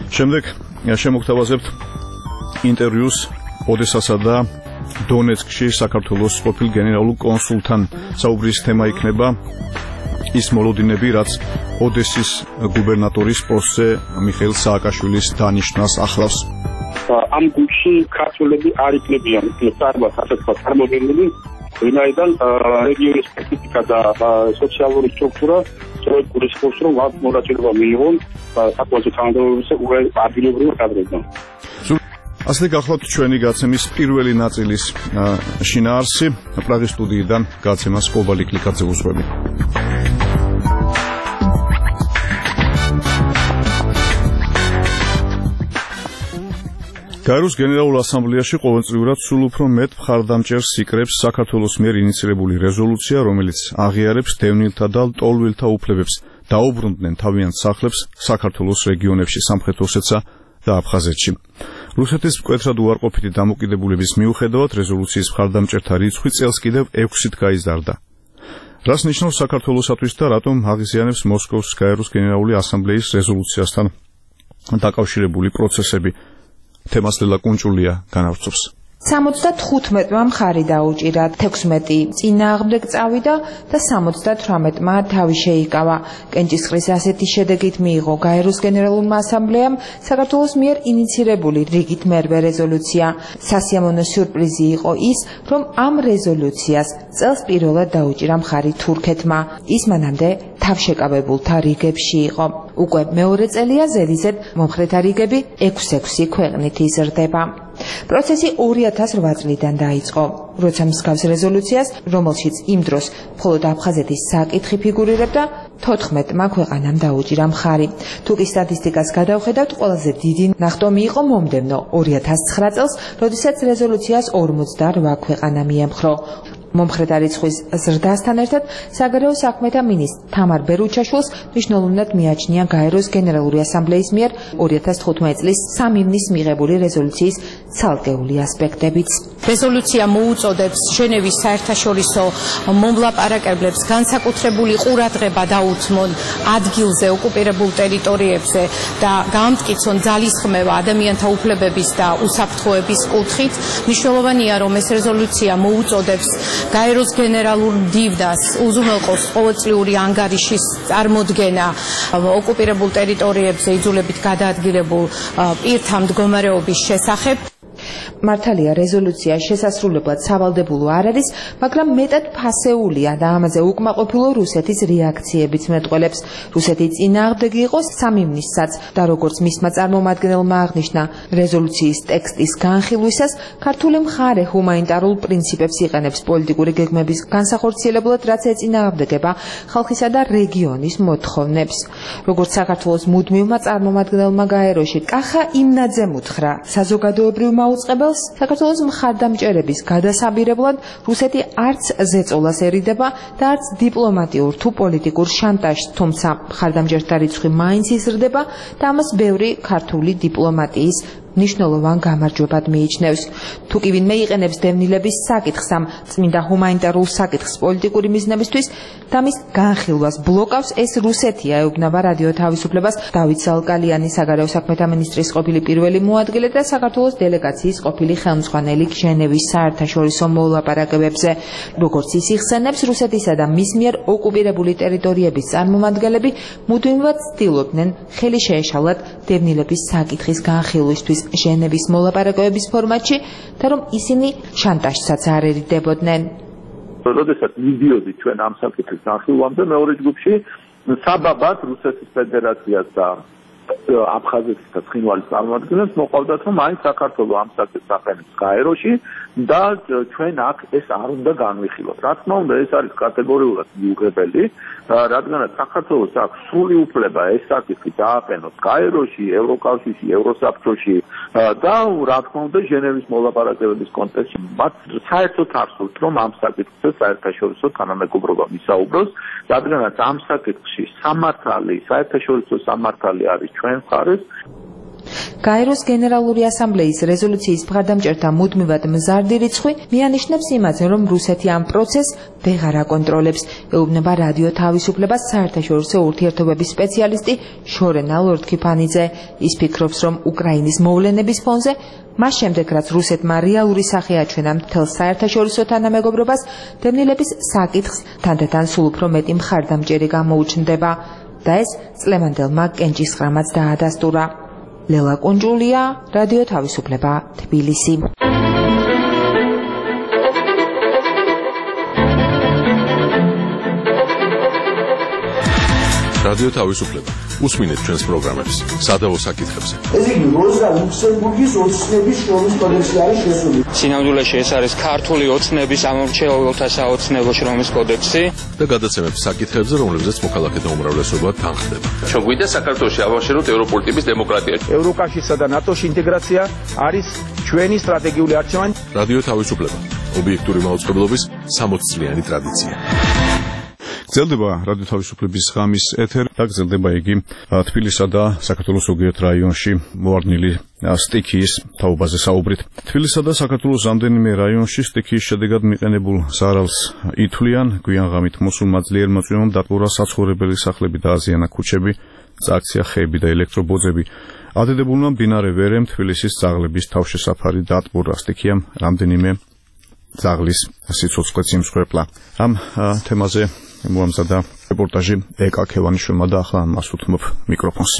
შემდეგ შემოგთავაზებთ ინტერვიუს ოდესასა და დონეცკში საქართველოს ყოფილ გენერალურ კონსულთან. საუბრის თემა იქნება ის მოლოდინები, რაც ოდესის გუბერნატორის პოსტზე მიხეილ სააკაშვილის დანიშვნას ახლავს. ამ გუნდში ქართველები არ იქნებიან წარმოგენილი, ვინაიდან რეგიონის სპეციფიკა და სოციალური სტრუქტურა სწორედ გულისხმობს, რომ მათ მონაწილეობა მიიღონ საკუთარი თანამდებობისა ადგილობრივ კადრებთან. ასე გახლავთ ჩვენი გაცემის პირველი ნაწილის შინაარსი. პრაღის სტუდიიდან გაცემას კობალი კლიკაძე უძღვები. გაეროს გენერალურ ასამბლეაში ყოველწლიურად სულ უფრო მეტ მხარდამჭერს იკრებს საქართველოს მიერ ინიცირებული რეზოლუცია, რომელიც აღიარებს დევნილთა და ლტოლვილთა უფლებებს დაუბრუნდნენ თავიანთ სახლებს საქართველოს რეგიონებში სამხრეთ ოსეთსა და აფხაზეთში. რუსეთის მკვეთრად უარყოფითი დამოკიდებულების მიუხედავად რეზოლუციის მხარდამჭერთა რიცხვი წელს კიდევ 6-ით გაიზარდა. რას ნიშნავს საქართველოსათვის და რატომ აღიზიანებს მოსკოვის გაეროს გენერალური ასამბლეის რეზოლუციასთან დაკავშირებული პროცესები? თემას ლელა კუნჭულია განავრცობს. 75-მა მხარი დაუჭირა, 16 წინააღმდეგ წავიდა და 78-მა თავი შეიკავა. კენჭისყრის ასეთი შედეგით მიიღო გაეროს გენერალურმა ასამბლეამ საქართველოს მიერ ინიცირებული რიგით მერვე რეზოლუცია. სასიამოვნო სიურპრიზი იყო ის, რომ ამ რეზოლუციას წელს პირველად დაუჭირა მხარი თურქეთმა. ის მანამდე თავშეკავებულთა რიგებში იყო. უკვე მეორე წელია ზედიზედ მომხრეთა რიგები 6-6 ქვეყნით იზრდება. პროცესი 2008 წლიდან დაიწყო, როცა მსგავს რეზოლუციას, რომელშიც იმ დროს მხოლოდ აფხაზეთის საკითხი ფიგურირებდა, 14-მა ქვეყანამ დაუჭირა მხარი. თუ კი სტატისტიკას გადავხედავთ, ყველაზე დიდი ნახტომი იყო მომდევნო 2009 წელს, როდესაც რეზოლუციას 48 ქვეყანა მიემხრო. მომხრეთა რიცხვის ზრდასთან ერთად საგარეო საქმეთა მინისტრ თამარ ბერუჩაშვილს მნიშვნელოვნად მიაჩნია გაეროს გენერალური ასამბლეის მიერ 2015 წლის 3 ივნისს მიღებული რეზოლუციის ცალკეული ასპექტებიც. რეზოლუცია მოუწოდებს ჟენევის საერთაშორისო მომლაპარაკებლებს განსაკუთრებული ყურადღება დაუთმონ ადგილზე ოკუპირებულ ტერიტორიებზე და გაამტკიცონ ძალისხმევა ადამიანთა უფლებების და უსაფრთხოების კუთხით. მნიშვნელოვანია, რომ ეს რეზოლუცია მოუწოდებს გაეროს გენერალურ მდივნას უზრუნველყოს ყოველწლიური ანგარიშის წარმოდგენა ოკუპირებულ ტერიტორიებზე იძულებით გადაადგილებულ პირთა მდგომარეობის შესახებ. მართალია რეზოლუცია შესასრულებლად სავალდებულო არ არის, მაგრამ მეტად ფასეულია და ამაზე უკმაყოფილო რუსეთის რეაქციებიც მეტყველებს. რუსეთი წინააღმდეგ იყო 3 ივნისსაც და როგორც მისმა წარმომადგენელმა აღნიშნა, რეზოლუციის ტექსტის განხილვისას ქართული მხარე ჰუმანიტარულ პრინციპებს იყენებს პოლიტიკური გეგმების განსახორციელებლად, რაც ეწინააღმდეგება ხალხისა და რეგიონის მოთხოვნებს. როგორც საქართველოს მუდმივმა წარმომადგენელმა გაეროში კახა იმნაძემ უთხრა საზოგადოებრივ მაუწყებელს, საქართველოს მხარდამჭერების გადასაბირებლად რუსეთი არც ზეწოლას ერიდება და არც დიპლომატიურ თუ პოლიტიკურ შანტაჟს, თუმცა მხარდამჭერთა რიცხვი მაინც იზრდება და ამას ბევრი ქართული დიპლომატიის მნიშვნელოვან გამარჯვებად მიიჩნევს. თუ კი ვინმე იყენებს დევნილების საკითხს ამ წმინდა ჰუმანიტარულ საკითხს პოლიტიკური მიზნებისთვის და მის განხილვას ბლოკავს, ეს რუსეთია, ეუბნება რადიო თავისუფლებას დავით ზალკალიანი, საგარეო საქმეთა მინისტრის ყოფილი პირველი მოადგილე და საქართველოს დელეგაციის ყოფილი ხელმძღვანელი ჟენევის საერთაშორისო მოლაპარაკებებზე. როგორც ის იხსენებს, რუსეთისა და მის მიერ ოკუპირებული ტერიტორიების წარმომადგენლები მუდმივად ცდილობდნენ ხელი შეეშალათ დევნილების საკითხის განხილვისთვის ჟენევის მოლაპარაკებების ფორმატში და რომ ისინი შანტაჟსაც არ ერიდებოდნენ. როდესაც მიდიოდი ჩვენ ამ საკითხის განხილვამდე მეორე ჯგუფში საბაბად რუსეთის ფედერაციას და აფხაზეთის და ცხინვალის წარმომადგენლებს მოყავდათ, რომ აი საქართველოს ამ საკითხს აყენებს გაეროში და ჩვენ აქ ეს არ უნდა განვიხილოთ. რა თქმა უნდა, ეს არის კატეგორიულად მიუღებელი, რადგანაც საქართველოს აქვს სრული უფლება ეს საკითხი დააყენოს გაეროში, ევროკავშირში, ევროსაბჭოში და რა თქმა უნდა ჟენევის მოლაპარაკებების კონტექსტში მათ საერთოდ არ სურთ, რომ ამ საკითხზე საერთაშორისო თანამეგობრობა მისაუბროს, რადგანაც ამ საკითხში სამართალი, საერთაშორისო სამართალი არის ჩვენ მხარეს. გაეროს გენერალური ასამბლეის რეზოლუციის მხარდამჭერთა მუდმივად მზარდი რიცხვი მიანიშნებს იმაზე, რომ რუსეთი ამ პროცესს ვეღარ აკონტროლებს. ეუბნება რადიო თავისუფლებას საერთაშორისო ურთიერთობების სპეციალისტი შორენა ლორთქიფანიძე. ის ფიქრობს, რომ უკრაინის მოვლენების ფონზე მას შემდეგ, რაც რუსეთმა რეალური სახე აჩვენა მთელ საერთაშორისო თანამეგობრობას, დევნილების საკითხს თანდათან სულ უფრო მეტი მხარდამჭერი გამოუჩნდება და ეს წლევანდელმა კენჭისყრამაც დაადასტურა. ლელა კუნჯულია, რადიო თავისუფლება, თბილისი. რადიო თავისუფლება. უსმინეთ ჩვენს პროგრამებს სადავო საკითხებზე. ეს იგი როზა ლუქსემბურგის ოცნების შრომის კოდექსი არის შესული. სინამდვილეში ეს არის ქართული ოცნების ამომრჩეველთა საოცნებო შრომის კოდექსი და გადაცემების საკითხებზე, რომლებზეც მოქალაქეთა უმრავლესობა თანხდება. ჩვენ გვინდა საქართველოში ავაშენოთ ევროპული ტიპის დემოკრატია. ევროკავშირსა და ნატოში ინტეგრაცია არის ჩვენი სტრატეგიული არჩევანი. რადიო თავისუფლება. ობიექტური მაუწყებლობის 60 წლიანი ტრადიცია. გრძელდება რადიო თავისუფლების ღამის ეთერი და გრძელდება იგი თბილისსა და საქართველოს ზოგიერთ რაიონში მოვარდნილი სტიქიის თაობაზე საუბრით. თბილისსა და საქართველოს რამდენიმე რაიონში სტიქიის შედეგად მიყენებულ ზარალს ითვლიან. გვიანღამით მოსულმა ძლიერ მოწვევამ დატბორა საცხოვრებელი სახლები და აზიანა ქუჩები, წააქცია ხეები და ელექტრობოძები. ადედებულმა მდინარე ვერემ თბილისის ძაღლების თავშესაფარი დატბორა. სტიქიამ რამდენიმე ძაღლის სიცოცხლეც იმსხვერპლა. ამ თემაზე მოამზადა რეპორტაჟი ეკა ქევანიშვილმა და ახლა მას უთმობ მიკროფონს.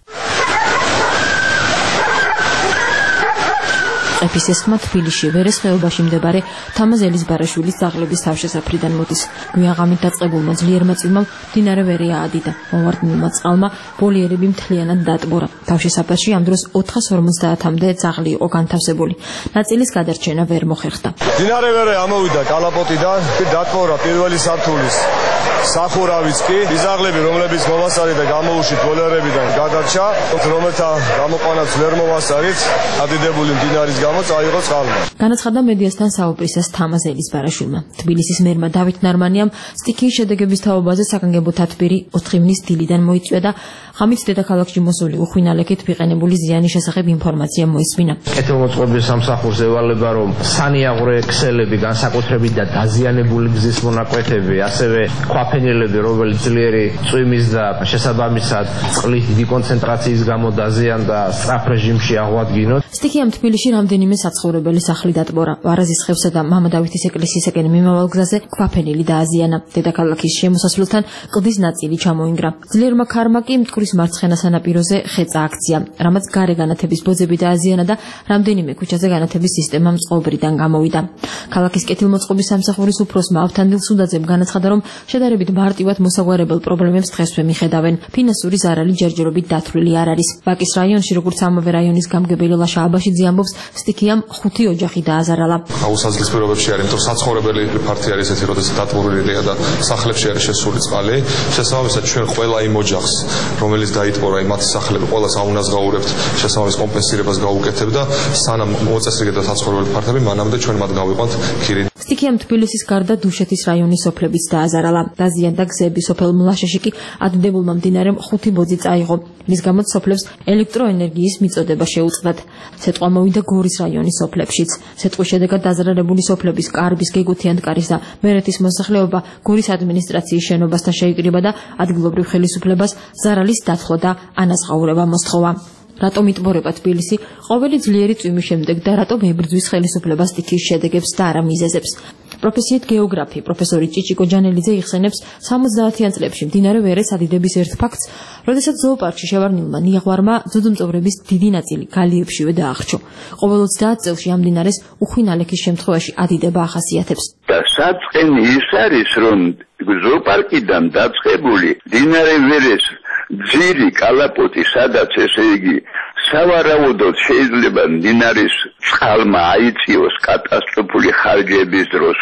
ეპისესხმა თბილისში ვერეს ხეობაში მდებარე თამაზელის ბარაშვილის ძაღლების თავშესაფრიდან მოდის. გვიანღამით დაწყებულმა ძლიერმა წვიმამ მდინარე ვერე აადიდა. მოვარდნილმა წყალმა ვოლიერები მთლიანად დატბორა. თავშესაფარში ამ დროს 450-მდე ძაღლი იყო განთავსებული. ნაწილის გადარჩენა ვერ მოხერხდა. მდინარე ვერე ამოვიდა კალაპოტიდან, დატბორა პირველი სართულის სახურავიც კი, ძაღლები რომლებიც მოვასწარით და გამოუშვით ვოლიერებიდან გადარჩა, რომელთა გამოყვანაც ვერ მოვასწარით, ადიდებული მდინარის წაიღო წყალმა. განაცხადა მედიასთან საუბრისას თამაზელის ბარაშვილმა. თბილისის მერმა დავით ნარმანიამ სტიქიის შედეგების თაობაზე საგანგებო თათბირი 4 ივნის დილიდან მოიწვია და ღამით დედაქალაქში მოსული უხვინალექით ვიყენებული ზიანის შესახებ ინფორმაცია მოისმინა. კეთილმოწყობის სამსახურს ევალება, რომ სანიაღვრე ქსელები, განსაკუთრებით და დაზიანებული გზის მონაკვეთები, ასევე ქვაფენილები, რომელიც ძლიერი წვიმის და შესაბამისად წყლის დიდი კონცენტრაციის გამო დაზიანდა სწრაფ რეჟიმში აღვადგინოთ. სტიქიამ თბილისში რამდენიმე საცხოვრებელი სახლი დატბორა. ვარაზის ხევსა და მამადავითის ეკლესიისაკენ მიმავალ გზაზე ქვაფენილი დააზიანა. დედაქალაქის შემოსასვლელთან კლდის ნაწილი ჩამოინგრა. ძლიერმა ქარმა კი მტკვრის მარცხენა სანაპიროზე ხე წააქცია, რამაც გარე განათების ბოძები დააზიანა და რამდენიმე ქუჩაზე განათების სისტემა მწყობრიდან გამოვიდა. ქალაქის კეთილმოწყობის სამსახურის უფროსმა ავთანდილ სუდაძემ განაცხადა, რომ შედარებით მარტივად მოსაგვარებელ პრობლემებს დღესვე მიხედავენ. ფინანსური ზარალი ჯერჯერობით დათვლილი არ არის. ვაკის რაიონში, როგორც ამავე რაიონის გამგებელი ლაშა აბაშიძე ამბობს, სტიქიამ 5 ოჯახი დააზარალა. აუსაზლის პირობებში არის, იმიტომ საცხოვრებელი ფართი არის ესეთი, როდესაც დატბორილია და სახლებში არის შესული წყალი. შესაბამისად, ჩვენ ყველა იმ ოჯახს, რომელიც დაიტბორა მათი სახლები, ყველას აუნაზღაურებთ შესაბამის კომპენსირებას გაუკეთებ და სანამ მოწესრიგეთ საცხოვრებელი ფართები, მანამდე ჩვენ მათ გავიყვანთ ქირით. სტიქიამ თბილისის გარდა დუშეთის რაიონის სოფლებიც დააზარალა. დაზიანდა გზები, სოფელ მლაშეში კი ადიდებულმა მდინარემ 5 ბოძი წაიღო. მის გამოც სოფლებს ელექტროენერგიის მიწოდება შეუწყდათ. სიტყვა მოვიდა გორის რაიონის სოფლებშიც. სიტყვის შედეგად დაზარალებული სოფლების კარბის, გეგუთი ანტკარის და მერეთის მოსახლეობა გორის ადმინისტრაციის შენობასთან შეიკრიბა და ადგილობრივ ხელისუფლებას ზარალის დათვლა და ანაზღაურება მოსთხოვა. რატომ იტბორება თბილისი ყოველი ძლიერი წვიმის შემდეგ და რატომ ებრძვის ხელისუფლებას სტიქიის შედეგებს და არა მიზეზებს? პროფესიით გეოგრაფი პროფესორი ჭიჭიკო ჯანელიძე იხსენებს 70-იან წლებში მდინარე ვერეს ადიდების ერთ ფაქტს, როდესაც ზოოპარკში შევარნილმა ნიღვარმა ძუძუმწოვრების დიდი ნაწილი გალიებშივე დაახრჩო. ყოველ 30 წელში ამ მდინარეს უხვინალექის შემთხვევაში ადიდება ახასიათებს. და საწყენი ის არის, რომ ზოოპარკიდან დაწყებული მდინარე ვერეს ძირი კალაპოტი, სადაც ესე იგი სავარაუდოდ შეიძლება მდინარის წყალმა აიწიოს კატასტროფული ხარჯების დროს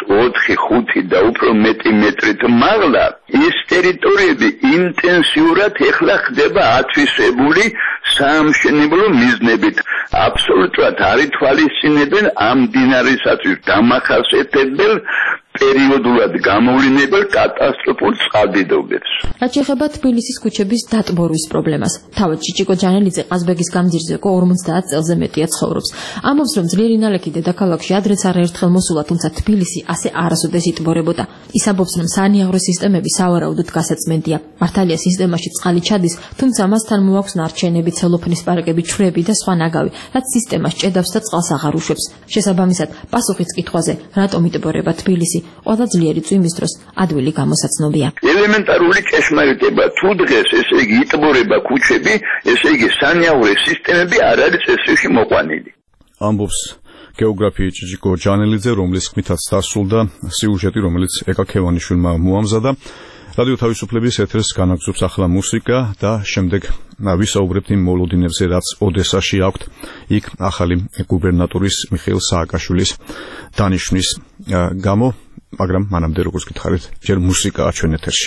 4-5 და უფრო მეტი მეტრით მაღლა, ის ტერიტორიები ინტენსიურად ეხლა ხდება ათვისებული საამშენებლო მიზნებით. აბსოლუტურად არ ითვალისწინებენ ამ მდინარისათვის დამახასიათებელ პერიოდულად გამოვლინებელ კატასტროფულ წყალდიდობებს. რაც შეეხება თბილისის ქუჩების დატბორვის პრობლემას, თავად ჭიჭიკო ჯანელიძე ყაზბეგის გამზირზე 50 წელზე მეტია ცხოვრობს. ამბობს, რომ ძლიერი ნალექი დედაქალაქში ადრეც არაერთხელ მოსულა, თუმცა თბილისი ასე არასოდეს იტბორებოდა. ის ამბობს, რომ საანიაღრო სისტემები სავარაუდოდ გასაწმენდია. მართალია სისტემაში წყალი ჩადის, თუმცა მასთან მოაქვს ნარჩენები, ცელოფნის პარკები, ჩვრები და სხვა ნაგავი, რაც სისტემას ჭედავს და წყალს აღარ უშვებს. შესაბამისად, პასუხიც კითხვაზე, რატომ იტბორება თბილისი, ყველა ძლიერი წვიმის დროს ადვილი გამოსაცნობია. ელემენტარული ჭეშმარიტება თუ დღეს ესე იგი იტბორება ქუჩები, ესე იგი საანიაღრო სისტემები არ არის წესრიგში მოყვანილი. ამბობს გეოგრაფი ჭიჭიკო ჯანელიძე, რომლის ხმითაც დასრულდა სიუჟეტი, რომელიც ეკა ქევანიშვილმა მოამზადა. რადიო თავისუფლების ეთერს განაგრძობს ახლა მუსიკა და შემდეგ ვისაუბრებთ იმ მოლოდინებზე, რაც ოდესაში აქვთ. იქ ახალი გუბერნატორის მიხეილ სააკაშვილის დანიშვნის გამო, მაგრამ მანამდე როგორც გითხარით, ჯერ მუსიკაა ჩვენ ეთერში.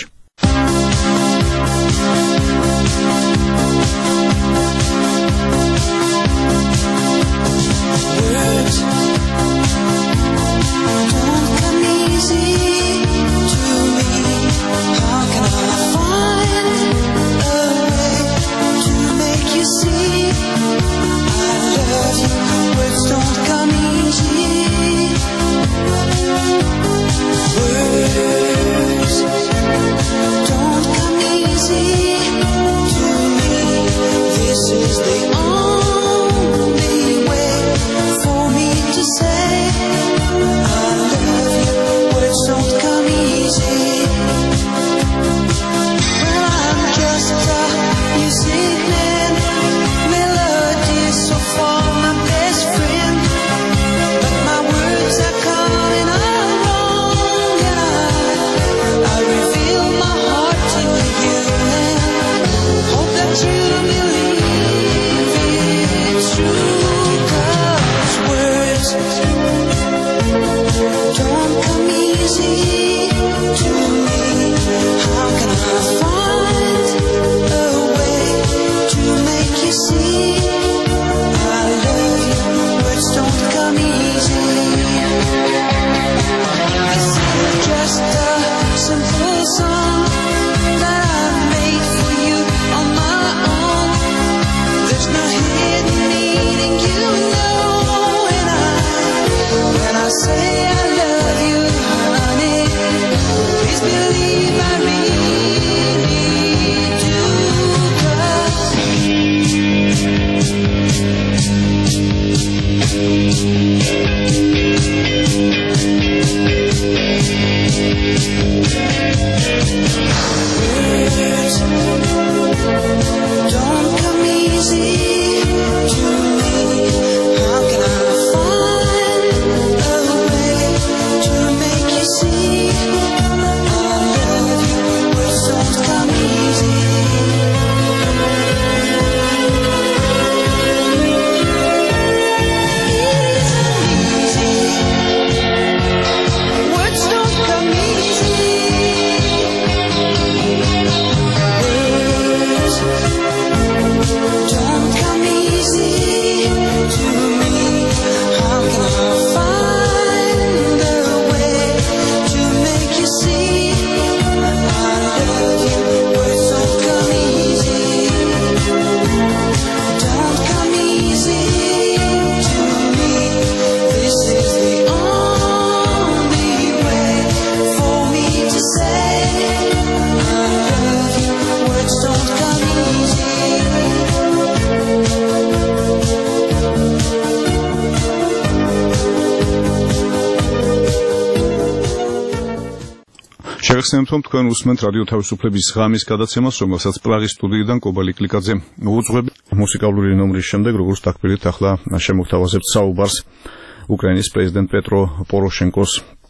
შეგახსენებთ, რომ თქვენ უსმენთ რადიო თავისუფლების ღამის გადაცემას, რომელსაც პრაღის სტუდიიდან კობალი კლიკაძე უძღვები. მუსიკალური ნომრის შემდეგ, როგორც დაგკვირდით, ახლა შემოგთავაზებთ საუბარს უკრაინის პრეზიდენტ პეტრო პოროშენკოს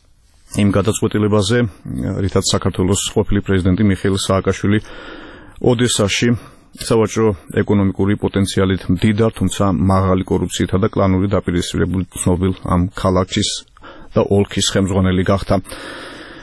იმ გადაწყვეტილებაზე, რითაც საქართველოს ყოფილი პრეზიდენტი მიხეილ სააკაშვილი ოდესაში სავაჭრო ეკონომიკური პოტენციალით მდიდარ, თუმცა მაღალი კორუფციითა და კლანური დაპირისპირებული ცნობილ ამ ქალაქის და ოლქის ხელმძღვანელი გახდა.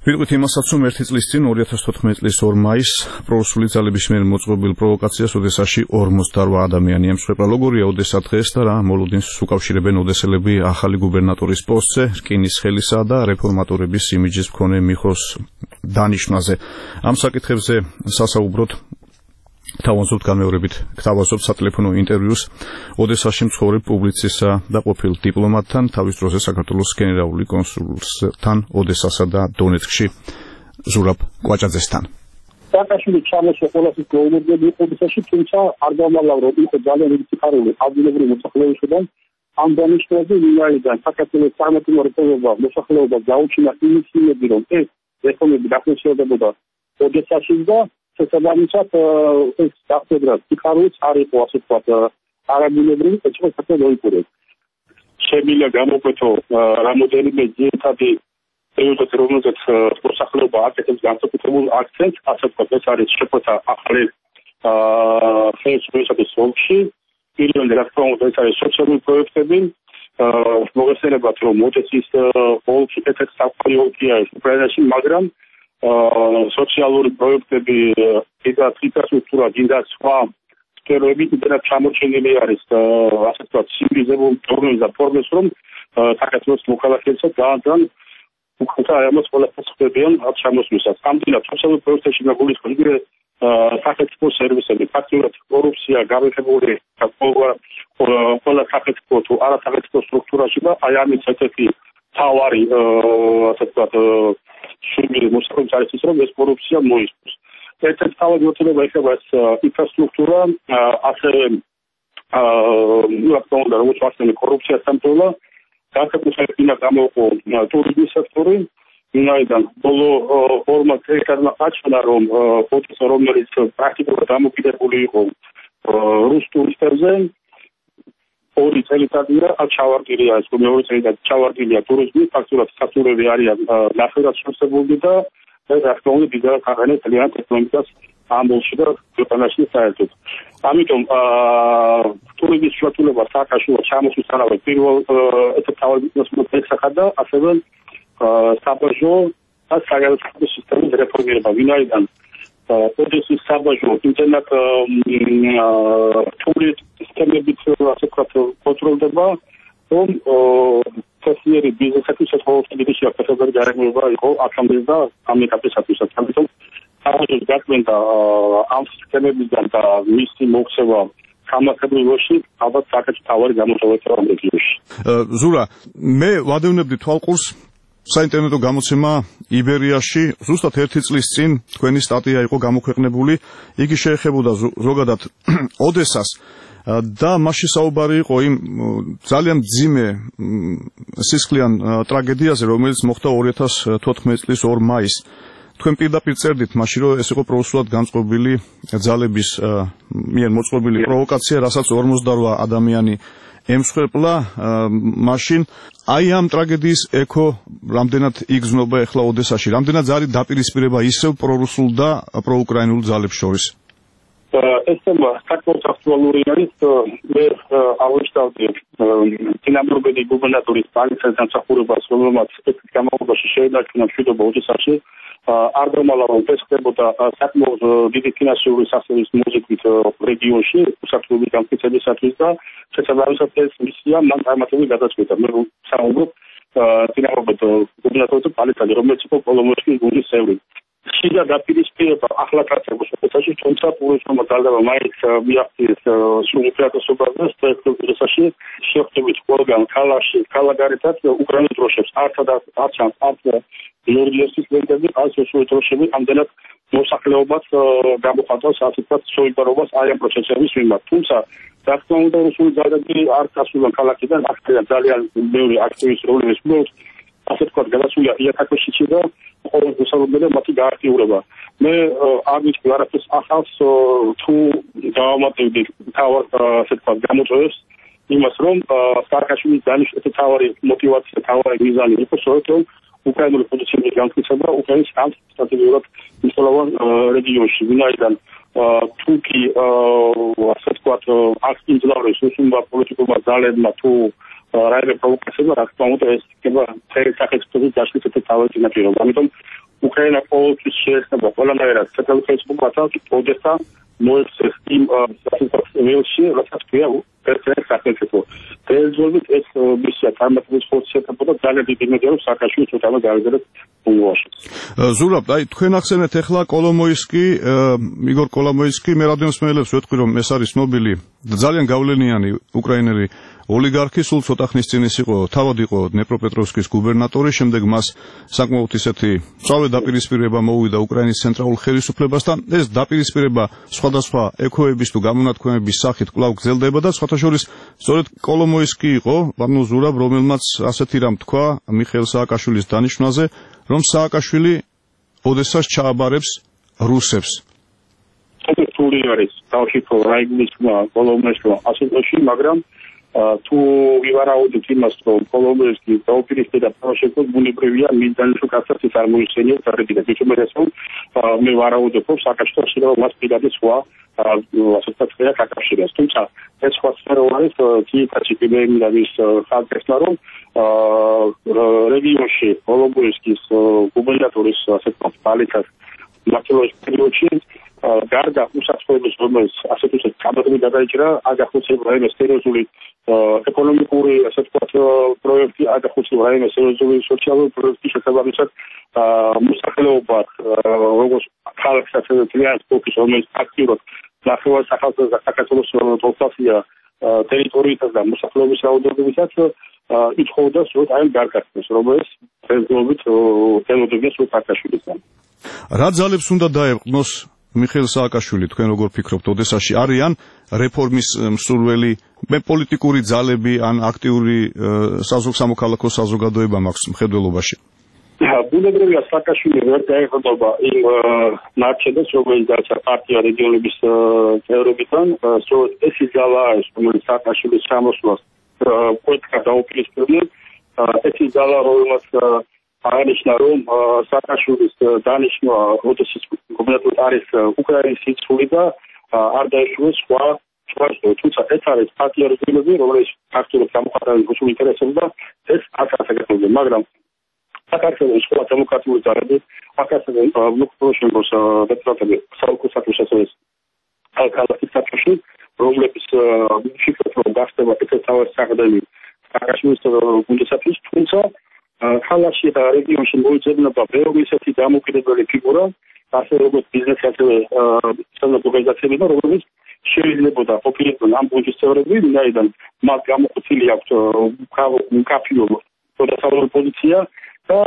ვიტყვით იმასაც, რომ 1 წლის წინ 2014 წლის 2 მაისს პრორუსული ძალების მიერ მოწყობილ პროვოკაციას ოდესაში 48 ადამიანი ემსხვერპლა. როგორია ოდესა დღეს და რა მოლოდინს უკავშირებენ ოდესელები ახალი გუბერნატორის პოსტზე, რკინის ხელისა და რეფორმატორების იმიჯის მქონე მიხოს დანიშვნაზე. ამ საკითხებზე სასაუბროთ თავაზობთ განმეორებით გთავაზობთ სატელეფონო ინტერვიუს ოდესაში მცხოვრებ პუბლიცისტსა და ყოფილ დიპლომატთან, თავის დროზე საქართველოს გენერალური კონსულთან ოდესასა და დონეცკში ზურაბ კვაჭაძესთან. სააკაშვილი ჩამოსვა ყოველთვის გეუბნები ოდესაში, თუმცა არ გამალავ რომ იყო ძალიან რიგითარული ადგილობრივი მოსახლეობისგან ამ დანიშნულზე ვინაიდან საქართველოს წარმატებული რეფორმება მოსახლეობა გაუჩინა ინიციატივები რომ ეს რეფორმები დახოცებოდა ოდესაში და შესაბამისად ეს დახდრა სიხარულიც არ იყო ასე ვთქვათ არაგულებრივი ეჭვებთან მოიპოვეს. შემიძლია გამოკვეთო რამოდენიმე ძირითადი პრიორიტეტი, რომელზეც მოსახლეობა აკეთებს განსაკუთრებულ აქცენტს, ასე ვთქვათ, ეს არის შეფოთა ახალი ხელისუფლების ოლქში. პირველი რა თქმა უნდა ეს არის სოციალური პროექტები, მოგეხსენებათ რომ ოდესის ოლქი ერთ-ერთი საფრთხე ოლქია უკრაინაში, მაგრამ სოციალური პროექტები, ინფრასტრუქტურა, გინდა სხვა სფეროები იმდენად ჩამორჩენილი არის, ასე ვთქვათ, ცივილიზებულ ფორმებს და ფორმებს, რომ საქართველოს მოქალაქეებსაც ძალიან უკუთა ამას ყველაფერს ხდებიან ჩამოსვლისას. ამდენად სოციალურ პროექტებში გაგულისხმობთ სახელმწიფო სერვისები, ფაქტურად კორუფცია გამეფებული ყველა სახელმწიფო თუ არასახელმწიფო სტრუქტურაში და აი ამის ერთ-ერთი თავარი ასე ვთქვათ შუმილი მოსახლეობის არის ის, რომ ეს კორუფცია მოისპოს. ერთ-ერთი თავი მოთხოვნა ეხება ეს ინფრასტრუქტურა, ასევე რა თქმა უნდა, როგორც ვახსენე, კორუფციას სამწუხაროდ განსაკუთრებით უნდა გამოყო ტურიზმის სექტორი, ვინაიდან ბოლო 2 წელიწადმა აჩვენა, რომ ოდესა რომელიც პრაქტიკულად დამოკიდებული იყო რუს ტურისტებზე, 2 წელიწადია ჩავარდილია ეს მეორე წელიწადი ჩავარდილია ტურიზმი, ფაქტურად საფრთხეები არიან ნახევრად შევსებული და ეს რა თქმა უნდა ბიზნეს ახალ ძალიან ეკონომიკას ამბოლში და ქვეყანაში საერთოდ. ამიტომ ტურიზმის შეთულება სააკაშვილო ჩამოსვლისთანავე პირველ ერთ-ერთ თავად მოსახდა და ასევე საბაჟო და საგარეო სისტემის რეფორმირება, ვინაიდან ოდესის საბაჟო იმდენად თული სისტემებით ასე ვთქვათ კონტროლდება, რომ თესლიერი ბიზნესების შესაძლებლობები შეაკეთებენ გარემოება იყო აქამდე და ამ ეტაპისათვისაც. ამიტომ საბაჟოს გაწმენდა ამ სისტემებიდან და მისი მოქცევა სამართლებრივში ალბათ საკუთარ თავარი გამოწვევია ამ რეგიონში. ზურა, მე ვადევნებდი თვალყურს საინტერნეტო გამოცემა იბერიაში, ზუსტად 1 წლის წინ თქვენი სტატია იყო გამოქვეყნებული. იგი შეეხებოდა ზოგადად ოდესას და მასში საუბარი იყო იმ ძალიან მძიმე სისხლიან ტრაგედიაზე, რომელიც მოხდა 2014 წლის 2 მაისს. თქვენ პირდაპირ წერდით მაშინ, რომ ეს იყო პროუსულად განწყობილი ძალების მიერ მოწყობილი პროვოკაცია, რასაც 48 ადამიანი ემსხვერპლა. მაშინ აი ამ ტრაგედიის ექო რამდენად იგრძნობა ახლა ოდესაში, რამდენად არის დაპირისპირება ისევ პრორუსულ და პროუკრაინულ ძალებს შორის? ეს თემა საკმაოდ აქტუალური არის. მე აღნიშნავდი დინამურბედი გუბერნატორის პალიცას დამსახურებას, რომელმაც ეს განმავლობაში შეინარჩუნა მშვიდობა ოდესაში. არ დამალა რომ ეს ხდებოდა საკმაოდ დიდი ფინანსური სასწავლებლის მოზიდვით რეგიონში, უსაფრთხოების დამტკიცებისათვის და შესაბამისად ეს მისია მან წარმატებით გადაწყვეტა. მე საუბრობ დინამურბედი გუბერნატორის პალიცაზე, რომელიც იყო კოლომოჩკის გუნდის წევრი. შიდა დაპირისპირება ახლა კაცებს ოდესაში, თუმცა პურისმა ძალება მაინც მიაღწიეს სულიტერატოსობაზე სტრესში შეხვდებით ყველგან ქალაქში, ქალაქგარეთაც უკრაინის დროშებს არც გეორგიევსკის ლენტები, არც რუსული დროშები ამდენად მოსახლეობას გამოხატავს ასე ვთქვათ სოლიდარობას აი ამ პროცესების მიმართ. თუმცა რა თქმა უნდა რუსული ძალები არ წასულან ქალაქიდან, აქედან ძალიან ბევრი აქტივის როლი ესპლოს ასე ვთქვათ გადასულია იატაკოში და ყოველ მოსალოდნელად მათი გააქტიურება. მე არ ვიცი არაფერს ახალს თუ დავამატებდი თავად ასე ვთქვათ გამოწვევებს იმას, რომ სააკაშვილის დანიშნული თავარი мотивация, თავარი მიზანი იყო სწორედ რომ უკრაინული პოზიციების განმტკიცება უკრაინის ამ სტრატეგიულად მნიშვნელოვან რეგიონში, ვინაიდან თუკი ასე ვთქვათ აქ იმძლავრეს რუსულმა პოლიტიკურმა ძალებმა თუ რაიმე პროვოკაციებმა, რა თქმა უნდა ეს იქნება სახელმწიფოს დაშლის ერთ-ერთი თავარი წინაპირობა. ამიტომ უკრაინა ყოველთვის შეესაბამება ყველანაირად საქართველოს ხელისუფლებასთან ოდესა მოექცეს იმ ველში, რასაც ქვია ერთ-ერთი სახელმწიფო. დღესდღეობით ეს მისია წარმატების ხორცს შეეხება ძალიან დიდი იმედია, რომ სააკაშვილის უთამაშ გავიდეს უნივერსიტეტში. ზურაბ, აი თქვენ ახსენეთ ახლა კოლომოისკი, იგორ კოლომოისკი, მე რადიოს მეელებს ვეთქვი, რომ ეს არის ნობილი და ძალიან გავლენიანი უკრაინელი ოლიგარქი, სულ ცოტა ხნის წინ ის იყო, თავად იყო დნეპროპეტროვსკის გუბერნატორი, შემდეგ მას საკმაოდ ისეთი სწრაფი დაპირისპირება მოუვიდა უკრაინის ცენტრალურ ხელისუფლებასთან. ეს დაპირისპირება სხვადასხვა ექვეების თუ გამონათქვამების სახით კვლავ გრძელდება და სხვათა შორის სწორედ კოლომოისკი იყო, ანუ ზურაბ, რომელმაც ასეთი რამ თქვა მიხეილ სააკაშვილის დანიშვნაზე, რომ სააკაშვილი ოდესას ჩააბარებს რუსებს. თული არის თავშიქო რაიგნისმა კოლომოისკმა ასეთში, მაგრამ თუ ვივარაუდებთ იმას, რომ კოლომოისკი დაუპირისპირდა პროშექტს, ბუნებრივია მიზანში კაცაცის არ მოიხსენიებს არებიდან. თუმცა მე ვარაუდებ, რომ სააკაშვილს მას პირადი სხვა ასეთ წევრად აკავშირებს. თუმცა ეს სხვა სფერო არის ძირითადად იმის ხალხებმა, რომ რეგიონში კოლომოისკის გუბერნატორის ასეთ პალიტას მართლობის პერიოდში გარდა უსაფრთხოების რომელიც ასეთ უცებ კაბადები გადაიჭრა, აგახოცება რაიმე სერიოზული ეკონომიკური ასეთ პროექტი, აგახოცება რაიმე სერიოზული სოციალური პროექტი შესაბამისად მოსახლეობა როგორც ქალაქს ასევე ტრანსპორტის რომელიც აქტიურად ნახევარ საქართველოს პროფესია ტერიტორიიდან და მოსახლეობის რაოდენობისას ითხოვდა სწორედ აი გარკვეულს, რომელიც დღესდღეობით ელოდება სააკაშვილისგან. რა ძალებს უნდა დაეყნოს მიხეილ სააკაშვილი, თქვენ როგორ ფიქრობთ, ოდესაში არიან რეფორმის მსურველი პოლიტიკური ძალები ან აქტიური სამოქალაქო საზოგადოება მაქვს მხედველობაში? ბუნებრივია სააკაშვილი ვერ დაეყრდნობა იმ ნარჩენებს, რომელიც დაიწყო პარტია რეგიონების წევრებიდან, სწორედ ეს ძალა არის, რომელიც სააკაშვილის ჩამოსვლას პოლიტიკა დაუპირისპირდა. ეს ძალა, რომელმაც აღნიშნა, რომ სააკაშვილის დანიშვნა ოდესის გუბერნატორად არის უკრაინის სიცხვი და არ დაეშვეს სხვა თუმცა ეს არის პარტია რეგიონები, რომელიც ფაქტურად გამოხატავს რუსულ ინტერესებს და ეს არ გასაგებია, მაგრამ საქართველოს სხვა დემოკრატიული ძალები, საქართველოს ლუკაშენკოს დეპუტატები საუკეთესო შესაძლებლად ალკალათის საფუში, რომლებიც ფიქრობ, რომ გასწრება ეს საყდელი სააკაშვილის გუნდისათვის, თუმცა ხალხში და რეგიონში მოიძებნება ბევრი ისეთი დამოუკიდებელი ფიგურა, ასე როგორც ბიზნესი, ასევე საზოგადოებრივი ორგანიზაციები, რომლებიც შეიძლება ყოფილიყო ამ გუნდის წევრები, ვინაიდან მათ გამოხოცილი აქვს უკაფიო პროდუქტიული პოზიცია და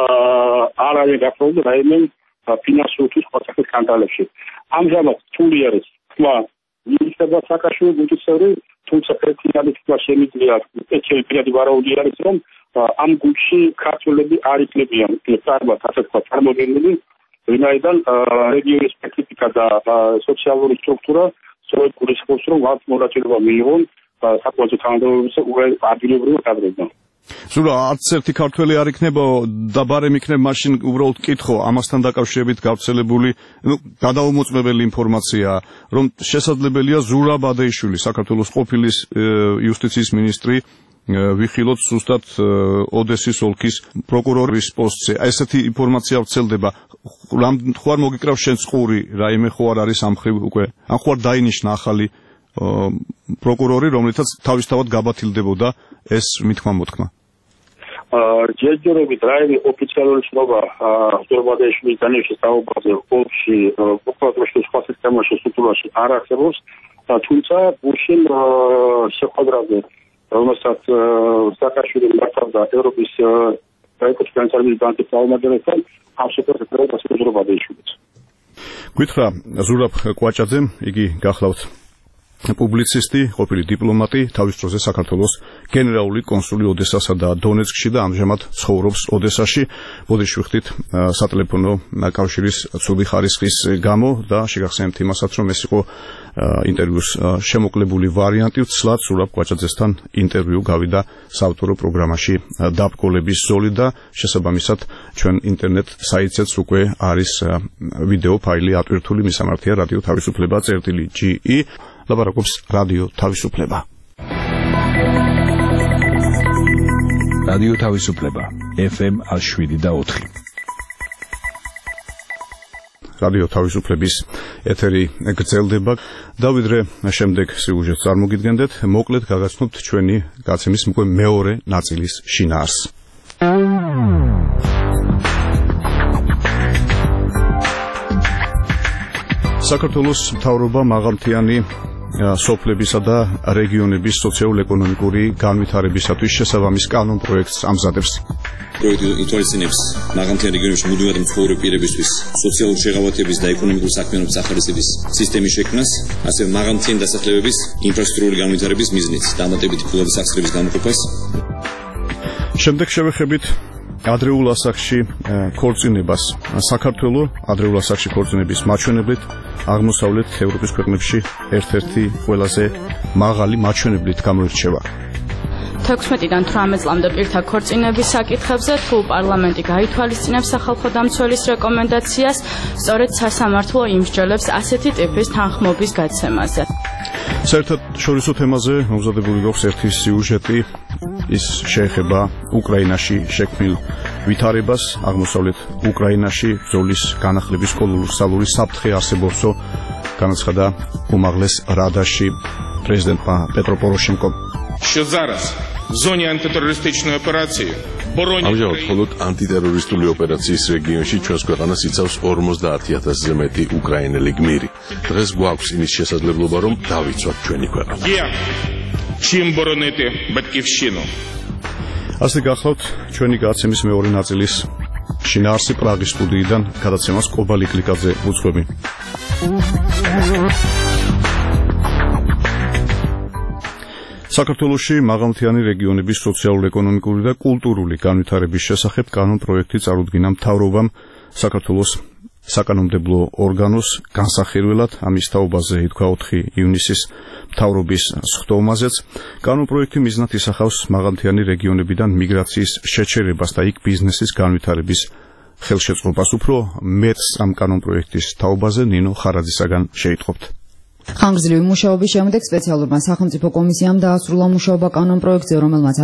არ არის გაფრთხილებული რაიმე ფინანსური თუ სხვა სახის სკანდალებში. ამჟამად თული არის თქვა ნიშნება სააკაშვილის გუნდის წევრი, თუმცა პრეტენდენტი თქვა შემიძლია ეჩელი პირადი ვარაუდი არის, რომ ამ გუნდში ქართველები არ იქნებიან წარმატ ასე თქვა წარმოდგენილი, ვინაიდან რეგიონის სპეციფიკა და სოციალური სტრუქტურა სწორედ გულისხმობს, რომ მათ მონაწილეობა მიიღონ საკუთარ თანამდებობებზე ადგილობრივ კადრებთან. სულ არც ერთი ქართველი არ იქნება და ბარემ იქნება მაშინ უბრალოდ კითხო ამასთან დაკავშირებით გავრცელებული გადაუმოწმებელი ინფორმაცია, რომ შესაძლებელია ზურაბ ადეიშვილი, საქართველოს ყოფილი იუსტიციის მინისტრი ვიხილოთ ზუსტად ოდესის ოლქის პროკურორის პოსტზე. ესეთი ინფორმაცია ვრცელდება. ხო არ მოგიკრავს შენს ყური, რაიმე ხო არ არის ამ ხრივ უკვე? ან ხო არ დაინიშნა ახალი პროკურორი, რომლითაც თავისთავად გაბათილდებოდა ეს მითქმა-მოთქმა? ჯერჯერობით რაიმე ოფიციალური ცნობა ზურაბადეიშვილის დანიშნვის საუბარზე ოლქში პროკურატურაში სხვა სისტემაში სტრუქტურაში არ არსებობს, თუმცა გუშინ შეხვედრაზე რომელსაც სააკაშვილი მართავდა ევროპის ეკონომიკის ბანკის წარმომადგენლებთან, ამ შეხვედრას ზურაბადეიშვილიც. გითხრა ზურაბ კვაჭაძემ, იგი გახლავთ პუბლიცისტი, ყოფილი დიპლომატი, თავის დროზე საქართველოს გენერალური კონსული ოდესასა და დონეცკში და ამჟამად ცხოვრობს ოდესაში. მოდით შევხვდით სატელეფონო კავშირის ცუდი ხარისხის გამო და შეგახსენებთ იმასაც, რომ ეს იყო ინტერვიუს შემოკლებული ვარიანტი. ვცლად ზურაბ კვაჭაძესთან ინტერვიუ გავიდა საავტორო პროგრამაში დაბკოლების ზოლი და შესაბამისად ჩვენ ინტერნეტ საიტზეც უკვე არის ვიდეო ფაილი ატვირთული, მისამართია რადიო თავისუფლება.ge ლაბარაკობს რადიო თავისუფლება. რადიო თავისუფლება FM 107.4. რადიო თავისუფლების ეთერი გრძელდება და ვიდრე შემდეგ სიუჟეტს წარმოგიდგენდეთ, მოკლედ გაგაცნობთ ჩვენი გაცემის უკვე მეორე ნაწილის შინაარსს. საქართველოს მთავრობა მაღალმთიანი სოფლებისა და რეგიონების სოციალურ-ეკონომიკური განვითარებისათვის შესაბამის კანონ-პროექტს ამზადებს. პროექტი ითვალისწინებს მაღალმთიან რეგიონებში მუდმივად მცხოვრებ პირებისთვის სოციალური შეღავათების და ეკონომიკური საქმიანობის სახალისების სისტემის შექმნას, ასევე მაღალმთიანი დასახლებების ინფრასტრუქტურული განვითარების მიზნით დამატებითი ფულადის სახსრების გამოყოფას. შემდეგ შევეხებით ადრეულ ასაკში ქორწინებას. საქართველოს ადრეულ ასაკში ქორწინების მაჩვენებლით აღმოსავლეთ ევროპის ქვეყნებში ერთ-ერთი ყველაზე მაღალი მაჩვენებლით გამოირჩევა. 16-დან 18 წლამდე პირთა ქორწინების საკითხებზე თუ პარლამენტი გაითვალისწინებს სახალხო დამცველის რეკომენდაციას, სწორედ სასამართლო იმსჯელებს ასეთი ტიპის თანხმობის გაცემაზე. საერთაშორისო თემაზე მომზადებული გვაქვს ერთი სიუჟეტი. ის შეეხება უკრაინაში შექმნილ ვითარებას. აღმოსავლეთ უკრაინაში ბრძოლის განახლების კოლოსალური საფრთხე არსებობსო განაცხადა უმაღლეს რადაში პრეზიდენტმა პეტრო პოროშენკომ. Що зараз в зоні антитерористичної операції ამჟამად მხოლოდ ანტიტერორისტული ოპერაციის რეგიონში ჩვენს ქვეყანას იცავს 50,000-ზე მეტი უკრაინელი გმირი. დღეს გვაქვს იმის შესაძლებლობა, რომ დავიცვათ ჩვენი ქვეყანა. Чим боронити батьківщину? ასე გახლავთ ჩვენი გაცემის მეორე ნაწილის შინაარსი პრაღის სტუდიიდან გადაცემას კობალი კლიკაძე უძღვები. საქართველოში მაღალმთიანი რეგიონების სოციალურ-ეკონომიკური და კულტურული განვითარების შესახებ კანონ-პროექტი წარუდგინა მთავრობამ საქართველოს საკანონმდებლო ორგანოს განსახილველად. ამის თაობაზე ითქვა 4 ივნისის მთავრობის სხდომაზეც. კანონ-პროექტი მიზნად ისახავს მაღალმთიანი რეგიონებიდან მიგრაციის შეჩერებას და იქ ბიზნესის განვითარების ხელშეწყობას. უფრო მეტს ამ კანონ-პროექტის თაობაზე ნინო ხარაძისაგან შეიტყობთ. ხანგრძლივი მუშაობის შემდეგ სპეციალურმა სახელმწიფო კომისიამ დაასრულა მუშაობა კანონ-პროექტზე, რომელმაც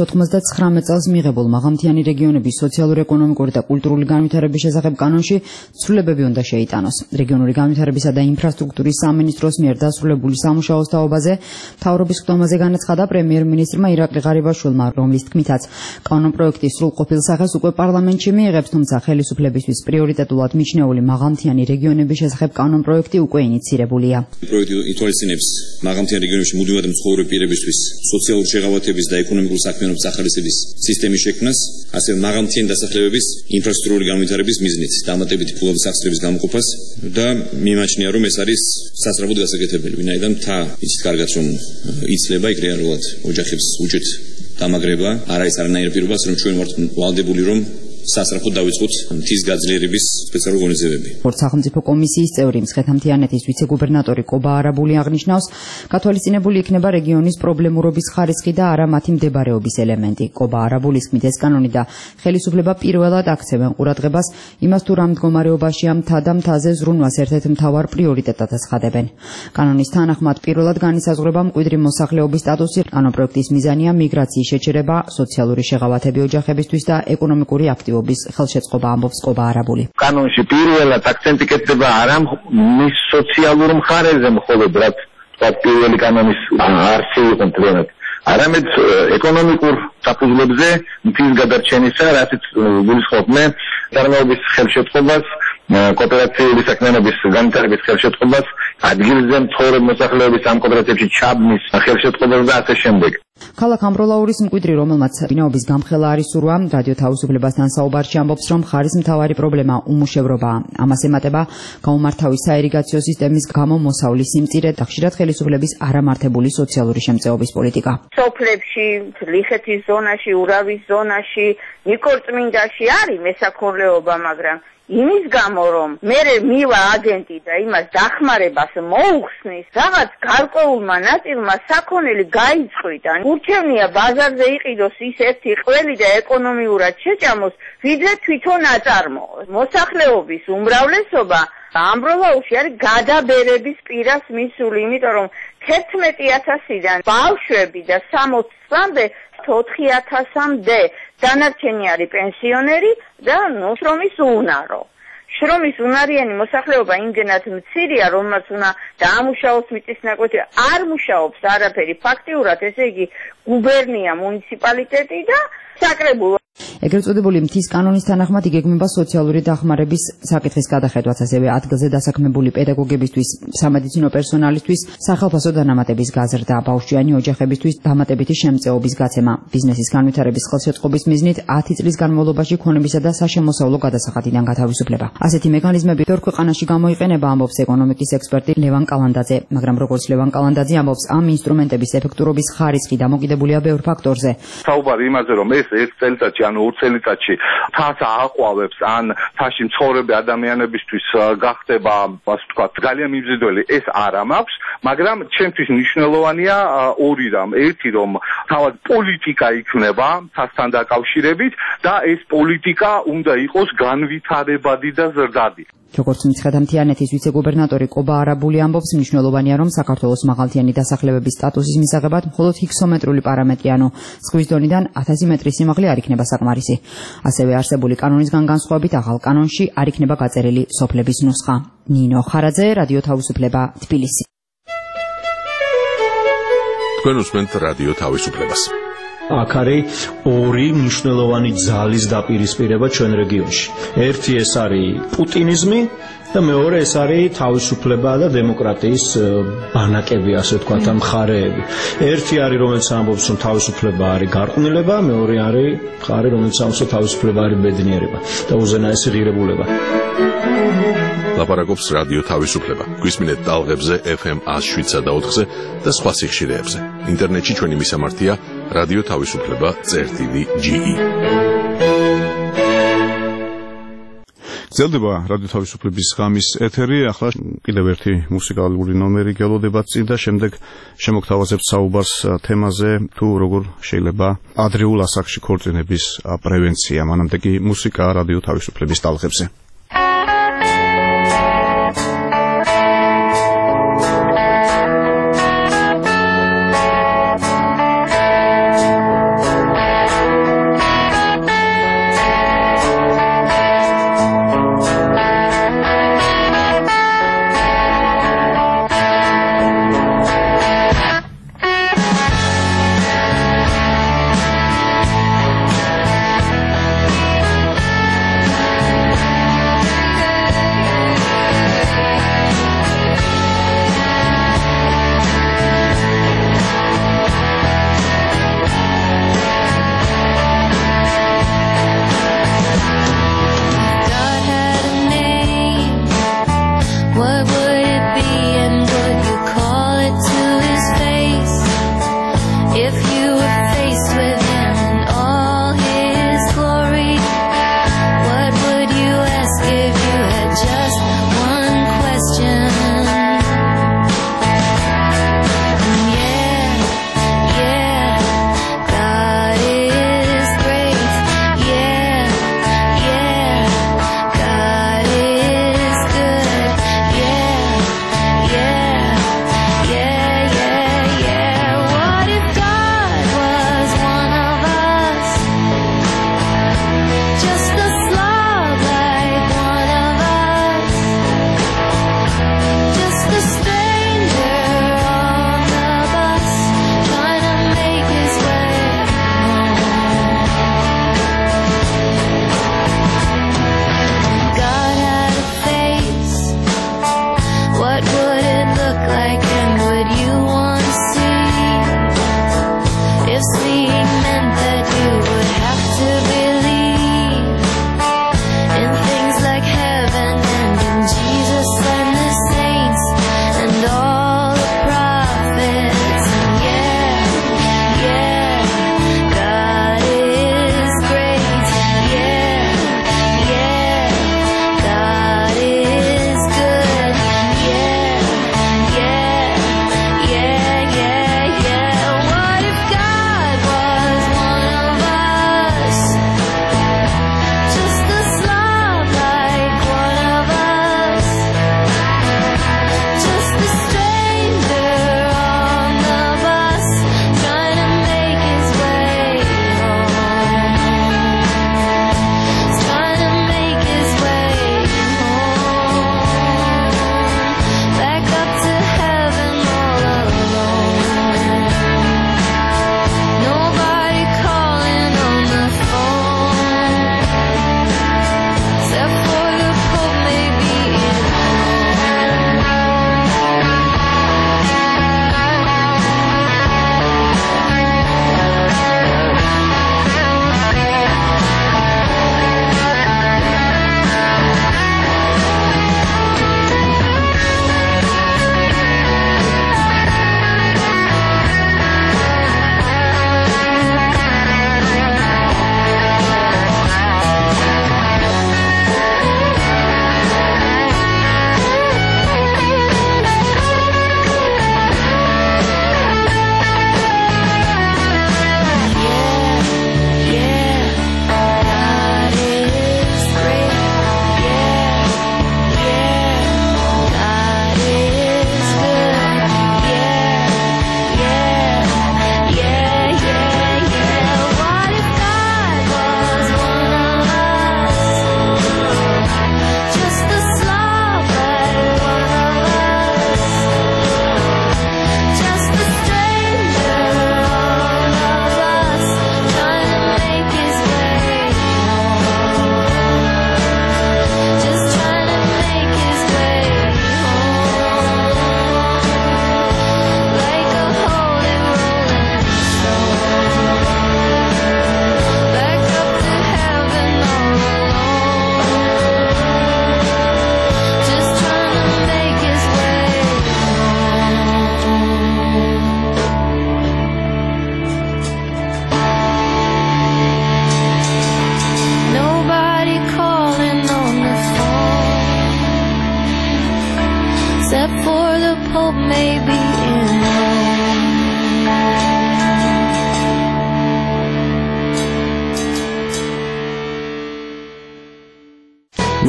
1999 წელს მიღებულ მაღალმთიანი რეგიონების სოციალურ-ეკონომიკური და კულტურული განვითარების შესახებ კანონში ცვლილებები უნდა შეიტანოს. რეგიონული განვითარებისა და ინფრასტრუქტურის სამინისტროს მიერ დასრულებული სამუშაოს თაობაზე მთავრობის სხდომაზე განაცხადა პრემიერ-მინისტრმა ირაკლი ღარიბაშვილმა, რომლის თქმითაც კანონ-პროექტის სრულყოფილ სახეს უკვე პარლამენტში მიიღებს, თუმცა ხელისუფლებისთვის პრიორიტეტულად მიჩნეული მაღალმთიანი რეგიონების შესახებ კანონ-პროექტი უკვე ინიცირებულია. პროექტი ითვალისწინებს მაღალმთიან რეგიონებში მუდმივად მცხოვრებ პირებისთვის სოციალური შეღავათების და ეკონომიკური საქმიანობის სახალისების სისტემის შექმნას, ასევე მაღალმთიანი დასახლებების ინფრასტრუქტურული განვითარების მიზნით დამატებითი ფულადის სახსრების გამოყოფას და მიმაჩნია, რომ ეს არის სასწრაფოდ გასაკეთებელი, ვინაიდან მთა იცით კარგად, რომ იცლება იქ რეალურად ოჯახებს უჭირთ დამაგრება, არ არის არანაირი პირობას, რომ ჩვენ ვართ ვალდებული, რომ სასწრაფოდ დავიწყოთ მთის გაძლიერების სპეციალური ღონისძიებები. სახელმწიფო კომისიის წევრი მცხეთა-მთიანეთის ვიცე-გუბერნატორი კობა არაბული აღნიშნავს, გათვალისწინებული იქნება რეგიონის პრობლემურობის ხარისხი და არა მათი მდებარეობის ელემენტი. კობა არაბულის თქმით, ეს კანონი და ხელისუფლება პირველად აქცევენ ყურადღებას იმას, თუ რა მდგომარეობაშია მთა და მთაზე ზრუნვას ერთ-ერთ მთავარ პრიორიტეტად აცხადებენ. კანონის თანახმად პირველად განისაზღვრება მკვიდრი მოსახლეობის სტატუსი. კანონპროექტის მიზანია მიგრაციის შეჩერება, სოციალური შეღავათები ოჯახებისთვის და ეკონომიკური აქტივობის ხელშეწყობა, ამბობს კობა არაბული. კანონში პირველად აქცენტი კეთდება არა მის სოციალურ მხარეზე მხოლოდ, რაც პირველი კანონის არსი იყო მთლიანად, არამედ ეკონომიკურ საფუძვლებზე მთის გადარჩენისა, რასაც გულისხმობდნენ წარმოების ხელშეწყობას, კოოპერაციული საქმიანობის განვითარების ხელშეწყობას, ადგილზე მცხოვრებ მოსახლეობის ამ კოოპერაციებში ჩაბმის ხელშეწყობას და ასე შემდეგ. ქალაქ ამბროლაურის მკვიდრი, რომელმაც ბინაობის გამხელა არის სურვა, რადიო თავისუფლებასთან საუბარში ამბობს, რომ ხარის მთავარი პრობლემა უმუშევრობაა. ამას ემატება გაუმართავი საირიგაციო სისტემის გამო მოსავლის სიმწირე და ხშირად ხელისუფლების არამართებული სოციალური შემწეობის პოლიტიკა. სოფლებში, ლიხეთის ზონაში, ურავის ზონაში, ნიკორწმინდაში არის მესაქონლეობა, მაგრამ იმის გამო, რომ მერე მივა აგენტი და იმას დახმარებას მოუხსნის, რაღაც გარკვეულმა ნაწილმა საქონელი გაიწყვიტა. ურჩევნია ბაზარზე იყიდოს ის ერთი ყველი და ეკონომიურად შეჭამოს, ვიდრე თვითონ აწარმოოს. მოსახლეობის უმრავლესობა ამბროლაურში არის გადაბერების პირას მისული, იმიტომ რომ 11,000-დან ბავშვები და 60 წლამდე 4,000-მდე დანარჩენი არის პენსიონერი და ნუსრომის უნარო. შრომის უნარიანი მოსახლეობა იმდენად მცირეა, რომელმაც უნდა დაამუშავოს მიწისნაკვეთი, არ მუშაობს არაფერი. ფაქტიურად ესე იგი გუბერნია, მუნიციპალიტეტი და საკრებულო. ეგრეთ წოდებული მთის კანონის თანახმად იგეგმება სოციალური დახმარების საკითხის გადახედვაც, ასევე ადგილზე დასაქმებული პედაგოგებისთვის, სამედიცინო პერსონალისთვის სახალხო დანამატების გაზრდა, ბავშვიანი ოჯახებისთვის დამატებითი შემწეობის გაცემა, ბიზნესის განვითარების ხელშეწყობის მიზნით 10 წლის განმავლობაში ქონებისა და საშემოსავლო გადასახადიდან გათავისუფლება. ასეთი მექანიზმები ბევრ ქვეყანაში გამოიყენება, ამბობს ეკონომიკის ექსპერტი ლევან კალანდაძე, მაგრამ როგორც ლევან კალანდაძე ამბობს, ამ ინსტრუმენტების ეფექტურობის ხარისხი დამოკიდებულია ბევრ ფაქტორზე. საუბარი იმაზე, რომ ეს ერთ წელიწადში ანუ 2 წელიწადში თასა აყვავებს ან თაში მცხოვრები ადამიანებისთვის გახდება, ასე ვთქვათ, ძალიან მიმზიდველი, ეს არ მაქვს, მაგრამ ჩემთვის მნიშვნელოვანია ორი რამ. ერთი რომ თავად პოლიტიკა იქნება თასთან დაკავშირებით და ეს პოლიტიკა უნდა იყოს განვითარებადი და ზრდადი. როგორც მცხეთა მთიანეთის ვიცე-გუბერნატორი კობა არაბული ამბობს, მნიშვნელოვანია, რომ საქართველოს მაღალმთიანი დასახლებების სტატუსის მისაღებად მხოლოდ ჰიქსომეტრული პარამეტრი, ანუ ზღვის დონიდან 1000 მეტრის სიმაღლე არ იქნება საკმარისი. ასევე არსებული კანონისგან განსხვავებით ახალ კანონში არ იქნება გაწერილი სოფლების ნუსხა. ნინო ხარაძე, რადიო თავისუფლება, თბილისი. თქვენ უსმენთ რადიო თავისუფლებას. აქ არის ორი მნიშვნელოვანი ძალის დაპირისპირება ჩვენ რეგიონში. ერთი ეს არის პუტინიზმი და მეორე ეს არის თავისუფლება და დემოკრატიის ბანაკები, ასე ვთქვათ, ამ მხარეები. ერთი არის, რომელიც ამბობს, რომ თავისუფლება არის გარყვნილება, მეორე არის მხარე, რომელიც ამბობს, რომ თავისუფლება არის ბედნიერება და უზენაესი ღირებულება. ლაპარაკობს რადიო თავისუფლება. გვისმინეთ ტალღებზე FM 107.4-ზე და სხვა სიხშირეებზე. ინტერნეტში ჩვენი მისამართია რადიო თავისუფლება.ge. გრძელდება რადიო თავისუფლების ღამის ეთერი. ახლა კიდევ ერთი მუსიკალური ნომერი გელოდება წინ და შემდეგ შემოგთავაზებთ საუბარს თემაზე, თუ როგორ შეიძლება ადრეულ ასაკში ქორწინების პრევენცია. მანამდე კი მუსიკა რადიო თავისუფლების ტალღებზე.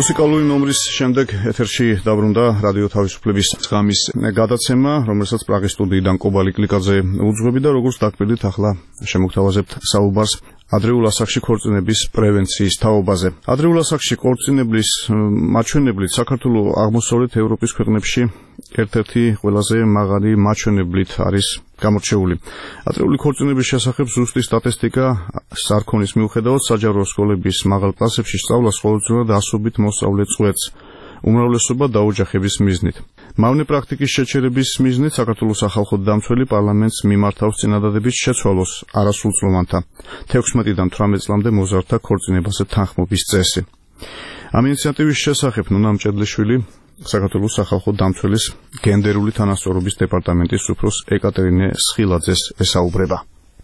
მუსიკალური ნომრის შემდეგ ეთერში დაბრუნდა რადიო თავისუფლების ღამის გადაცემა, რომელსაც პრაღის სტუდიიდან კობალი კლიკაძე უძღვები და როგორც დაკვირდით, ახლა შემოგთავაზებთ საუბარს ადრეულ ასაკში ქორწინების პრევენციის თაობაზე. ადრეულ ასაკში ქორწინებლის მაჩვენებლით საქართველოს აღმოსავლეთ ევროპის ქვეყნებში ერთ-ერთი ყველაზე მაღალი მაჩვენებლით არის გამორჩეული. ადრეული ქორწინების შესახებ ზუსტი სტატისტიკა არ ქონის მიუხედავად საჯარო სკოლების მაღალ კლასებში სწავლას ყოველწლიურად ასობით მოსწავლე წვეთს. უმრავლესობა დაოჯახების მიზნით. მავნე პრაქტიკის შეჩერების მიზნით საქართველოს სახალხო დამცველი პარლამენტს მიმართავს წინადადებით შეცვალოს არასრულწლოვანთა 16-დან 18 წლამდე მოზარდთა ქორწინებაზე თანხმობის წესი. ამ ინიციატივის შესახებ ნუნა მჭედლიშვილი საქართველოს სახალხო დამცველის გენდერული თანასწორობის დეპარტამენტის უფროს ეკატერინე სხილაძეს ესაუბრება.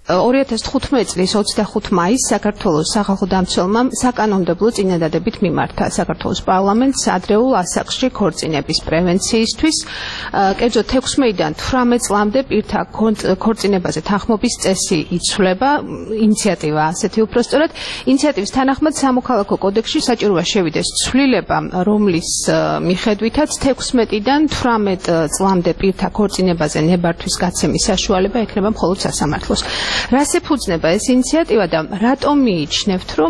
2015 წლის 25 მაისს საქართველოს სახალხო დამცველმა საკანონმდებლო წინადადებით მიმართა საქართველოს პარლამენტს ადრეულ ასაკში ქორწინების პრევენციისთვის, კერძოდ 16-დან 18 წლამდე პირთა ქორწინებაზე თანხმობის წესი იცვლება, ინიციატივა ასეთი უпростоრად. ინიციატივის თანახმად სამოქალაქო კოდექსში საჭიროა შევიდეს ცვლილება, რომლის მიხედვითაც 16-დან 18 წლამდე პირთა ქორწინებაზე ნებართვის გაცემის საშუალება ექნება მხოლოდ სასამართლოს. რას ეფუძნება ეს ინიციატივა და რატომ მიიჩნევთ, რომ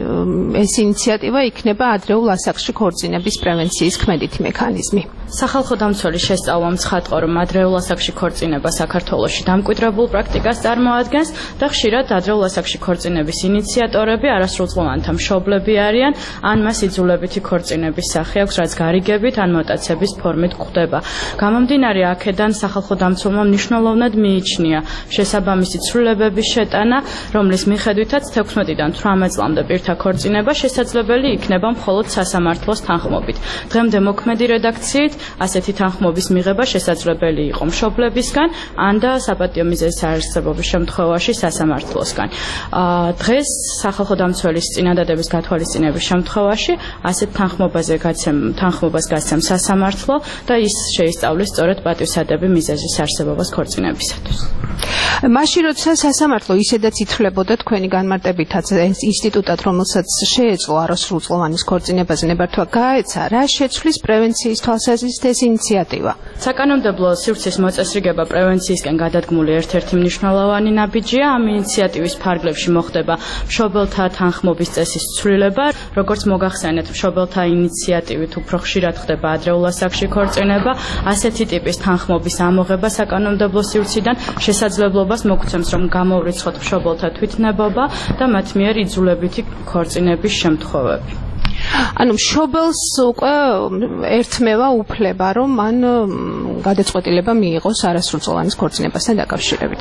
ეს ინიციატივა იქნება ადრეულ ასაკში ქორწინების პრევენციის ქმედითი მექანიზმი? სახალხო დამცველის შესწავლამ ცხადყო, რომ ადრეულ ასაკში ქორწინება საქართველოში დამკვიდრებულ პრაქტიკას წარმოადგენს და ხშირად ადრეულ ასაკში ქორწინების ინიციატორები არასრულწლოვანთა მშობლები არიან, ან მას იძულებითი ქორწინების სახე აქვს, რაც გარიგებით ან მოტაცების ფორმით გვხვდება. გამომდინარე აქედან სახალხო დამცველმა მნიშვნელოვნად მიიჩნია შესაბამისი ცვლილებების შეტანა, რომლის მიხედვითაც 16-დან 18 წლამდე პირთა ქორწინება შესაძლებელი იქნება მხოლოდ სასამართლოს თანხმობით. დღემდე მოქმედი რედაქციით ასეთი თანხმობის მიღება შესაძლებელი იყო მშობლებისგან, ან და საპატიო მიზეზის არარსებობის შემთხვევაში სასამართლოსგან. დღეს სახალხო დამცველის წინადადების გათვალისწინების შემთხვევაში ასეთ თანხმობას გასცემს სასამართლო და ის შეისწავლის სწორედ პატივსადები მიზეზის არსებობას ქორწინებისათვის. მაშინ როცა სასამართლო ისედაც ითვლებოდა თქვენი განმარტებითაც ინსტიტუტად, რომელსაც შეეძლო არასრულწლოვანის ქორწინებაზე ნებართვა გაეცა, რა შეცვლის პრევენციის თვალსაზრისით ეს ინიციატივა? საკანონმდებლო სივრცის მოწესრიგება პრევენციისკენ გადადგმული ერთ-ერთი მნიშვნელოვანი ნაბიჯია. ამ ინიციატივის ფარგლებში მოხდება მშობელთა თანხმობის წესის ცვლილება, როგორც მოგახსენეთ, მშობელთა ინიციატივით უფრო ხშირად ხდება ადრეულ ასაკში ქორწინება, ასეთი ტიპის თანხმობის ამოღება საკანონმდებლო სივრციდან შესაძლებლობას მოგცემს, რომ გამოვრიცხოთ მშობელთა თვითნებობა და მათ მიერ იძულებითი ქორწინების შემთხვევები. ანუ მშობელს უკვე ერთმევა უფლება, რომ მან გადაწყვეტილება მიიღოს არასრულწლოვანის ქორწინებასთან დაკავშირებით.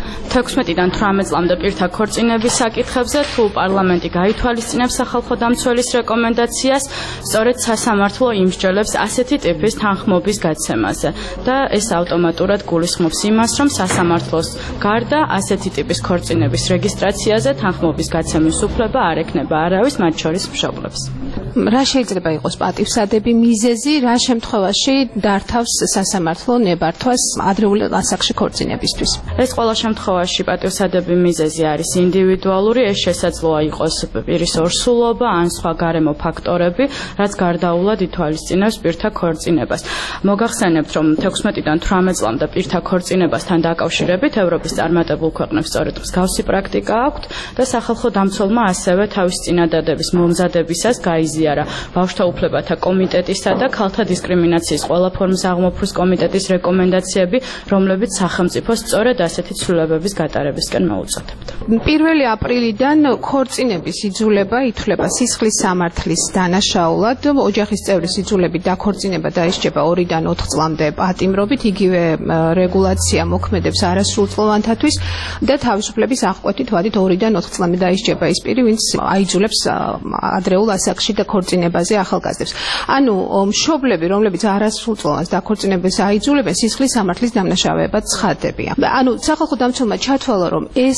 16-დან 18 წლამდე პირთა ქორწინების საკითხებზე თუ პარლამენტი გაითვალისწინებს სახალხო დამცველის რეკომენდაციას, სწორედ სასამართლო იმსჯელებს ასეთი ტიპის თანხმობის გაცემაზე და ეს ავტომატურად გულისხმობს იმას, რომ სასამართლოს გარდა ასეთი ტიპის ქორწინების რეგისტრაციაზე თანხმობის გაცემის უფლება არ ექნება არავის, მათ შორის მშობლებს. რა შეიძლება იყოს პატივსადები მიზეზი, რა შემთხვევაში დართავს სასამართლო ნებართვას ადრეულ ასაკში ქორწინებისთვის? ეს ყველა შემთხვევაში პატივსადები მიზეზი არის ინდივიდუალური, ეს შესაძლოა იყოს პირის ორსულობა ან სხვა გარემო ფაქტორები, რაც გარდაულად ითვალისწინებს პირთა ქორწინებას. მოგახსენებთ, რომ 16-დან 18 წლამდე პირთა ქორწინებასთან დაკავშირებით ევროპის წარმატებულ ქვეყნებს სწორედ მსგავსი პრაქტიკა აქვთ და სახალხო დამცველმა ასევე თავის წინადადების მომზადებისას გაიზიარა ბავშვთა უფლებათა კომიტეტისა და ქალთა დისკრიმინაციის ყველა ფორმის აღმოფხვის კომიტეტის რეკომენდაციები, რომლებიც სახელმწიფოს სწორედ ასეთი ცვლილებების გატარებისკენ მოუწოდებდა. 1 აპრილიდან ქორწინების იძულება ითვლება სისხლის სამართლის დანაშაულად, ოჯახის წევრის იძულებით დაქორწინება დაისჯება 2-დან 4 წლამდე პატიმრობით, იგივე რეგულაცია მოქმედებს არასრულწლოვანთათვის და თავისუფლების აღკვეთით ვადით 2-დან 4 წლამდე დაისჯება ის პირი, ვინც აიძულებს ადრეულ ასაკში და ქორწინებაზე ახალგაზრდებს. ანუ მშობლები, რომლებიც არასრულწლოვანს დაქორწინებას აიძულებენ, სისხლის სამართლის დამნაშავეებად ცხადდებიან. ანუ სახალხო დამცველმა ჩათვალა, რომ ეს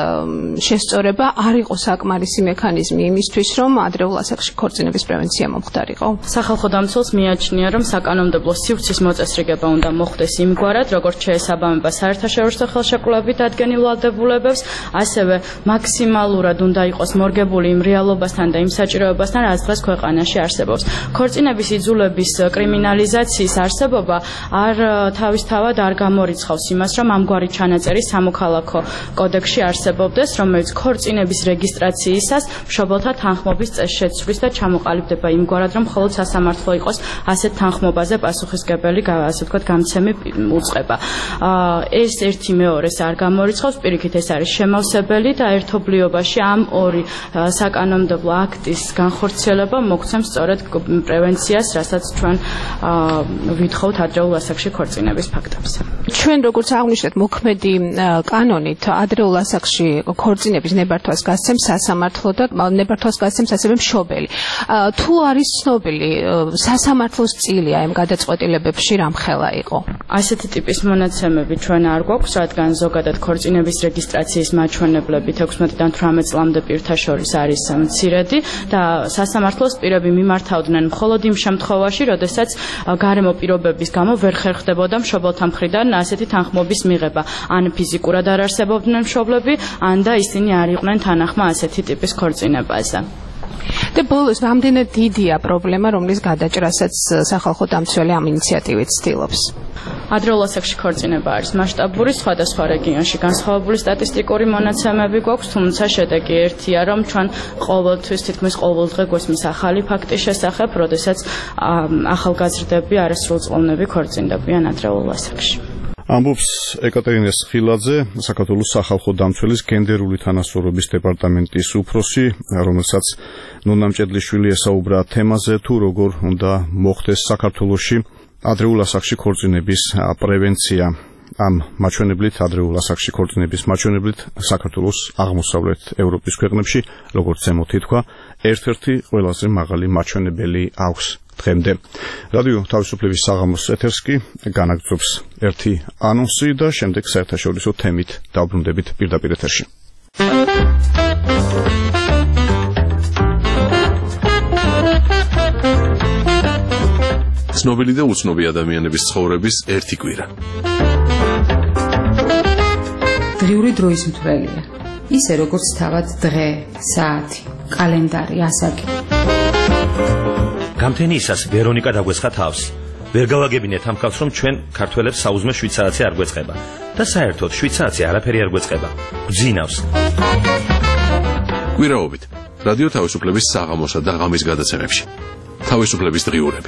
შესწორება არ იყო საკმარისი მექანიზმი იმისთვის, რომ ადრეულ ასაკში ქორწინების პრევენცია მომხდარიყო. სახალხო დამცველს მიაჩნია, რომ საკანონმდებლო სივრცის მოწესრიგება უნდა მოხდეს იმგვარად, როგორც შეესაბამება საერთაშორისო ხელშეკრულებით დადგენილ ვალდებულებებს, ასევე მაქსიმალურად უნდა იყოს მორგებული იმ რეალობასთან და იმ საჭიროებასთან, რაც დღეს ქვეყანაში არსებობს. ქორწინების იძულების კრიმინალიზაციის არსებობა არ თავისთავად არ გამორიცხავს იმას, რომ ამგვარი ჩანაწერი სამოქალაქო კოდექსში არსებობდეს, რომელიც ქორწინების რეგისტრაციისას მშობელთა თანხმობის წესშეცვლის და ჩამოყალიბდება იმგვარად, რომ მხოლოდ სასამართლო იყოს ასეთ თანხმობაზე პასუხისმგებელი, ასე ვთქვათ, გამცემი უწყება. ეს ერთი მეორეს არ გამორიცხავს, პირიქით ეს არის შემავსებელი და ერთობლიობაში ამ ორი საკანონმდებლო აქტის განხორციელება მოგცემს სწორედ პრევენციას, რასაც ჩვენ ვითხოვთ ადრეულ ასაკში ქორწინების ფაქტებზე. ჩვენ როგორც აღვნიშნეთ, მოქმედი კანონით ადრეულ ასაკში ქორწინების ნებართვას გასცემს სასამართლო და ნებართვას გასცემს ასევე მშობელი. თუ არის ცნობილი, სასამართლოს წილია ამ გადაწყვეტილებებში რამხელა იყო? ასეთი ტიპის მონაცემები ჩვენ არ გვაქვს, რადგან ზოგადად ქორწინების რეგისტრაციის მაჩვენებლები 16-დან 18 წლამდე პირთა შორის არის მცირედი და სასამართლოს პირები მიმართავდნენ მხოლოდ იმ შემთხვევაში, როდესაც გარემო პირობების გამო ვერ ხერხდებოდა მშობელთა მხრიდან ასეთი თანხმობის მიღება. ან ფიზიკურად არ არსებობდნენ მშობლები, ან და ისინი არ იყვნენ თანახმა ასეთი ტიპის ქორწინებაზე. და ბოლოს რამდენად დიდია პრობლემა, რომლის გადაჭრასაც სახალხო დამცველი ამ ინიციატივით ცდილობს? ადრეულ ასაკში ქორწინება არის მასშტაბური, სხვადასხვა რეგიონში განსხვავებული სტატისტიკური მონაცემები გვაქვს, თუმცა შედეგი ერთია, რომ ჩვენ ყოველთვის თითქმის ყოველდღე გვესმის ახალი ფაქტის შესახებ, როდესაც ახალგაზრდები არასრულწლოვნები ქორწინდებიან ადრეულ ასაკში. ამბობს ეკატერინე სხილაძე, საქართველოს სახალხო დამცველის გენდერული თანასწორობის დეპარტამენტის უფროსი, რომელსაც ნონა მჭედლიშვილი ესაუბრა თემაზე, თუ როგორ უნდა მოხდეს საქართველოში ადრეულ ასაკში ქორწინების პრევენცია. ამ მაჩვენებლით, ადრეულ ასაკში ქორწინების მაჩვენებლით საქართველოს აღმოსავლეთ ევროპის ქვეყნებში, როგორც ზემოთი თქვა, ერთ-ერთი ყველაზე მაღალი მაჩვენებელი აქვს დღემდე. რადიო თავისუფლების საღამოს ეთერს კი განაგრძობს ერთი ანონსი და შემდეგ საერთაშორისო თემით დავბრუნდებით პირდაპირ ეთერში. ცნობილი და უცნობი ადამიანების ცხოვრების ერთი კვირა. დღიური დროის მთვრელია. ისე როგორც თავად დღე, საათი, კალენდარი, ასაკი. გამთენიისას ვერონიკა დაგვეცხა თავს. ვერ გავაგებინეთ ამ ხალხს, რომ ჩვენ ქართველებს საუზმე 7 საათი არ გვეწყება და საერთოდ 7 საათი არაფერი არ გვეწყება. გძინავს. კვირაობით რადიო თავისუფლების საღამოსა და ღამის გადაცემებში. თავისუფლების დღიურები.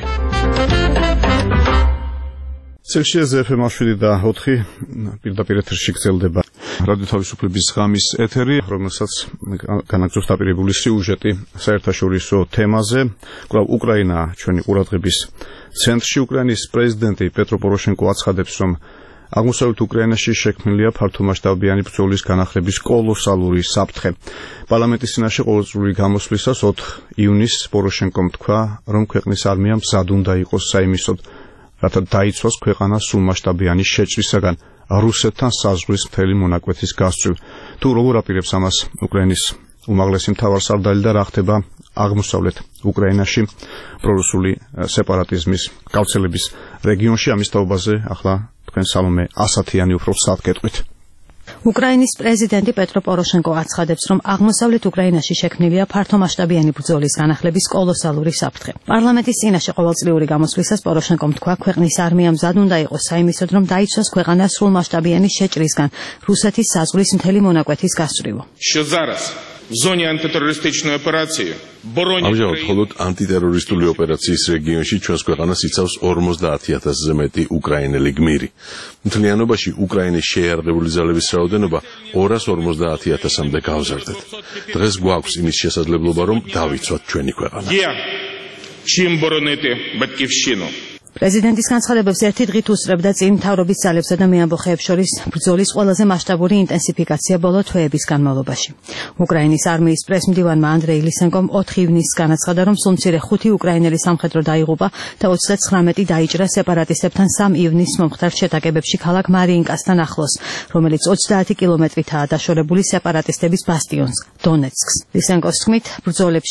ცელსიაზე FM-7 და 4 პირდაპირ ეთერში გრძელდება რადიო თავისუფლების ღამის ეთერი, რომელსაც განაგრძობს დაპირებული სიუჟეტი საერთაშორისო თემაზე. კვლავ უკრაინა ჩვენი ყურადღების ცენტრში. უკრაინის პრეზიდენტი პეტრო პოროშენკო აცხადებს, რომ აღმოსავლეთ უკრაინაში შექმნილია ფართომასშტაბიანი ბრძოლის განახლების კოლოსალური საფრთხე. პარლამენტის წინაშე ყოველწლიური გამოსვლისას 4 ივნისს პოროშენკომ თქვა, რომ ქვეყნის არმია მზად უნდა იყოს საიმისოდ, რათა დაიცვას ქვეყანა სრულმასშტაბიანი შეჭრისაგან რუსეთთან საზღვრის მთელი მონაკვეთის გასწვრივ. თუ როგორ აპირებს ამას უკრაინის უმაღლესი მთავარსარდალი და რა ხდება აღმოსავლეთ უკრაინაში პრორუსული სეპარატიზმის გავრცელების რეგიონში, ამის თაობაზე ახლა თქვენ სალომე ასათიანი უფრო ვსად გეტყვით. უკრაინის პრეზიდენტი პეტრო პოროშენკო აცხადებს, რომ აღმოსავლეთ უკრაინაში შექმნილია ფართომასშტაბიანი ბრძოლის განახლების კოლოსალური საფრთხე. პარლამენტის წინაშე ყოველწლიური გამოსვლისას პოროშენკომ თქვა, ქვეყნის არმია მზად უნდა იყოს საიმისოდ, რომ დაიცვას ქვეყანა სრულმასშტაბიანი შეჭრისგან რუსეთის საზღვრის მთელი მონაკვეთის გასწვრივ. В зоне антитеррористичной операции ამჟამად მხოლოდ ანტიტერორისტული ოპერაციის რეგიონში ჩვენს ქვეყანას იცავს 50,000-ზე მეტი უკრაინელი გმირი. მთლიანობაში უკრაინის შეიარაღებული ძალების რაოდენობა 250,000-მდე გავზარდეთ. დღეს გვაქვს იმის შესაძლებლობა, რომ დავიცვათ ჩვენი ქვეყანა. Чим боронити батьківщину? პრეზიდენტის განცხადებებს ერთი დღით უსწრებდა წინ მთავრობის ძალებსა და მეამბოხეებს შორის ბრძოლის ყველაზე მასშტაბური ინტენსიფიკაცია ბოლო თვეების განმავლობაში. უკრაინის არმიის პრესმდივანმა ანდრეი ლისენკომ 4 ივნისს განაცხადა, რომ სულ მცირე 5 უკრაინელი სამხედრო დაიღუპა და 39 დაიჭრა სეპარატისტებთან 3 ივნისს მომხდარ შეტაკებებში ქალაქ მარიინკასთან ახლოს, რომელიც 30 კილომეტრითაა დაშორებული სეპარატისტების ბასტიონს, დონეცკს. ლისენკოს თქმით, ბრძოლებში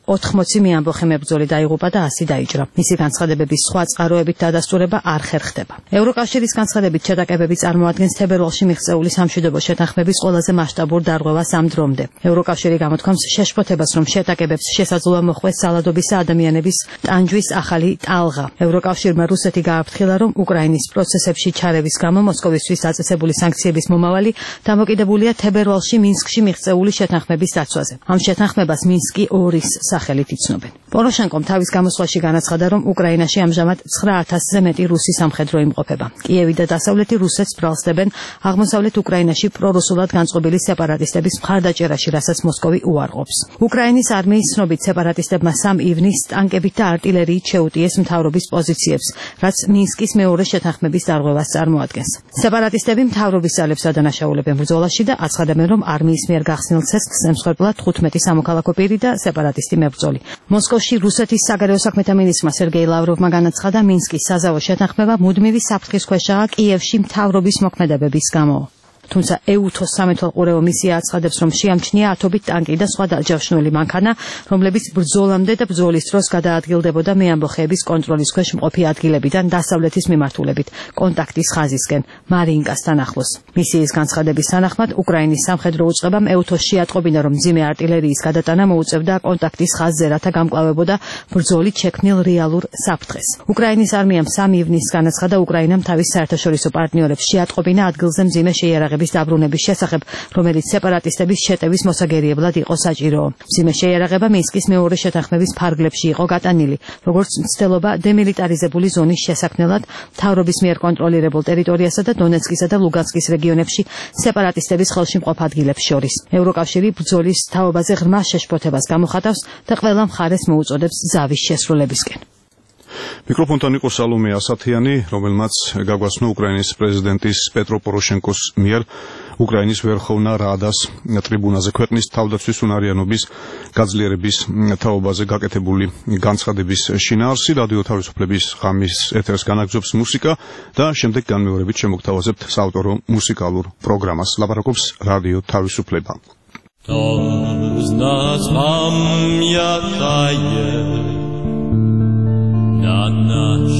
80 მეამბოხე მებრძოლი დაიღუპა და 100 დაიჭრა. მისი განცხადებების სხვა წყაროებით დადასტურება არ ხერხდება. ევროკავშირის განცხადებით შეტაკებები წარმოადგენს თებერვალში მიღწეული სამშვიდობო შეთანხმების ყველაზე მასშტაბურ დარღვევას ამ დრომდე. ევროკავშირი გამოთქვამს შეშფოთებას, რომ შეტაკებებს შესაძლოა მოხვდეს სალადობისა ადამიანების ტანჯვის ახალი ტალღა. ევროკავშირმა რუსეთი გააფრთხილა, რომ უკრაინის პროცესებში ჩარევის გამო მოსკოვისთვის დაწესებული სანქციების მომავალი დამოკიდებულია თებერვალში მინსკში მიღწეული შეთანხმების დაცვაზე. ამ შეთანხმებას მინსკი 2-ის სახელით იცნობენ. პოროშენკომ თავის გამოსვლაში განაცხადა, რომ უკრაინაში ამჟამად 9000-ზე მეტი რუსი სამხედრო იმყოფება. კიევი და დასავლეთი რუსეთს ბრალსდებენ აღმოსავლეთ უკრაინაში პრორუსულად განწყობილი სეპარატისტების მხარდაჭერაში, რასაც მოსკოვი უარყოფს. უკრაინის არმიის ცნობით სეპარატისტებმა 3 ივნისს ტანკებით და артиლერიით შეუტიეს მთავრობის პოზიციებს, რაც მინსკის მეორე შეთანხმების დარღვევას წარმოადგენს. სეპარატისტები მთავრობის ძალებს ადანაშაულებენ ბრძოლაში და აცხადებენ, რომ არმიის მიერ გახსნილ ცეცხლს ემსხვერპლა 15 სამოქალაქო პირი და სეპარატისტი მებრძოლი. მოსკოვში რუსეთის საგარეო საქმეთა მინისტრმა სერგეი ლავროვმა განაცხადა, მინსკის საზავო შეთანხმება მუდმივი საფრთხის ქვეშაა კიევში მთავრობის მოქმედებების გამო. თუმცა EUTOS სამეთვალყურეო მისია აცხადებს, რომ შეამჩნია ათობით ტანკი და სხვა დაჯავშნული მანქანა, რომლებიც ბრძოლამდე და ბრძოლის დროს გადაადგილდებოდა მეამბოხეების კონტროლის ქვეშ მყოფი ადგილებიდან დასავლეთის მიმართულებით, კონტაქტის ხაზისკენ, მარიინკასთან ახლოს. მისიის განცხადების თანახმად, უკრაინის სამხედრო უწყებამ EUTOS-ში ატყობინა, რომ მძიმე артиლერიის გადატანა მოუწევდა კონტაქტის ხაზზე, რათა გამკლავებოდა ბრძოლით შექმნილ რეალურ საფრთხეს. უკრაინის არმიამ 3 ივნისს განაცხადა, უკრაინამ თავის საერთაშორისო პარტნიორებს შეატყობინა ადგილზე მძიმე შეიარაღების დაბრუნების შესახებ, რომელიც სეპარატისტების შეტევის მოსაგერიებლად იყო საჭირო. მძიმე შეიარაღება მინსკის მეორე შეთანხმების ფარგლებში იყო გატანილი, როგორც მცდელობა დემილიტარიზებული ზონის შესაქმნელად მთავრობის მიერ კონტროლირებულ ტერიტორიასა და დონეცკისა და ლუგანსკის რეგიონებში სეპარატისტების ხელში მყოფ ადგილებს შორის. ევროკავშირი ბრძოლის თაობაზე ღრმა შეშფოთებას გამოხატავს და ყველა მხარეს მოუწოდებს ზავის შესრულებისკენ. მიკროფონთან იყო სალომე ასათიანი, რომელმაც გაგვაცნო უკრაინის პრეზიდენტის პეტრო პოროშენკოს მიერ უკრაინის ვერხოვნა რადას ტრიბუნაზე ქვეყნის თავდაცვის უნარიანობის გაძლიერების თაობაზე გაკეთებული განცხადების შინაარსი. რადიო თავისუფლების ღამის ეთერს განაგრძობს მუსიკა და შემდეგ განმეორებით შემოგთავაზებთ საავტორო მუსიკალურ პროგრამას. ლაპარაკობს რადიო თავისუფლება. Na nasz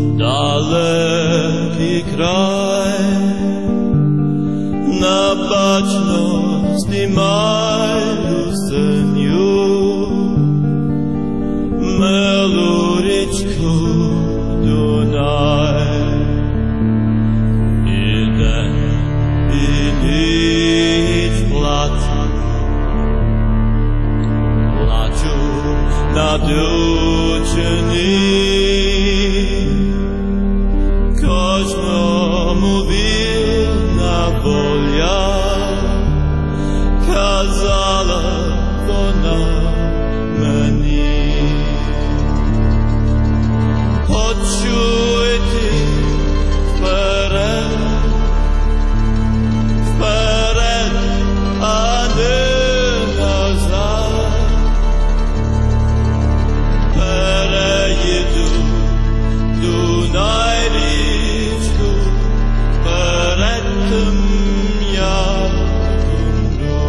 daleki kraj, na baczność i maju seniu, meluriczku Dunaj. Idę i nic placu, placiu na duczyni. Każdemu winna wolia kazała ona mnie. Poczujcie wперед, a nie nazad. Переїду Дунай річку, перед тим я умру.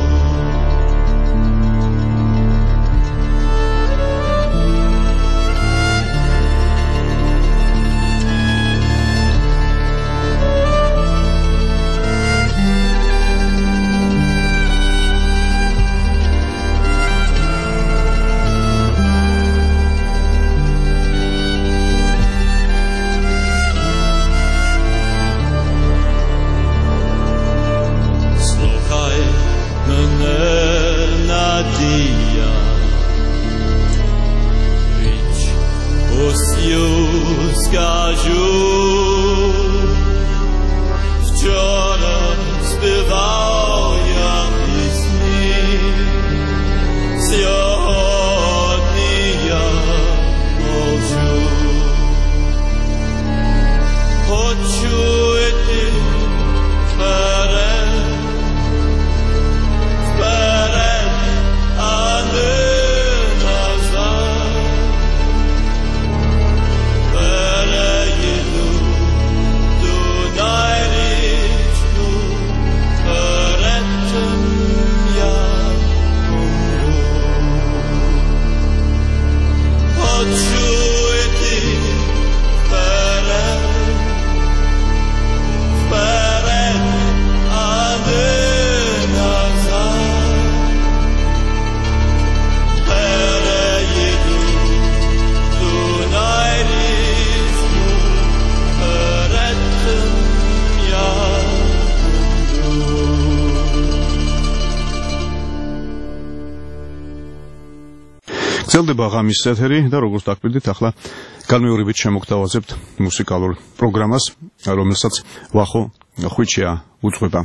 Скажу, вчора співав я пісні, сьогодні я мовчу. Хочу йти вперед, а გრძელდება ღამის ეთერი და როგორც დაკვირდით, ახლა განმეორებით შემოგთავაზებთ მუსიკალურ პროგრამას, რომელსაც ვახო ხვიჩია უძღვება.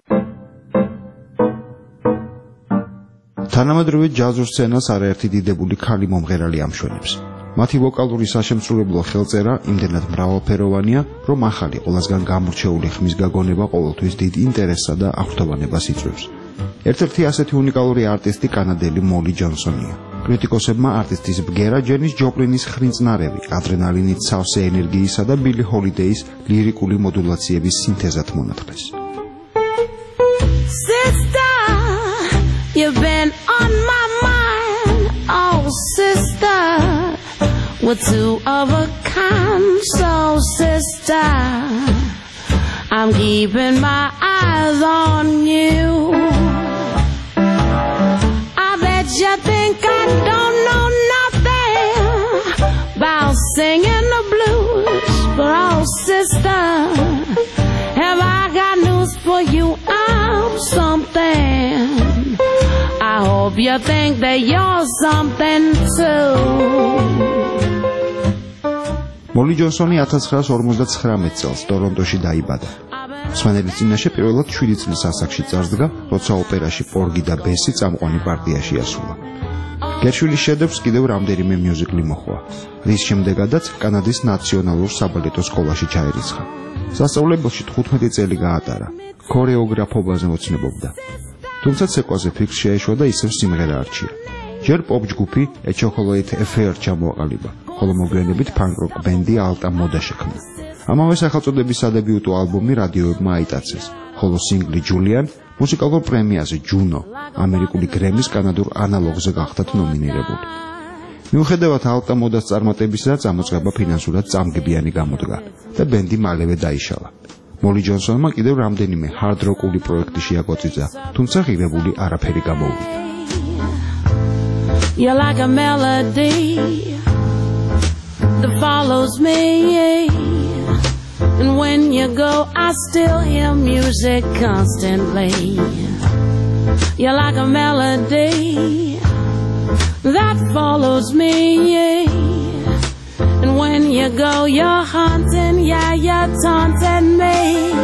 თანამედროვე ჯაზურ სცენას არაერთი დიდებული ქალი მომღერალი ამშვენებს. მათი ვოკალური საშემსრულებლო ხელწერა იმდენად მრავალფეროვანია, რომ ახალი ყველასგან გამორჩეული ხმის გაგონება ყოველთვის დიდ ინტერესსა და აღფრთოვანებას იწვევს. ერთ-ერთი ასეთი უნიკალური არტისტი კანადელი მოლი ჯონსონია. კრიტიკოსებმა არტისტის ბგერა ჯენის ჯოპლინის ხრინწნარევი, ადრენალინით სავსე ენერგიისა და ბილი ჰოლიდეის ლირიკული მოდულაციების სინთეზად მონათლეს. Sister, you've been on my mind, oh sister, we're two of a kind, so sister, I'm keeping my eyes on you. I bet you think I don't know nothing about singing the blues, but oh sister, have I got news for you? I'm something. I hope you think that you're something too. მოლი ჯონსონი 1959 წელს ტორონტოში დაიბადა. მსმენელის წინაშე პირველად 7 წლის ასაკში წარსდგა, როცა ოპერაში პორგი და ბესი წამყვანი პარტიაში ასულა. გერშვილის შედევრს კიდევ რამდენიმე მიუზიკლი მოჰყვა, რის შემდეგაც კანადის ნაციონალურ საბალეტო სკოლაში ჩაირიცხა. სასწავლებელში 15 წელი გაატარა, ქორეოგრაფობაზე ოცნებობდა. თუმცა ცეკვაზე ფიქრს შეეშვა და ისევ სიმღერა არჩია. ჯერ პოპ ჯგუფი A Chocolate Affair ჩამოაყალიბა, ხოლო მოგვიანებით ფანკ-როკ ბენდი ალტა მოდა შექმნა. ამავე სახელწოდების სადებიუტო ალბომი რადიოებმა აიტაცეს, ხოლო სინგლი ჯულიან მუსიკალურ პრემიაზე ჯუნო, ამერიკული გრემის კანადურ ანალოგზე გახდათ ნომინირებული. მიუხედავად ალტა მოდას წარმატებისა, წამოწყება ფინანსურად წამგებიანი გამოდგა და ბენდი მალევე დაიშალა. მოლი ჯონსონმა კიდევ რამდენიმე ჰარდ როკული პროექტი შეაკოწიძა, თუმცა ღირებული არაფერი გამოვიდა. You're like a melody that follows me, and when you go I still hear music constantly. You're like a melody that follows me, and when you go you're haunting, yeah, you're taunting me.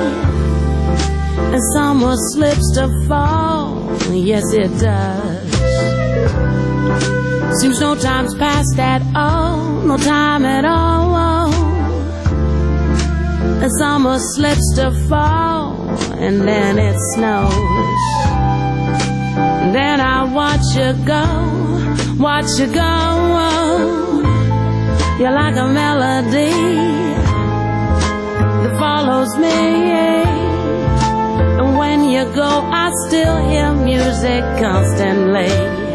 And summer slips to fall, yes it does. Seems no time's passed at all, no time at all. And summer slips to fall, and then it snows. And then I watch you go, watch you go. You're like a melody that follows me, and when you go I still hear music constantly.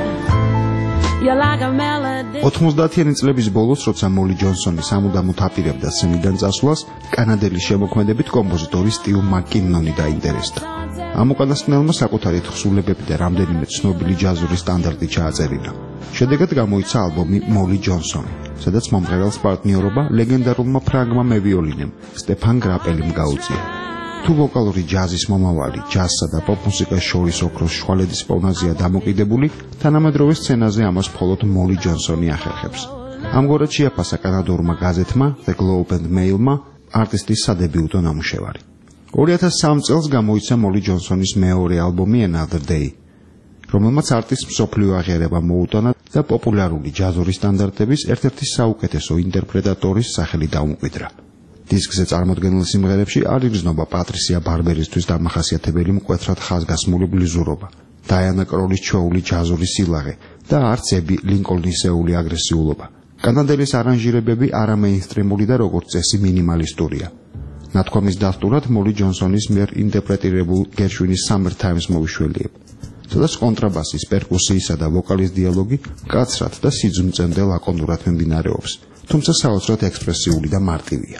90-იანი წლების ბოლოს, როცა მოლი ჯონსონი სამუდამოდ აპირებდა სცენიდან წასვლას, კანადელი შემოქმედებით კომპოზიტორი სტივ მაკკინონი დაინტერესდა. ამ უკანასკნელმა საკუთარი თხზულებები და რამდენიმე ცნობილი ჯაზური სტანდარტი ჩააწერინა. შედეგად გამოიცა ალბომი მოლი ჯონსონი, სადაც მომღერალს პარტნიორობა ლეგენდარულმა ფრანგმა მევიოლინემ სტეფან გრაპელიმ გაუწია. თუ ვოკალური ჯაზის მომავალი ჯაზსა და პოპ მუსიკას შორის ოქროს შუალედის პოვნაზეა დამოკიდებული, თანამედროვე სცენაზე ამას მხოლოდ მოლი ჯონსონი ახერხებს. ამგვარად შეაფასა კანადურმა გაზეთმა The Globe and Mail-მა არტისტის სადებიუტო ნამუშევარი. 2003 წელს გამოიცა მოლი ჯონსონის მეორე ალბომი Another Day, რომელმაც არტისტს მსოფლიო აღიარება მოუტანა და პოპულარული ჯაზური სტანდარტების ერთ-ერთი საუკეთესო ინტერპრეტატორის სახელი დაუმკვიდრა. დისკზე წარმოდგენილ სიმღერებში არ იგრძნობა პატრისია ბარბერისთვის დამახასიათებელი მკვეთრად ხაზგასმული ბლუზურობა, დაიანა კროლის ჩვეული ჯაზური სილაღე და არც ები ლინკოლნისეული აგრესიულობა. კანადელის არანჟირებები არამეინსტრიმული და როგორც წესი მინიმალისტურია. ნათქვამის დასტურად მოლი ჯონსონის მიერ ინტერპრეტირებულ გერშვილის Summer Times მოვიშველიებ, სადაც კონტრაბასის, პერკუსიისა და ვოკალის დიალოგი კაცრად და სიძუმწემდე ლაკონურად მიმდინარეობს, თუმცა საოცრად ექსპრესიული და მარტივია.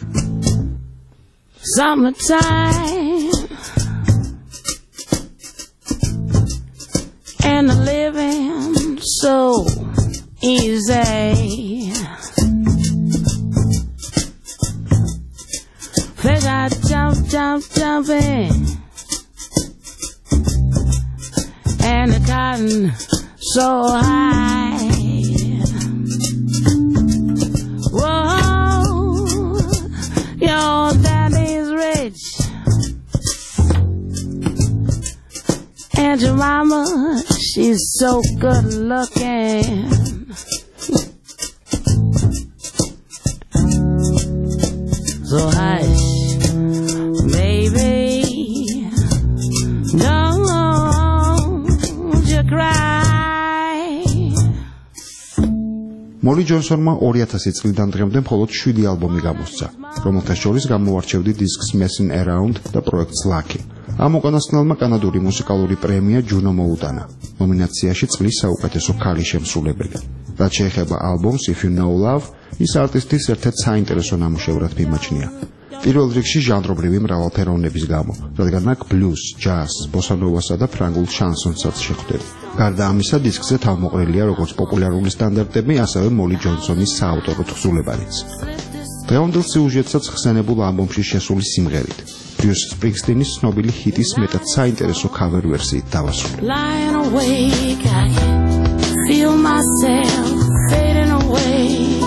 Summertime and the living so easy. They got jumping, and the cotton so high. mama, she's so good looking. So hush, baby, don't you cry. Molly Johnson-მა 2000 წლიდან დღემდე მხოლოდ 7 ალბომი გამოსცა, რომელთა შორის გამოვარჩევდი დისკს Messing Around და პროექტს Lucky. ამ უკანასკნელმა კანადური მუსიკალური პრემია Juno მოუტანა, ნომინაციაში წლის საუკეთესო ქალი შემსრულებელი. რაც შეეხება ალბომს If You Know Love, ის არტისტის ერთ-ერთ საინტერესო ნამუშევრად მიმაჩნია. პირველ რიგში ჟანრობრივი მრავალფეროვნების გამო, რადგან აქ ბლუზ, ჯაზ, ბოსანოვასა და ფრანგულ შანსონსაც შეხვდები. გარდა ამისა, დისკზე თავმოყრილია როგორც პოპულარული სტანდარტები, ასევე Molly Johnson-ის საავტორო თხზულებებიც. დღევანდელ სიუჟეტსაც ხსენებულ ალბომში შესული სიმღერით, Bruce Springsteen-ის ცნობილი ჰიტის მეტად საინტერესო cover ვერსიით დავასრულებ. Lying awake, I can feel myself fading away.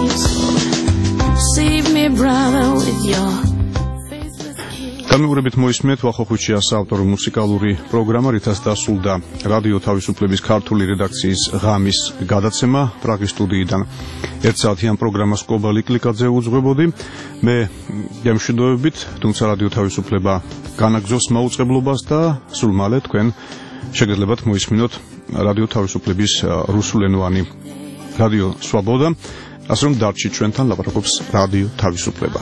Save me, brother, with your გამეორებით მოისმენთ ვახოხუჩიას ავტორი მუსიკალური პროგრამა, რითაც დასრულდა რადიო თავისუფლების ქართული რედაქციის ღამის გადაცემა პრაღის სტუდიიდან. 1 საათიან პროგრამას კობალი კლიკაძე უძღვებოდი. მე გემშვიდობებით, თუმცა რადიო თავისუფლება განაგზობს მაუწყებლობას და სულ მალე თქვენ შეგეძლებათ მოისმინოთ რადიო თავისუფლების რუსულენოვანი რადიო სვაბოდა, ასე რომ დარჩით ჩვენთან, ლაპარაკობს რადიო თავისუფლება.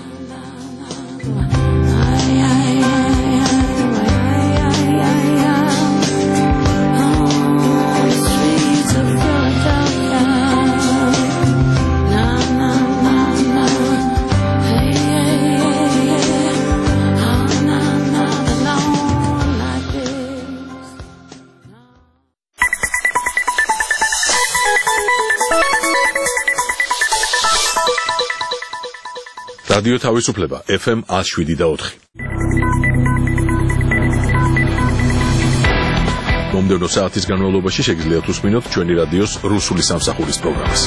რადიო თავისუფლება FM 107.4. მომდევნო საათის განმავლობაში შეგიძლიათ უსმინოთ ჩვენი რადიოს რუსული სამსახურის პროგრამას.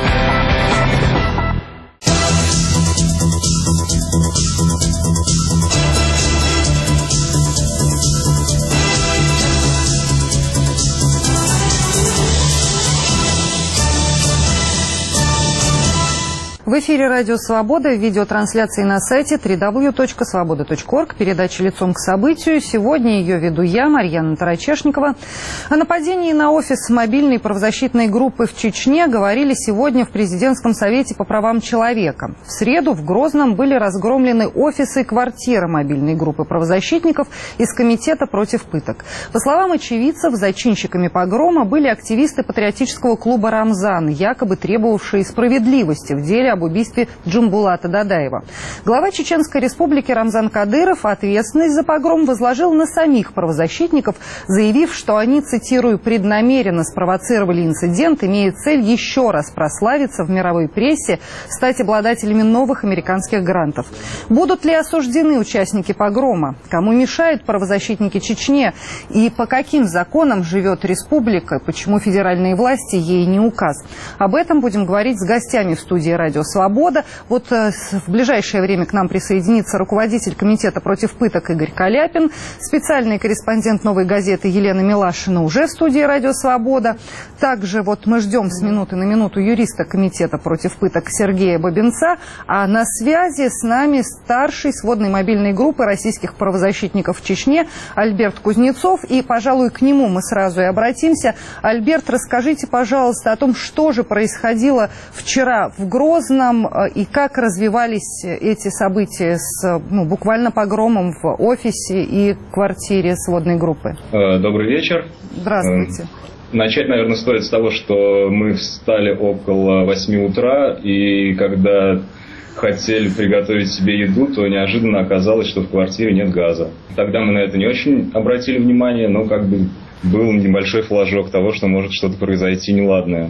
В эфире «Радио Свобода», видеотрансляции на сайте www.svoboda.org, передача «Лицом к событию». Сегодня ее веду я, Марьяна Тарачешникова. О нападении на офис мобильной правозащитной группы в Чечне говорили сегодня в Президентском совете по правам человека. В среду в Грозном были разгромлены офисы и квартиры мобильной группы правозащитников из Комитета против пыток. По словам очевидцев, зачинщиками погрома были активисты патриотического клуба «Рамзан», якобы требовавшие справедливости в деле об убийстве Джумбулата Дадаева. Глава Чеченской республики Рамзан Кадыров ответственность за погром возложил на самих правозащитников, заявив, что они, цитирую, преднамеренно спровоцировали инцидент, имея цель еще раз прославиться в мировой прессе, стать обладателями новых американских грантов. Будут ли осуждены участники погрома? Кому мешают правозащитники Чечне? И по каким законам живет республика? Почему федеральные власти ей не указ? Об этом будем говорить с гостями в студии «Радио Свобода». Вот в ближайшее время к нам присоединится руководитель Комитета против пыток Игорь Каляпин, специальный корреспондент «Новой газеты» Елена Милашина уже в студии «Радио Свобода». Также вот мы ждем с минуты на минуту юриста Комитета против пыток Сергея Бабинца, а на связи с нами старший сводной мобильной группы российских правозащитников в Чечне Альберт Кузнецов. И, пожалуй, к нему мы сразу и обратимся. Альберт, расскажите, пожалуйста, о том, что же происходило вчера в Грозном и как развивались эти события с буквально погромом в офисе и квартире сводной группы. Добрый вечер. Здравствуйте. Начать, наверное, стоит с того, что мы встали около 8 утра, и когда хотели приготовить себе еду, то неожиданно оказалось, что в квартире нет газа. Тогда мы на это не очень обратили внимание, но как бы был небольшой флажок того, что может что-то произойти неладное.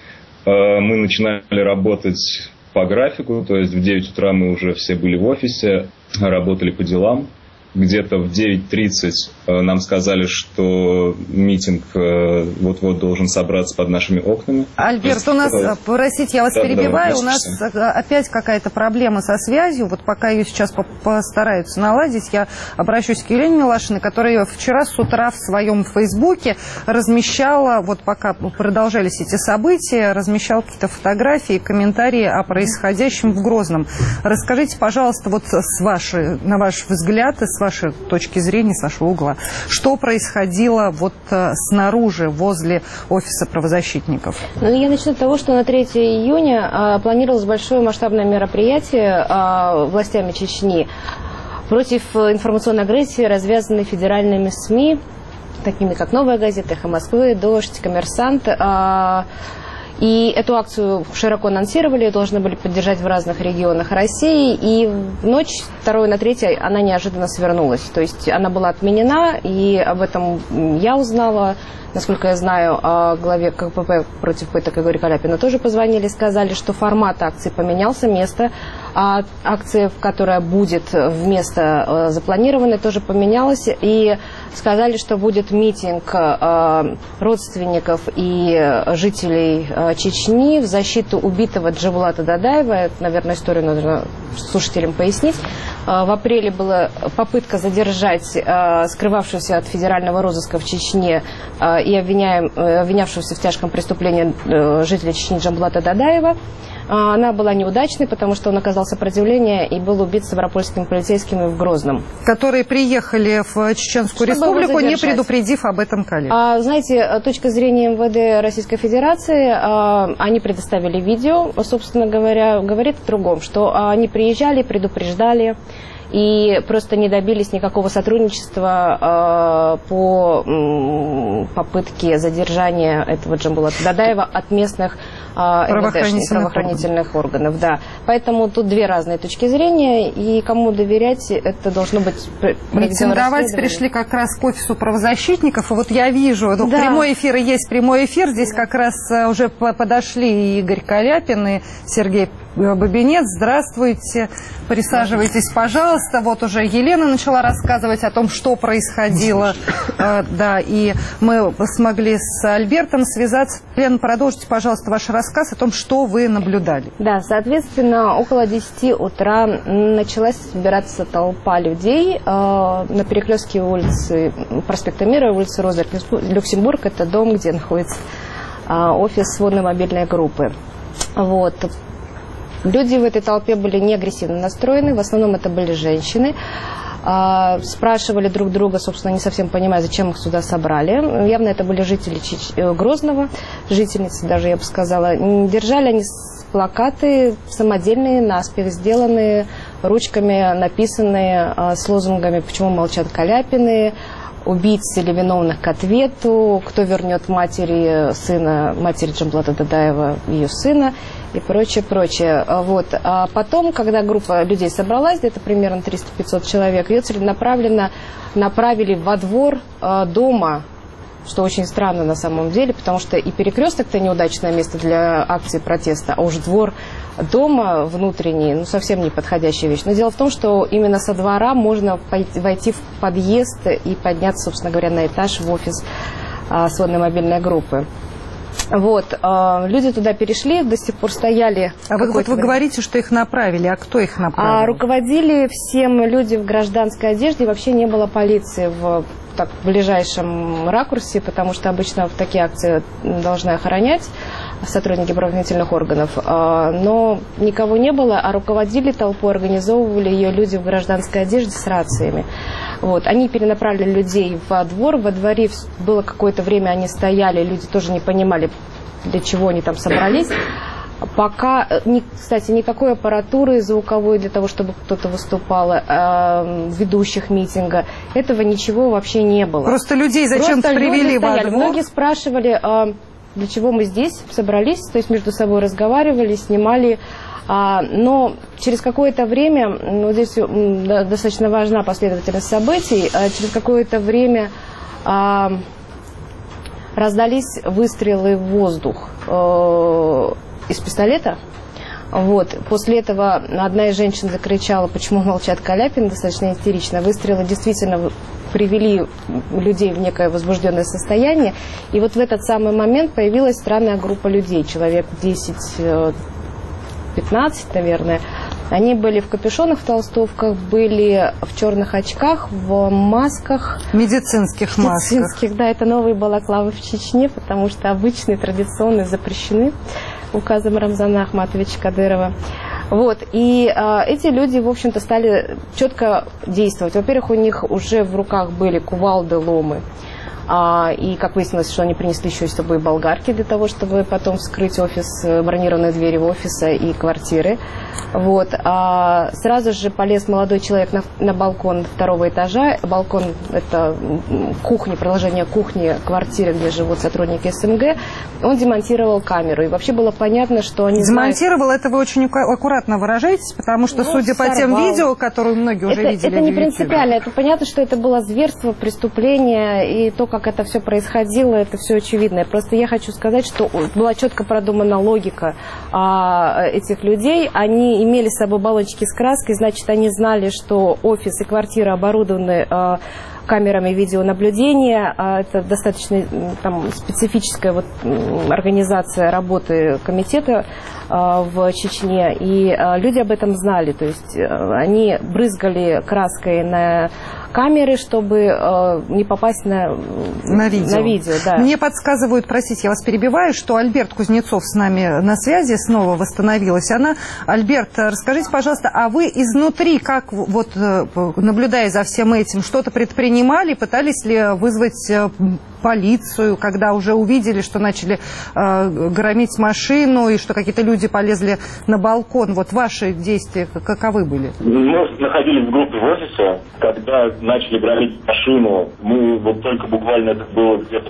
Мы начинали работать по графику, то есть в 9 утра мы уже все были в офисе, работали по делам. где-то в 9:30 нам сказали, что митинг вот-вот должен собраться под нашими окнами. Альберт, у нас, простите, я вас перебиваю, у нас опять какая-то проблема со связью. Вот пока ее сейчас постараются наладить, я обращусь к Елене Милашиной, которая вчера с утра в своем фейсбуке размещала, вот пока продолжались эти события, размещала какие-то фотографии, комментарии о происходящем в Грозном. Расскажите, пожалуйста, вот на ваш взгляд и с вашей точки зрения, с вашего угла, что происходило вот снаружи, возле офиса правозащитников? Я начну с того, что на 3 июня планировалось большое масштабное мероприятие властями Чечни против информационной агрессии, развязанной федеральными СМИ, такими как «Новая газета», «Эхо Москвы», «Дождь», «Коммерсант». И эту акцию широко анонсировали, ее должны были поддержать в разных регионах России. И в ночь 2 на 3 она неожиданно свернулась. То есть она была отменена, и об этом я узнала. Насколько я знаю, главе КПП против пыток Игорю Каляпину тоже позвонили, сказали, что формат акции поменялся, место акции, которая будет вместо запланированной, тоже поменялось. И сказали, что будет митинг родственников и жителей Чечни в защиту убитого Джамбулата Дадаева. Это, наверное, историю нужно слушателям пояснить. В апреле была попытка задержать скрывавшегося от федерального розыска в Чечне и обвинявшегося в тяжком преступлении жителя Чечни Джамбулата Дадаева. Она была неудачной, потому что он оказал сопротивление и был убит ставропольскими полицейскими в Грозном. Которые приехали в Чеченскую Республику, не предупредив об этом коллег. Знаете, точка зрения МВД Российской Федерации, они предоставили видео, собственно говоря, говорит о другом, что они приезжали, предупреждали, и просто не добились никакого сотрудничества по попытке задержания этого Джамбулата Дадаева от местных правоохранительных органов. Да. Поэтому тут две разные точки зрения, и кому доверять, это должно быть претендовать пришли как раз к офису правозащитников, и вот я вижу, да. Прямой эфир и есть прямой эфир, здесь как раз уже подошли и Игорь Каляпин, и Сергей Бабинец. Здравствуйте, присаживайтесь, пожалуйста. Вот уже Елена начала рассказывать о том, что происходило. Да, и мы смогли с Альбертом связаться. Елена, продолжите, пожалуйста, ваш рассказ о том, что вы наблюдали. Да, соответственно, около 10 утра началась собираться толпа людей на перекрестке улицы проспекта Мира и улицы Роза Люксембург. Это дом, где находится офис сводной мобильной группы. Вот. Люди в этой толпе были не агрессивно настроены, в основном это были женщины. Спрашивали друг друга, собственно, не совсем понимая, зачем их сюда собрали. Явно это были жители Грозного, жительницы даже, я бы сказала. Держали они плакаты самодельные, наспех сделанные, ручками написанные, с лозунгами «Почему молчат Каляпины?», убийц или виновных к ответу, кто вернет матери Джамбулата Дадаева, ее сына и прочее, прочее. Вот. А потом, когда группа людей собралась, где-то примерно 300-500 человек, ее целенаправленно направили во двор дома, что очень странно на самом деле, потому что и перекресток-то неудачное место для акции протеста, а уж двор дома внутренний, совсем не подходящая вещь. Но дело в том, что именно со двора можно войти в подъезд и подняться, собственно говоря, на этаж в офис сводной мобильной группы. Вот, люди туда перешли, до сих пор стояли. А вот вы говорите, что их направили, а кто их направил? Руководили всем люди в гражданской одежде, и вообще не было полиции в ближайшем ракурсе, потому что обычно в такие акции должны охранять сотрудники правоохранительных органов, но никого не было, а руководили толпой, организовывали ее люди в гражданской одежде с рациями. Вот. Они перенаправили людей во двор, во дворе было какое-то время, они стояли, люди тоже не понимали, для чего они там собрались. Пока, кстати, никакой аппаратуры звуковой для того, чтобы кто-то выступал, ведущих митинга, этого ничего вообще не было. Просто людей зачем-то привели во двор? Многие спрашивали, для чего мы здесь собрались, то есть между собой разговаривали, снимали. Но через какое-то время, вот здесь достаточно важна последовательность событий, через какое-то время раздались выстрелы в воздух из пистолета. Вот. После этого одна из женщин закричала, почему молчат Каляпин, достаточно истерично. Выстрелы действительно привели людей в некое возбужденное состояние. И вот в этот самый момент появилась странная группа людей, человек 10-15, наверное. Они были в капюшонах, в толстовках, были в черных очках, в масках. Медицинских масках. Медицинских, да, это новые балаклавы в Чечне, потому что обычные, традиционные запрещены указом Рамзана Ахматовича Кадырова. Вот. И эти люди, в общем-то, стали четко действовать. Во-первых, у них уже в руках были кувалды, ломы. И, как выяснилось, что они принесли еще с собой болгарки для того, чтобы потом вскрыть офис, бронированные двери офиса и квартиры. Вот. Сразу же полез молодой человек на балкон второго этажа. Балкон – это кухня, продолжение кухни, квартиры, где живут сотрудники СМГ. Он демонтировал камеру. И вообще было понятно, что они демонтировал, знают... это вы очень аккуратно выражаетесь, потому что, судя по тем видео, которые многие уже видели... Это не принципиально. Это понятно, что это было зверство, преступление, и то, как это все происходило, это все очевидно. Просто я хочу сказать, что была четко продумана логика этих людей. Они имели с собой баллончики с краской, значит, они знали, что офис и квартира оборудованы камерами видеонаблюдения. Это достаточно там специфическая вот организация работы комитета в Чечне, и люди об этом знали. То есть они брызгали краской на камеры, чтобы не попасть на видео. Да. Мне подсказывают, простите, я вас перебиваю, что Альберт Кузнецов с нами на связи, снова восстановилась она. Альберт, расскажите, пожалуйста, а вы изнутри, как вот наблюдая за всем этим, что-то предпринимали, пытались ли вызвать полицию, когда уже увидели, что начали громить машину и что какие-то люди полезли на балкон? Вот ваши действия каковы были? Мы находились в группе в офисе, когда начали громить машину. Мы вот только буквально, это было где-то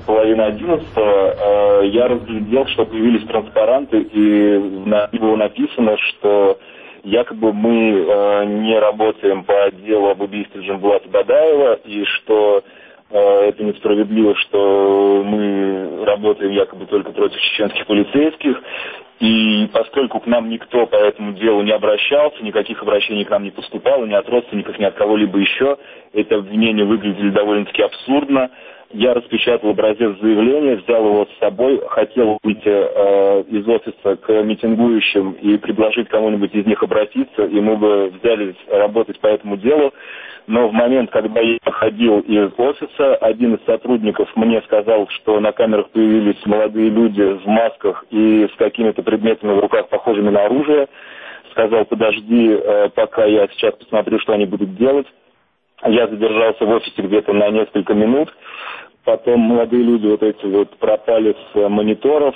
10:30, я разглядел, что появились транспаранты, и на них было написано, что якобы мы не работаем по делу об убийстве Джамбулата Бадаева, и что это несправедливо, что мы работаем якобы только против чеченских полицейских. И поскольку к нам никто по этому делу не обращался, никаких обращений к нам не поступало, ни от родственников, ни от кого-либо еще, эти обвинения выглядели довольно-таки абсурдно. Я распечатал образец заявления, взял его с собой, хотел выйти из офиса к митингующим и предложить кому-нибудь из них обратиться, и мы бы взялись работать по этому делу. Но в момент, когда я выходил из офиса, один из сотрудников мне сказал, что на камерах появились молодые люди в масках и с какими-то предметами в руках, похожими на оружие. Сказал, подожди, пока я сейчас посмотрю, что они будут делать. Я задержался в офисе где-то на несколько минут. Потом молодые люди вот эти вот пропали с мониторов,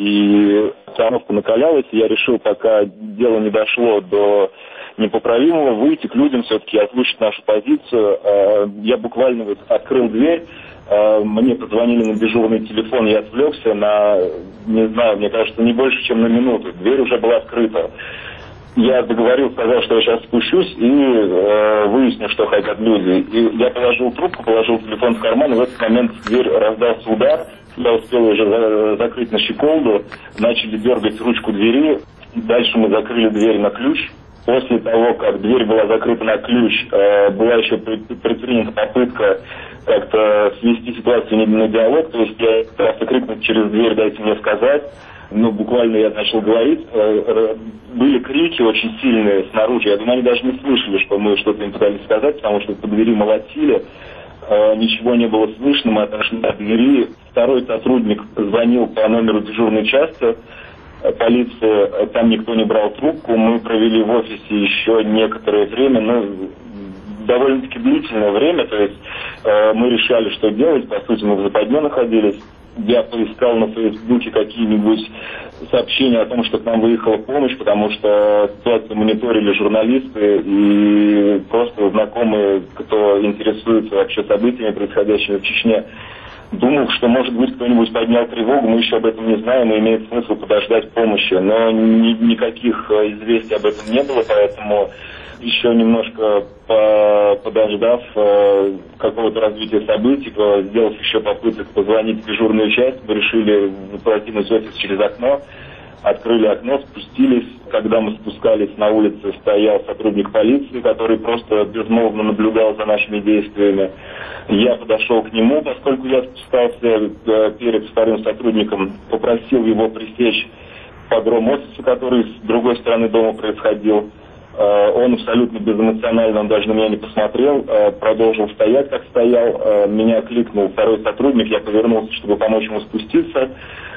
и обстановка накалялась. И я решил, пока дело не дошло до непоправимого, выйти к людям все-таки, озвучить нашу позицию. Я буквально вот открыл дверь, мне позвонили на дежурный телефон, я отвлекся на, не знаю, мне кажется, не больше, чем на минуту. Дверь уже была открыта. Я договорил, сказал, что я сейчас спущусь и выясню, что хотят люди. И я положил трубку, положил телефон в карман, и в этот момент в дверь раздался удар. Я успел уже закрыть на щеколду, начали дергать ручку двери. Дальше мы закрыли дверь на ключ. После того, как дверь была закрыта на ключ, была еще предпринята попытка как-то свести ситуацию на диалог. То есть я просто крикнул через дверь: «Дайте мне сказать». Ну, буквально я начал говорить. Были крики очень сильные снаружи. Я думаю, они даже не слышали, что мы что-то им пытались сказать, потому что по двери молотили. Ничего не было слышно, мы отошли от двери. Второй сотрудник звонил по номеру дежурной части полиции, там никто не брал трубку. Мы провели в офисе еще некоторое время, довольно-таки длительное время, то есть мы решали, что делать, по сути, мы в западне находились. Я поискал на Фейсбуке какие-нибудь сообщения о том, что к нам выехала помощь, потому что ситуацию мониторили журналисты и просто знакомые, кто интересуется вообще событиями, происходящими в Чечне. Думал, что, может быть, кто-нибудь поднял тревогу, мы еще об этом не знаем, и имеет смысл подождать помощи. Но никаких известий об этом не было, поэтому еще немножко подождав какого-то развития событий, сделав еще попыток позвонить в дежурную часть, мы решили покинуть офис через окно. открыли окно, спустились. Когда мы спускались, на улице стоял сотрудник полиции, который просто безмолвно наблюдал за нашими действиями. Я подошел к нему, поскольку я спускался перед вторым сотрудником, попросил его пресечь погром офиса, который с другой стороны дома происходил. Он абсолютно безэмоционально, он даже на меня не посмотрел, продолжил стоять, как стоял. Меня кликнул второй сотрудник, я повернулся, чтобы помочь ему спуститься.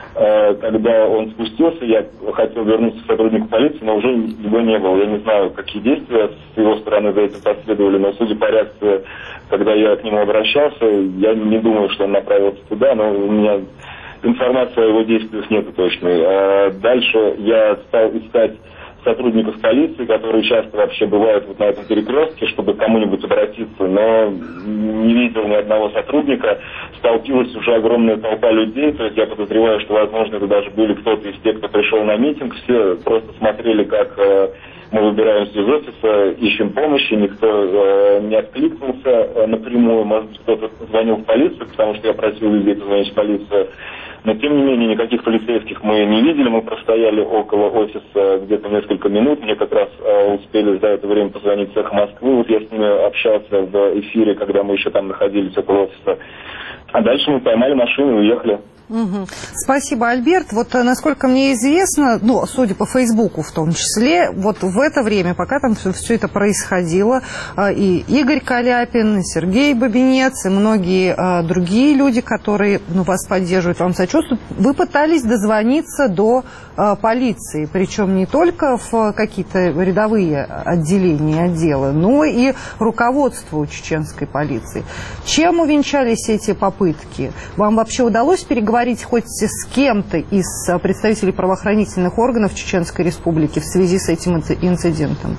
Когда он спустился, я хотел вернуться к сотруднику полиции, но уже его не было. Я не знаю, какие действия с его стороны за этим последовали, но судя по реакции, когда я к нему обращался, я не думаю, что он направился туда, но у меня информации о его действиях нету точной. Дальше я стал искать сотрудников полиции, которые часто вообще бывают вот на этом перекрестке, чтобы к кому-нибудь обратиться, но не видел ни одного сотрудника. Столпилась уже огромная толпа людей, то есть я подозреваю, что, возможно, это даже были кто-то из тех, кто пришел на митинг. Все просто смотрели, как мы выбираемся из офиса, ищем помощи, никто не откликнулся напрямую. Может быть, кто-то звонил в полицию, потому что я просил людей позвонить в полицию. Но, тем не менее, никаких полицейских мы не видели. Мы простояли около офиса где-то несколько минут. Мне как раз успели за это время позвонить в «Эхо Москвы». Вот я с ними общался в эфире, когда мы еще там находились около офиса. А дальше мы поймали машину и уехали. Угу. Спасибо, Альберт. Вот, насколько мне известно, ну, судя по Фейсбуку в том числе, вот в это время, пока там все это происходило, и Игорь Каляпин, и Сергей Бабинец, и многие другие люди, которые вас поддерживают, вам сочувствуют, вы пытались дозвониться до полиции, причем не только в какие-то рядовые отделения, отделы, но и руководству чеченской полиции. Чем увенчались эти попытки? Вам вообще удалось переговорить хоть с кем-то из представителей правоохранительных органов Чеченской Республики в связи с этим инцидентом?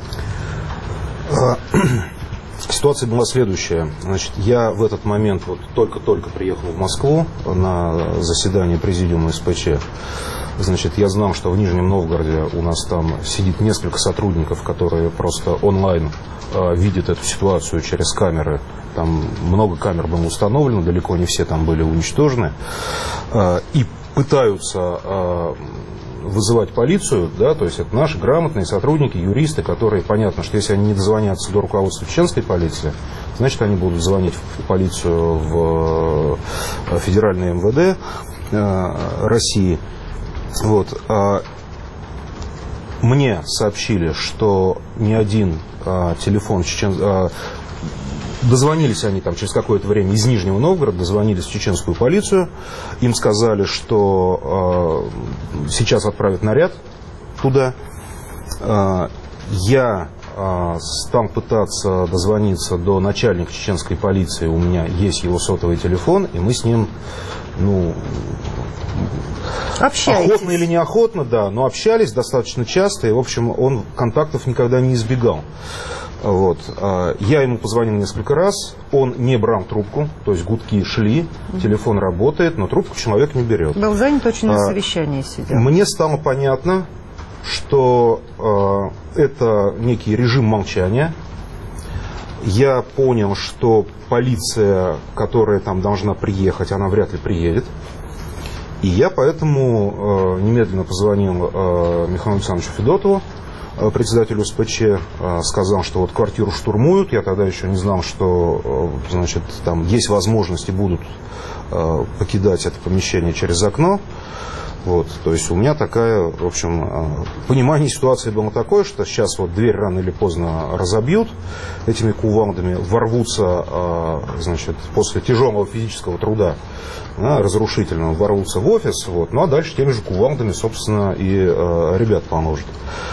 Ситуация была следующая. Значит, я в этот момент вот только-только приехал в Москву на заседание президиума СПЧ. Значит, я знал, что в Нижнем Новгороде у нас там сидит несколько сотрудников, которые просто онлайн видят эту ситуацию через камеры. Там много камер было установлено, далеко не все там были уничтожены. И пытаются вызывать полицию, да, то есть это наши грамотные сотрудники, юристы, которые, понятно, что если они не дозвонятся до руководства чеченской полиции, значит, они будут звонить в полицию, в федеральное МВД России. Вот. Мне сообщили, что ни один телефон дозвонились они там через какое-то время из Нижнего Новгорода, дозвонились в чеченскую полицию, им сказали, что сейчас отправят наряд туда. Я стал пытаться дозвониться до начальника чеченской полиции, у меня есть его сотовый телефон, и мы с ним, общаетесь. Охотно или неохотно, да, но общались достаточно часто, и, в общем, он контактов никогда не избегал. Вот. Я ему позвонил несколько раз, он не брал трубку, то есть гудки шли, телефон работает, но трубку человек не берет. Был занят очень на совещании сидел. Мне стало понятно, что это некий режим молчания. Я понял, что полиция, которая там должна приехать, она вряд ли приедет. И я поэтому немедленно позвонил Михаилу Александровичу Федотову, председателю СПЧ, сказал, что вот квартиру штурмуют. Я тогда еще не знал, что, значит, там есть возможности, будут покидать это помещение через окно. Вот, то есть у меня такая, в общем, понимание ситуации было такое, что сейчас вот дверь рано или поздно разобьют этими кувалдами, ворвутся, значит, после тяжелого физического труда, разрушительного, ворвутся в офис, вот, ну а дальше теми же кувалдами, собственно, и ребят поможет.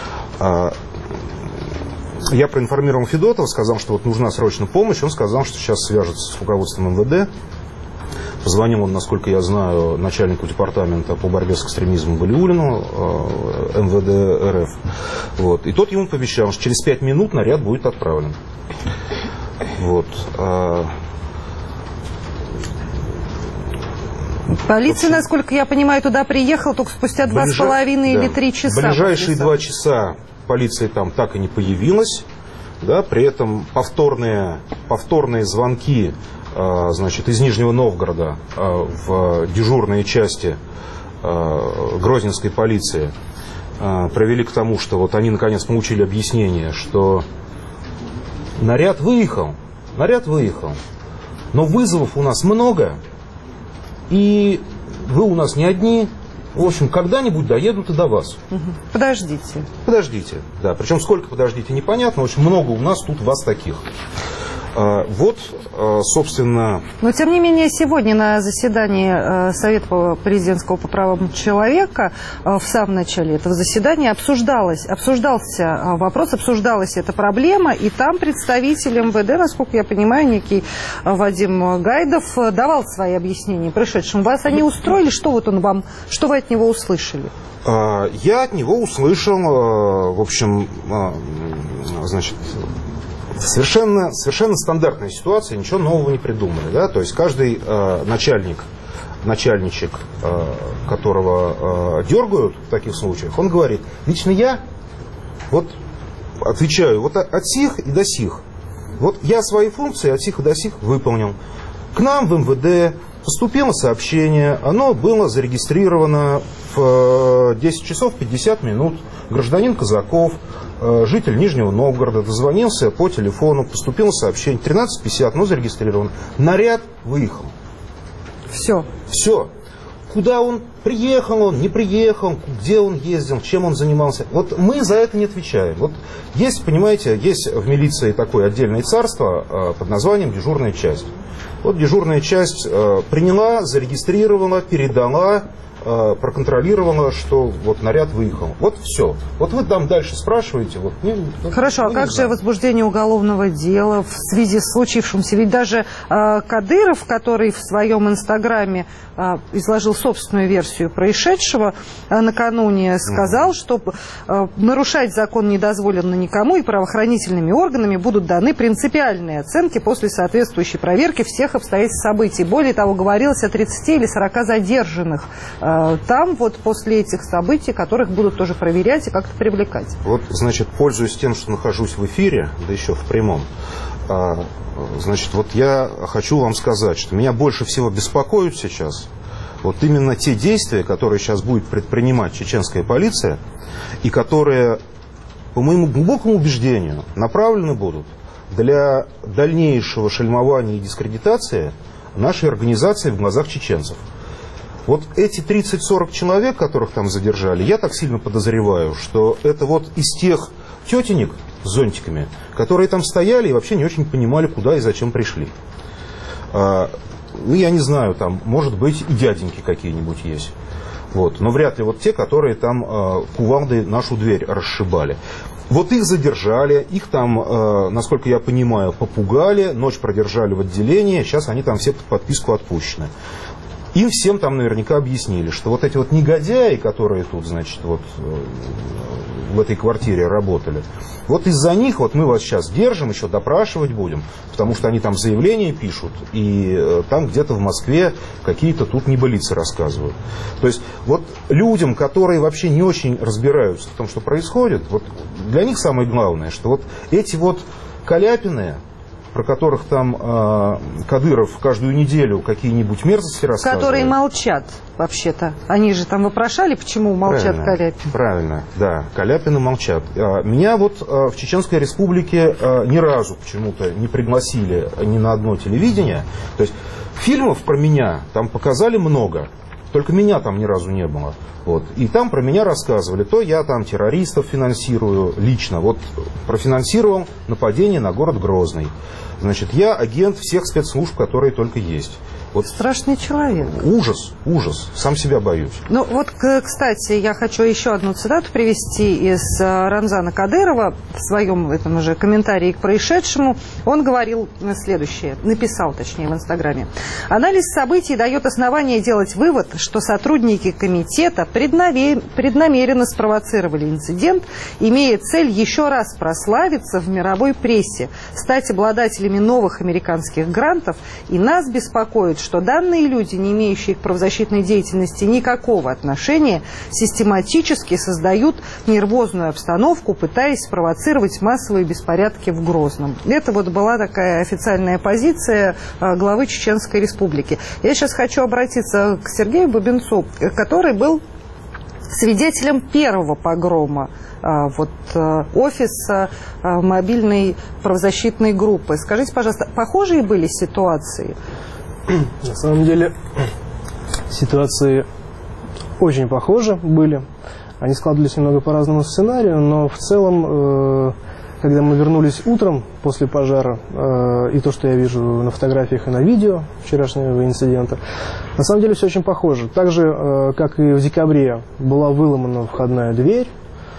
Я проинформировал Федотова, сказал, что вот нужна срочная помощь, он сказал, что сейчас свяжется с руководством МВД. Позвонил он, насколько я знаю, начальнику департамента по борьбе с экстремизмом Балиулину, МВД РФ. Вот. И тот ему пообещал, что через 5 минут наряд будет отправлен. Вот. Полиция, насколько я понимаю, туда приехала только спустя 2,5 или 3 часа. В ближайшие 2 часа полиция там так и не появилась. Да, при этом повторные звонки, значит, из Нижнего Новгорода в дежурные части грозненской полиции привели к тому, что вот они наконец получили объяснение, что наряд выехал, но вызовов у нас много, и вы у нас не одни. В общем, когда-нибудь доедут и до вас. Подождите. Подождите, да. Причем сколько подождите, непонятно. В общем, много у нас тут вас таких. Вот, собственно... Но, тем не менее, сегодня на заседании Совета президентского по правам человека в самом начале этого заседания обсуждался вопрос, обсуждалась эта проблема, и там представитель МВД, насколько я понимаю, некий Вадим Гайдов, давал свои объяснения пришедшим. Вас они устроили? Что вот он вам, что вы от него услышали? Я от него услышал, в общем, значит... Совершенно стандартная ситуация, ничего нового не придумали. Да? То есть каждый начальничек, которого дергают в таких случаях, он говорит: лично я вот отвечаю вот от сих и до сих. Вот я свои функции от сих и до сих выполнил. К нам в МВД поступило сообщение, оно было зарегистрировано в 10 часов 50 минут. Гражданин Казаков, житель Нижнего Новгорода, дозвонился по телефону, поступило сообщение, 13:50, но зарегистрировано. Наряд выехал. Все. Все. Куда он приехал, он не приехал, где он ездил, чем он занимался. Вот мы за это не отвечаем. Вот есть, понимаете, есть в милиции такое отдельное царство под названием дежурная часть. Вот дежурная часть приняла, зарегистрировала, передала, проконтролировала, что вот наряд выехал. Вот все. Вот вы там дальше спрашиваете. Вот, Хорошо, а как же возбуждение уголовного дела в связи с случившимся? Ведь даже Кадыров, который в своем инстаграме изложил собственную версию происшедшего накануне, сказал, что нарушать закон не дозволено никому, и правоохранительными органами будут даны принципиальные оценки после соответствующей проверки всех обстоятельств событий. Более того, говорилось о 30 или 40 задержанных там вот после этих событий, которых будут тоже проверять и как-то привлекать. Вот, значит, пользуясь тем, что нахожусь в эфире, да еще в прямом, значит, вот я хочу вам сказать, что меня больше всего беспокоит сейчас вот именно те действия, которые сейчас будет предпринимать чеченская полиция, и которые, по моему глубокому убеждению, направлены будут для дальнейшего шельмования и дискредитации нашей организации в глазах чеченцев. Вот эти 30-40 человек, которых там задержали, я так сильно подозреваю, что это вот из тех тетенек с зонтиками, которые там стояли и вообще не очень понимали, куда и зачем пришли. Ну, я не знаю, там, может быть, и дяденьки какие-нибудь есть. Вот. Но вряд ли вот те, которые там кувалдой нашу дверь расшибали. Вот их задержали, их там, насколько я понимаю, попугали, ночь продержали в отделении, сейчас они там все под подписку отпущены. Им всем там наверняка объяснили, что вот эти вот негодяи, которые тут, значит, вот в этой квартире работали, вот из-за них вот мы вас сейчас держим, еще допрашивать будем, потому что они там заявления пишут, и там где-то в Москве какие-то тут небылицы рассказывают. То есть вот людям, которые вообще не очень разбираются в том, что происходит, вот для них самое главное, что вот эти вот Каляпины, про которых там Кадыров каждую неделю какие-нибудь мерзости рассказывает. Которые молчат, вообще-то. Они же там вопрошали, почему молчат Каляпины. Правильно, да. Каляпины молчат. Меня вот в Чеченской Республике ни разу почему-то не пригласили ни на одно телевидение. То есть фильмов про меня там показали много. Только меня там ни разу не было. Вот. И там про меня рассказывали. То я там террористов финансирую лично. Вот профинансировал нападение на город Грозный. Значит, я агент всех спецслужб, которые только есть. Вот. Страшный человек. Ужас, ужас. Сам себя боюсь. Ну вот, кстати, я хочу еще одну цитату привести из Рамзана Кадырова в своем этом же комментарии к происшедшему. Он говорил следующее, написал, точнее, в Инстаграме. Анализ событий дает основание делать вывод, что сотрудники комитета преднамеренно спровоцировали инцидент, имея цель еще раз прославиться в мировой прессе, стать обладателями новых американских грантов, и нас беспокоит, что данные люди, не имеющие к правозащитной деятельности никакого отношения, систематически создают нервозную обстановку, пытаясь спровоцировать массовые беспорядки в Грозном. Это вот была такая официальная позиция главы Чеченской Республики. Я сейчас хочу обратиться к Сергею Бубенцу, который был свидетелем первого погрома офиса мобильной правозащитной группы. Скажите, пожалуйста, похожие были ситуации? На самом деле ситуации очень похожи были. Они складывались немного по разному сценарию, но в целом, когда мы вернулись утром после пожара, и то, что я вижу на фотографиях и на видео вчерашнего инцидента, на самом деле все очень похоже. Так же, как и в декабре, была выломана входная дверь.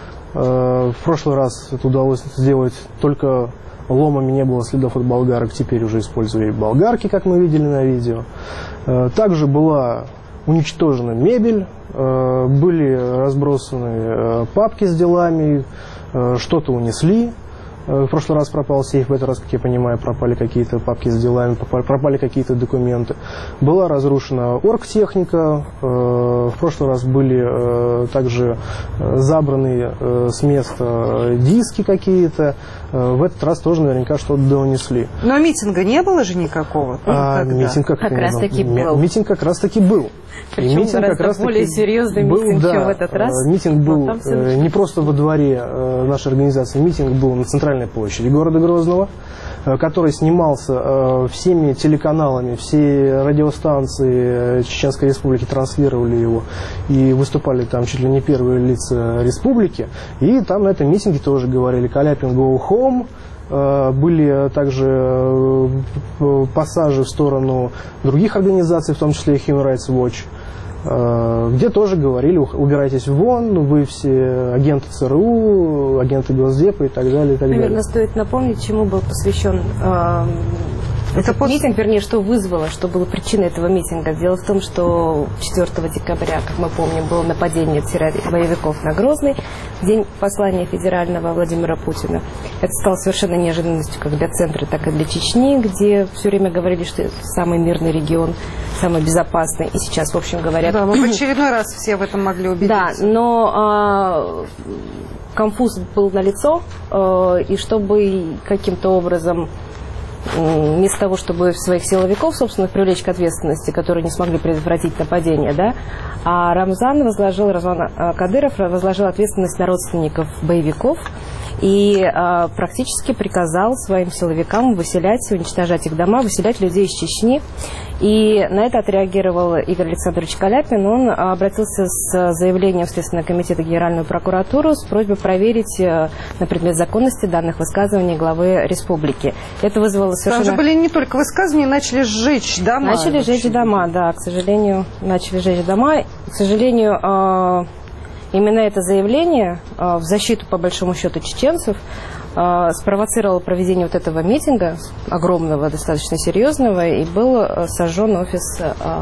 В прошлый раз это удалось сделать только ломами, не было следов от болгарок, теперь уже используя и болгарки, как мы видели на видео. Также была уничтожена мебель, были разбросаны папки с делами, что-то унесли. В прошлый раз пропал сейф, в этот раз, как я понимаю, пропали какие-то папки с делами, пропали какие-то документы. Была разрушена оргтехника, в прошлый раз были также забраны с места диски какие-то, в этот раз тоже наверняка что-то донесли. Но митинга не было же никакого? Митинг как раз-таки был. Митинг как раз-таки был. Причем гораздо более серьезный митинг, чем в этот раз. Митинг был не просто во дворе нашей организации, митинг был на центральной площади города Грозного, который снимался всеми телеканалами, все радиостанции Чеченской Республики транслировали его и выступали там чуть ли не первые лица республики. И там на этом митинге тоже говорили «Каляпин, go home». Были также пассажи в сторону других организаций, в том числе и Human Rights Watch, где тоже говорили: убирайтесь вон, вы все агенты ЦРУ, агенты Госдепа и так далее. И так Наверное, далее. стоит напомнить, чему был посвящен этот митинг, вернее, что вызвало, что было причиной этого митинга. Дело в том, что 4 декабря, как мы помним, было нападение боевиков на Грозный, день послания федерального Владимира Путина. Это стало совершенно неожиданностью как для центра, так и для Чечни, где все время говорили, что это самый мирный регион, самый безопасный. И сейчас, в общем, говорят... Да, мы в очередной раз все в этом могли убедиться. Да, но конфуз был налицо, и чтобы каким-то образом... вместо того, чтобы своих силовиков, собственно, привлечь к ответственности, которые не смогли предотвратить нападение, да, а Рамзан Кадыров возложил ответственность на родственников боевиков и практически приказал своим силовикам выселять, уничтожать их дома, выселять людей из Чечни. И на это отреагировал Игорь Александрович Каляпин. Он обратился с заявлением в Следственный комитет и Генеральную прокуратуру с просьбой проверить на предмет законности данных высказываний главы республики. Это вызвало совершенно... Там же были не только высказывания, начали сжечь дома. Начали сжечь дома, да, к сожалению, начали сжечь дома. К сожалению, именно это заявление в защиту, по большому счету, чеченцев спровоцировало проведение вот этого митинга, огромного, достаточно серьезного, и был сожжен офис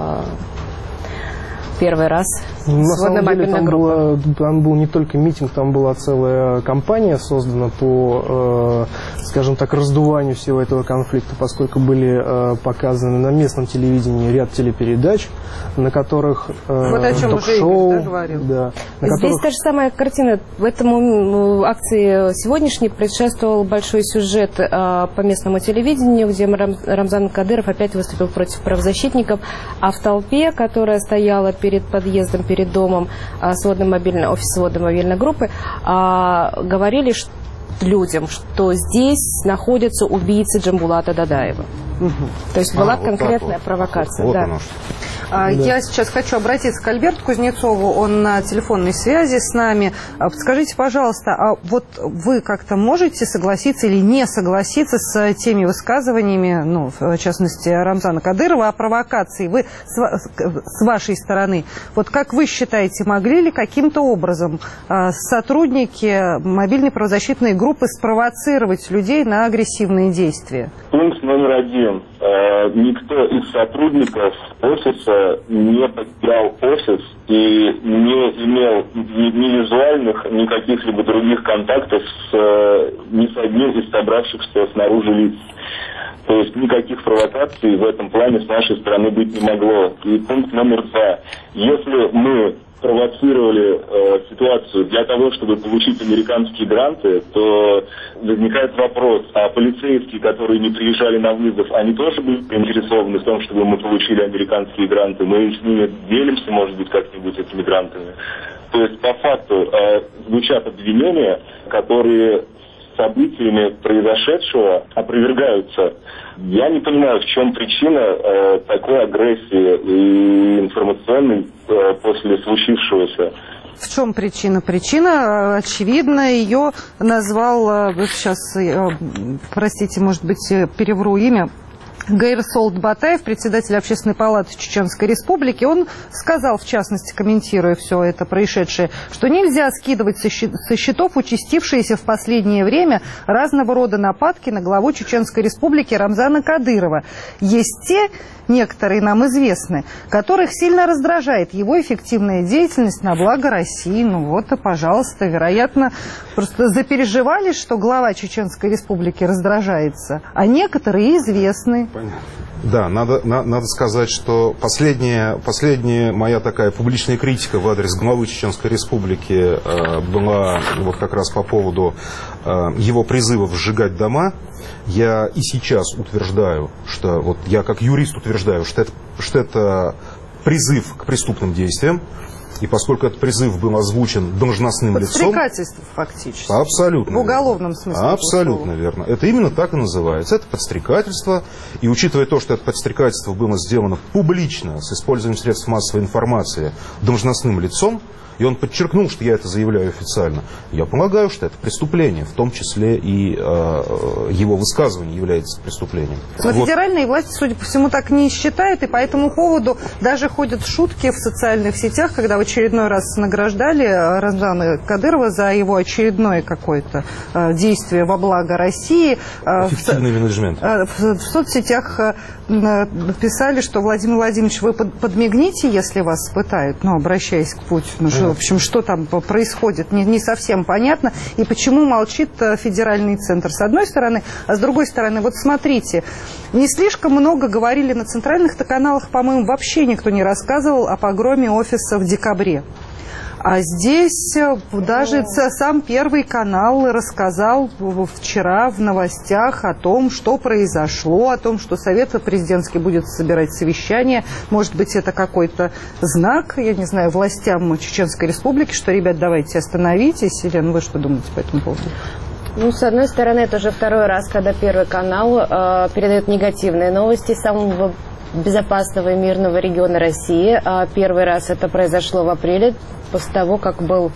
первый раз. На самом деле там был не только митинг, там была целая кампания создана по, скажем так, раздуванию всего этого конфликта, поскольку были показаны на местном телевидении ряд телепередач, на которых ток-шоу. Да, здесь та же самая картина. В этом акции сегодняшней предшествовал большой сюжет по местному телевидению, где Рамзан Кадыров опять выступил против правозащитников, а в толпе, которая стояла перед подъездом, перед домом офиса сводной мобильной группы, говорили людям, что здесь находятся убийцы Джамбулата Дадаева. То есть была конкретная провокация. Да. Я сейчас хочу обратиться к Альберту Кузнецову, он на телефонной связи с нами. Подскажите, пожалуйста, а вот вы как-то можете согласиться или не согласиться с теми высказываниями, ну, в частности, Рамзана Кадырова о провокации? Вы с вашей стороны, вот как вы считаете, могли ли каким-то образом сотрудники мобильной правозащитной группы спровоцировать людей на агрессивные действия? Пункт номер 1. Никто из сотрудников офиса не покидал офис и не имел ни визуальных, ни каких-либо других контактов ни с одним из собравшихся снаружи лиц. То есть никаких провокаций в этом плане с нашей стороны быть не могло. И пункт номер 2. Если мы провоцировали ситуацию для того, чтобы получить американские гранты, то возникает вопрос, а полицейские, которые не приезжали на вызов, они тоже были заинтересованы в том, чтобы мы получили американские гранты? Мы с ними делимся, может быть, как-нибудь этими грантами? То есть, по факту, звучат обвинения, которые событиями произошедшего опровергаются. Я не понимаю, в чем причина такой агрессии и информационной после случившегося. В чем причина? Причина, очевидно, ее назвал, сейчас, простите, может быть, перевру имя, Гайрсолт Батаев, председатель Общественной палаты Чеченской Республики, он сказал, в частности, комментируя все это происшедшее, что нельзя скидывать со счетов участившиеся в последнее время разного рода нападки на главу Чеченской Республики Рамзана Кадырова. Есть те, некоторые нам известны, которых сильно раздражает его эффективная деятельность на благо России. Ну вот и, пожалуйста, вероятно, просто запереживали, что глава Чеченской Республики раздражается, а некоторые известны. Да, надо сказать, что последняя моя такая публичная критика в адрес главы Чеченской Республики была вот как раз по поводу его призывов сжигать дома. Я и сейчас утверждаю, что вот я как юрист утверждаю, что это призыв к преступным действиям. И поскольку этот призыв был озвучен должностным лицом... Подстрекательство, фактически. Абсолютно. В уголовном смысле. Абсолютно верно. Это именно так и называется. Это подстрекательство. И учитывая то, что это подстрекательство было сделано публично, с использованием средств массовой информации, должностным лицом, и он подчеркнул, что я это заявляю официально, я полагаю, что это преступление, в том числе и его высказывание является преступлением. Но федеральные власти, судя по всему, так не считают, и по этому поводу даже ходят шутки в социальных сетях, когда в очередной раз награждали Рамзана Кадырова за его очередное какое-то действие во благо России. Эффективный менеджмент. В соцсетях писали, что Владимир Владимирович, вы подмигните, если вас пытают, обращаясь к Путину. В общем, что там происходит, не совсем понятно. И почему молчит федеральный центр, с одной стороны. А с другой стороны, вот смотрите, не слишком много говорили на центральных каналах, по-моему, вообще никто не рассказывал о погроме офиса в декабре. А здесь даже сам Первый канал рассказал вчера в новостях о том, что произошло, о том, что Совет президентский будет собирать совещание. Может быть, это какой-то знак, я не знаю, властям Чеченской Республики, что, ребят, давайте остановитесь. Елена, вы что думаете по этому поводу? С одной стороны, это уже второй раз, когда Первый канал передает негативные новости самого безопасного и мирного региона России. Первый раз это произошло в апреле, после того, как был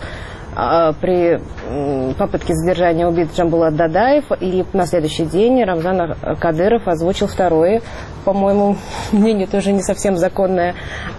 при попытке задержания убит Джамбулат Дадаев, и на следующий день Рамзан Кадыров озвучил второе, по-моему, мнение тоже не совсем законное,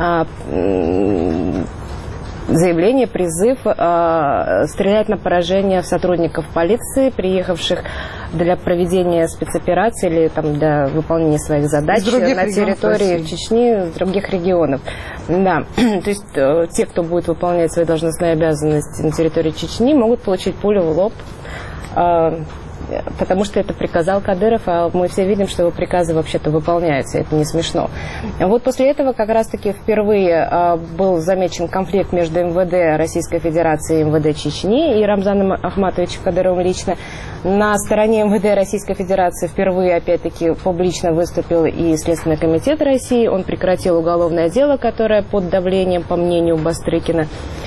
заявление, призыв стрелять на поражение сотрудников полиции, приехавших для проведения спецопераций или для выполнения своих задач на территории Чечни, с других регионов. Да, то есть те, кто будет выполнять свои должностные обязанности на территории Чечни, могут получить пулю в лоб, потому что это приказал Кадыров, а мы все видим, что его приказы вообще-то выполняются, это не смешно. Вот после этого как раз-таки впервые был замечен конфликт между МВД Российской Федерации и МВД Чечни, и Рамзаном Ахматовичем Кадыровым лично. На стороне МВД Российской Федерации впервые, опять-таки, публично выступил и Следственный комитет России. Он прекратил уголовное дело, которое под давлением, по мнению Бастрыкина,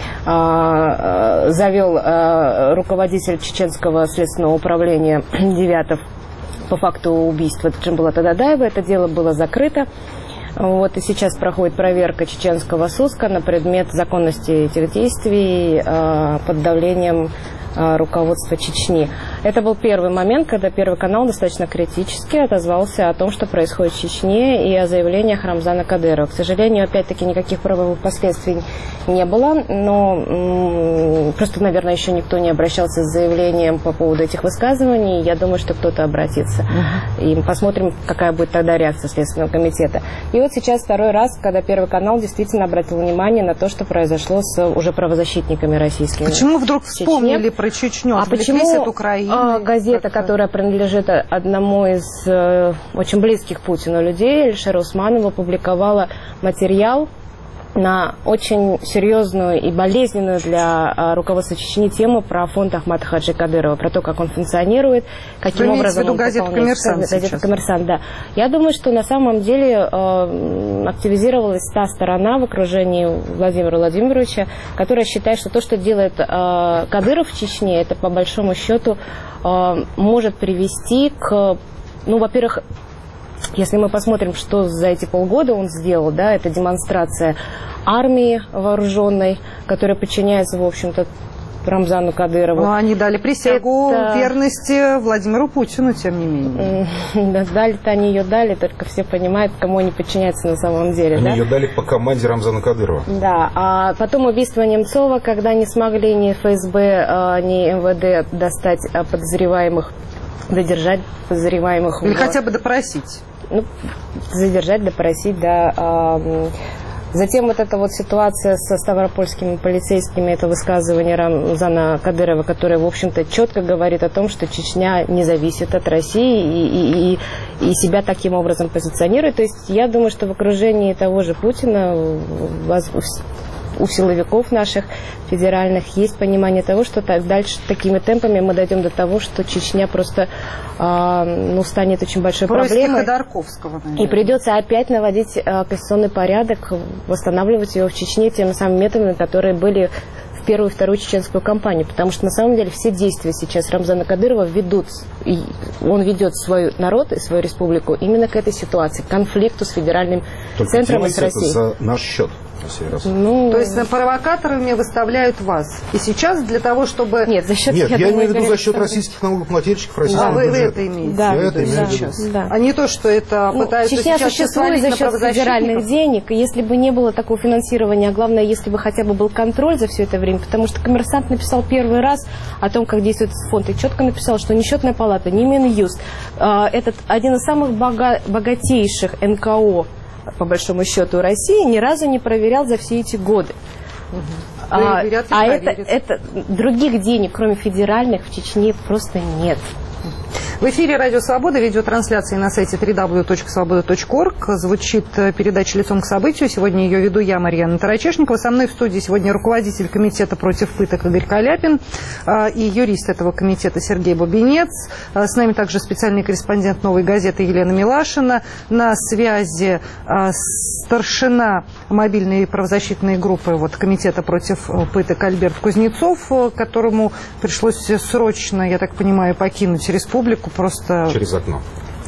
завел руководитель Чеченского следственного управления Девятов по факту убийства Джамбулата Дадаева. Это дело было закрыто. И сейчас проходит проверка чеченского СУСКа на предмет законности этих действий под давлением руководства Чечни. Это был первый момент, когда Первый канал достаточно критически отозвался о том, что происходит в Чечне, и о заявлениях Рамзана Кадырова. К сожалению, опять-таки, никаких правовых последствий не было, но просто, наверное, еще никто не обращался с заявлением по поводу этих высказываний. Я думаю, что кто-то обратится. И посмотрим, какая будет тогда реакция Следственного комитета. И вот сейчас второй раз, когда Первый канал действительно обратил внимание на то, что произошло с уже правозащитниками российскими. Почему вдруг вспомнили про про Чечню? А почему от Украины? Газета, которая принадлежит одному из очень близких Путину людей, Эльшера Усманова, публиковала материал на очень серьезную и болезненную для руководства Чечни тему про фонд Ахмата Хаджи Кадырова, про то, как он функционирует, каким образом он газета «Коммерсант». Газета «Коммерсант», да. Я думаю, что на самом деле активизировалась та сторона в окружении Владимира Владимировича, которая считает, что то, что делает Кадыров в Чечне, это по большому счету может привести к, ну, во-первых, если мы посмотрим, что за эти полгода он сделал, да, это демонстрация армии вооруженной, которая подчиняется, в общем-то, Рамзану Кадырову. Но они дали присягу верности Владимиру Путину, тем не менее. Дали-то они ее дали, только все понимают, кому они подчиняются на самом деле. Они ее дали по команде Рамзана Кадырова. Да, а потом убийство Немцова, когда не смогли ни ФСБ, ни МВД достать подозреваемых, задержать подозреваемых. Или хотя бы допросить. Ну, задержать, допросить, да. Затем вот эта вот ситуация со ставропольскими полицейскими, это высказывание Рамзана Кадырова, которое, в общем-то, четко говорит о том, что Чечня не зависит от России и себя таким образом позиционирует. То есть я думаю, что в окружении того же Путина, у силовиков наших федеральных есть понимание того, что дальше такими темпами мы дойдем до того, что Чечня просто станет очень большой проблемой. Ходорковского, и придется опять наводить конституционный порядок, восстанавливать его в Чечне теми самыми методами, которые были в первую и вторую чеченскую кампанию. Потому что на самом деле все действия сейчас Рамзана Кадырова он ведет свой народ и свою республику именно к этой ситуации, к конфликту с федеральным центром и с Россией. Это за наш счет. То есть провокаторами выставляют вас. И сейчас для того, чтобы... Нет, за счет... Нет, я имею в виду за счет российских налогоплательщиков, российского бюджета. Вы это имеете? Да, я это имею в виду. Да. А не то, что это пытаются Чечня сейчас существует за счет федеральных денег. И если бы не было такого финансирования, а главное, если бы хотя бы был контроль за все это время, потому что «Коммерсант» написал первый раз о том, как действует фонд, и четко написал, что ни Счетная палата, ни Минюст, этот один из самых богатейших НКО, по большому счету, России ни разу не проверял за все эти годы. Это других денег, кроме федеральных, в Чечне просто нет. В эфире «Радио Свобода», видеотрансляции на сайте www.svoboda.org. Звучит передача «Лицом к событию». Сегодня ее веду я, Марьяна Тарачешникова. Со мной в студии сегодня руководитель комитета против пыток Игорь Каляпин и юрист этого комитета Сергей Бабинец. С нами также специальный корреспондент «Новой газеты» Елена Милашина. На связи старшина мобильной правозащитной группы комитета против пыток Альберт Кузнецов, которому пришлось срочно, я так понимаю, покинуть республику просто... Через окно.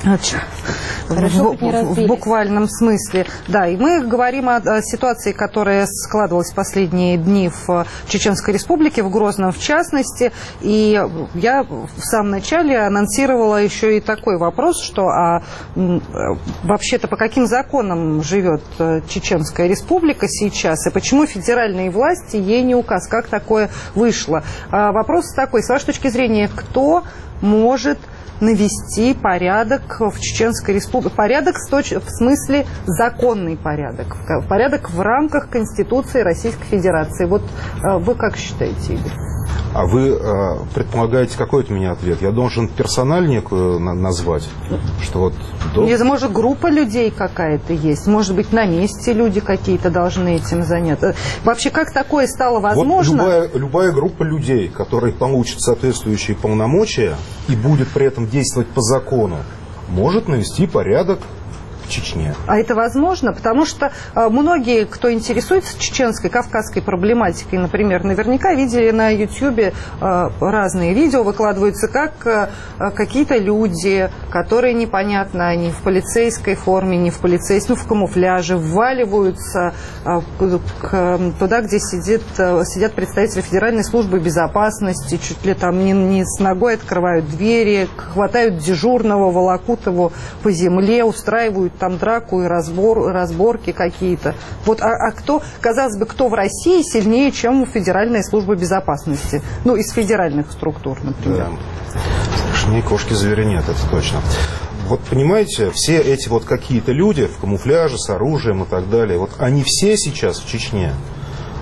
В буквальном смысле. Да, и мы говорим о ситуации, которая складывалась в последние дни в Чеченской Республике, в Грозном в частности. И я в самом начале анонсировала еще и такой вопрос, что вообще-то по каким законам живет Чеченская Республика сейчас, и почему федеральные власти ей не указ, как такое вышло. Вопрос такой, с вашей точки зрения, кто может навести порядок в Чеченской Республике? Порядок в смысле законный порядок. Порядок в рамках Конституции Российской Федерации. Вот вы как считаете, Игорь? А вы предполагаете какой от меня ответ? Я должен персональ некую назвать? Что может, группа людей какая-то есть? Может быть, на месте люди какие-то должны этим заняться? Вообще, как такое стало возможно? Любая группа людей, которые получат соответствующие полномочия и будет при этом действовать по закону, может навести порядок в Чечне. А это возможно? Потому что многие, кто интересуется чеченской, кавказской проблематикой, например, наверняка видели на YouTube разные видео, выкладываются, как какие-то люди, которые непонятно, они в полицейской форме, не в полицейской, в камуфляже, вваливаются туда, где сидят представители Федеральной службы безопасности, чуть ли там не с ногой открывают двери, хватают дежурного, волокут его по земле, устраивают там драку и разборки какие-то. Кто, казалось бы, кто в России сильнее, чем Федеральная служба безопасности? Из федеральных структур, например. Да. Страшнее кошки зверя нет, это точно. Понимаете, все эти какие-то люди в камуфляже, с оружием и так далее, они все сейчас в Чечне.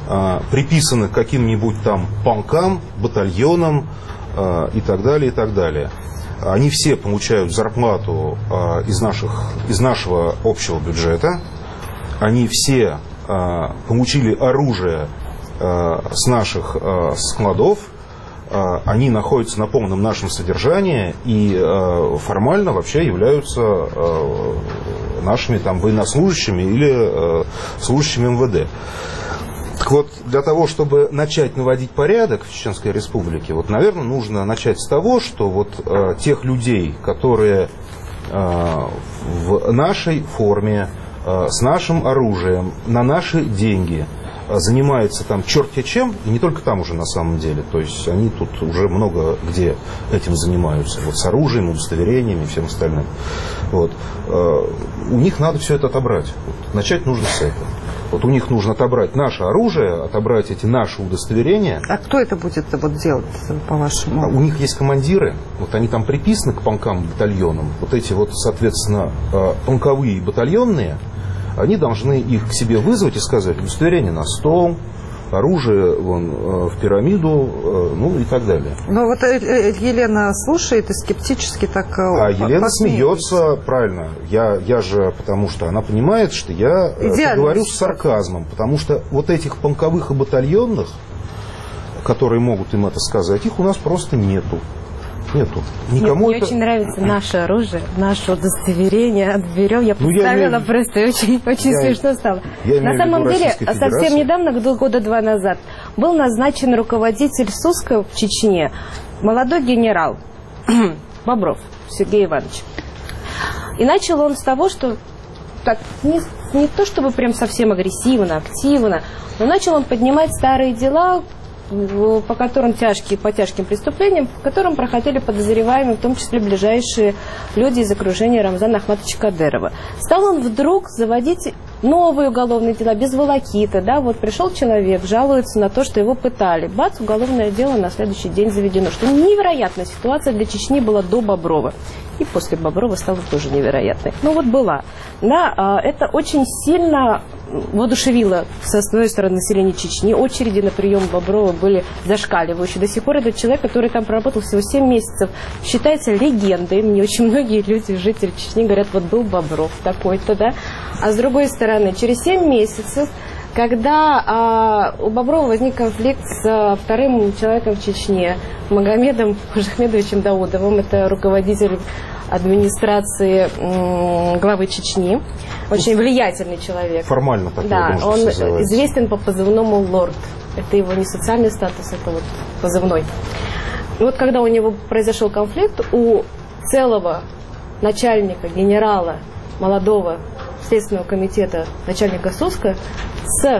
приписаны каким-нибудь там полкам, батальонам и так далее, и так далее. Они все получают зарплату из нашего общего бюджета. Они все получили оружие с наших складов. Они находятся на полном нашем содержании и формально вообще являются нашими там военнослужащими или служащими МВД. Так вот, для того, чтобы начать наводить порядок в Чеченской Республике, вот, наверное, нужно начать с того, что вот тех людей, которые в нашей форме, с нашим оружием, на наши деньги занимаются там черт-те чем, и не только там уже на самом деле, то есть они тут уже много где этим занимаются, вот с оружием, удостоверениями и всем остальным. Вот. У них надо все это отобрать. Вот. Начать нужно с этого. Вот у них нужно отобрать наше оружие, отобрать эти наши удостоверения. А кто это будет вот делать, по-вашему? У них есть командиры, вот они там приписаны к полкам, батальонам. Вот эти вот, соответственно, полковые и батальонные, они должны их к себе вызвать и сказать: удостоверение на стол, оружие вон, в пирамиду, ну и так далее. Но вот Елена слушает и скептически так... А Елена смеется, правильно. Я же, потому что она понимает, что я говорю с сарказмом, потому что вот этих полковых и батальонных, которые могут им это сказать, их у нас просто нету. Нету. Никому Мне очень нравится наше оружие, наше удостоверение. Берем, я представила просто, очень смешно стало. На самом деле, совсем недавно, года 2 назад, был назначен руководитель СУСКа в Чечне, молодой генерал Бобров Сергей Иванович. И начал он с того, что так, не то чтобы прям совсем агрессивно, активно, но начал он поднимать старые дела, по которым по тяжким преступлениям, в котором проходили подозреваемые, в том числе ближайшие люди из окружения Рамзана Ахматовича Кадырова. Стал он вдруг заводить новые уголовные дела, без волокиты, да, вот пришел человек, жалуется на то, что его пытали, бац, уголовное дело на следующий день заведено, что невероятная ситуация для Чечни была до Боброва. И после Боброва стала тоже невероятной. Ну вот была. Да, это очень сильно воодушевило с одной стороны население Чечни. Очереди на прием Боброва были зашкаливающие. До сих пор этот человек, который там проработал всего 7 месяцев, считается легендой. Мне очень многие люди, жители Чечни, говорят, вот был Бобров такой-то, да. А с другой стороны, через 7 месяцев, когда у Боброва возник конфликт с вторым человеком в Чечне, Магомедом Кужахмедовичем Даудовым, это руководитель администрации главы Чечни, очень влиятельный человек. Формально такой, да, он известен по позывному «Лорд». Это его не социальный статус, это вот позывной. И вот когда у него произошел конфликт, у целого начальника, генерала, молодого Следственного комитета, начальника СУСКа, с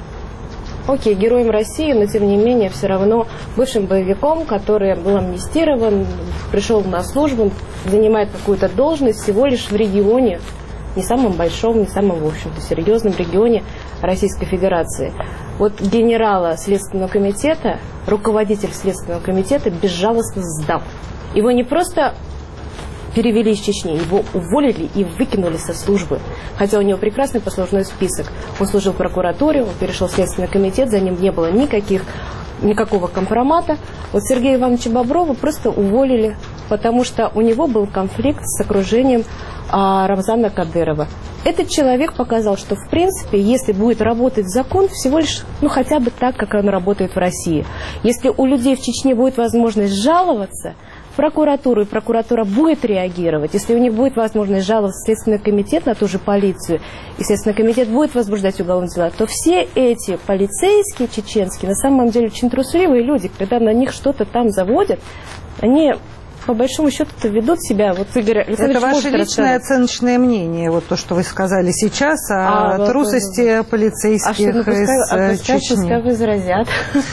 героем России, но тем не менее все равно бывшим боевиком, который был амнистирован, пришел на службу, занимает какую-то должность всего лишь в регионе, не самом большом, не самом, в общем-то, серьезном регионе Российской Федерации. Вот генерала Следственного комитета, руководитель Следственного комитета безжалостно сдал. Его не просто перевели из Чечни, его уволили и выкинули со службы. Хотя у него прекрасный послужной список. Он служил в прокуратуре, он перешел в Следственный комитет, за ним не было никакого компромата. Вот Сергея Ивановича Боброва просто уволили, потому что у него был конфликт с окружением Рамзана Кадырова. Этот человек показал, что в принципе, если будет работать закон, всего лишь, хотя бы так, как он работает в России. Если у людей в Чечне будет возможность жаловаться в прокуратуру, и прокуратура будет реагировать, если у них будет возможность жаловаться в Следственный комитет на ту же полицию, и Следственный комитет будет возбуждать уголовные дела, то все эти полицейские чеченские на самом деле очень трусливые люди, когда на них что-то там заводят, они по большому счету ведут себя, вот Игорь Александрович, это ваше личное оценочное мнение, вот то, что вы сказали сейчас о трусости полицейских из Чечни. Пускай возразят.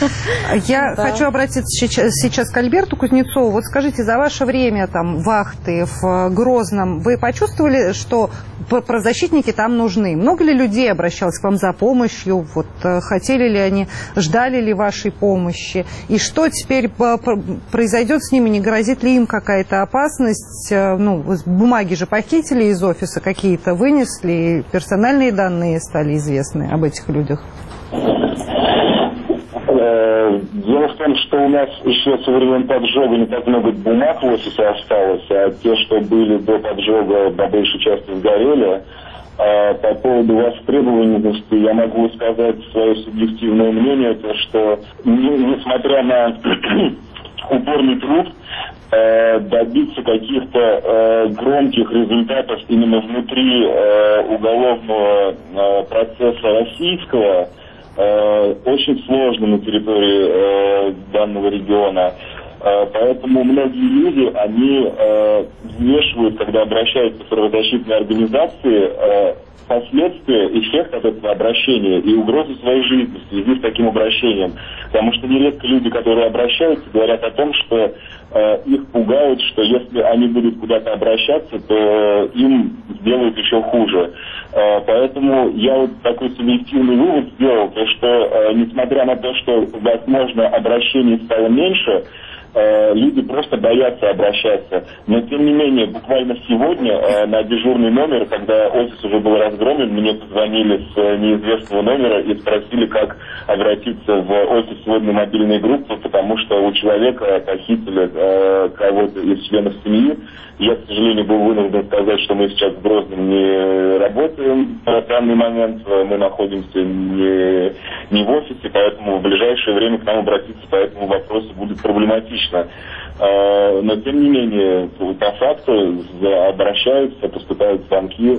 Я хочу обратиться сейчас к Альберту Кузнецову. Вот скажите, за ваше время там вахты в Грозном вы почувствовали, что правозащитники там нужны? Много ли людей обращалось к вам за помощью? Вот хотели ли они, ждали ли вашей помощи? И что теперь произойдет с ними? Не грозит ли им какая-то опасность? Бумаги же похитили из офиса, какие-то вынесли, персональные данные стали известны об этих людях. Дело в том, что у нас еще со времен поджога не так много бумаг в офисе осталось, а те, что были до поджога, по большей части сгорели. По поводу востребованности я могу сказать свое субъективное мнение, то что несмотря на упорный труд, добиться каких-то громких результатов именно внутри уголовного процесса российского очень сложно на территории данного региона. Поэтому многие люди, они взвешивают, когда обращаются в правозащитные организации, последствия, эффект от этого обращения и угрозу своей жизни в связи с таким обращением. Потому что нередко люди, которые обращаются, говорят о том, что их пугают, что если они будут куда-то обращаться, то им сделают еще хуже. Поэтому я вот такой субъективный вывод сделал, то что несмотря на то, что, возможно, обращений стало меньше, люди просто боятся обращаться. Но, тем не менее, буквально сегодня на дежурный номер, когда офис уже был разгромлен, мне позвонили с неизвестного номера и спросили, как обратиться в офис сводной мобильной группы, потому что у человека похитили кого-то из членов семьи. Я, к сожалению, был вынужден сказать, что мы сейчас в Грозном не работаем в данный момент, мы находимся не в офисе, поэтому в ближайшее время к нам обратиться по этому вопросу будет проблематично. Но, тем не менее, по факту обращаются, поступают звонки,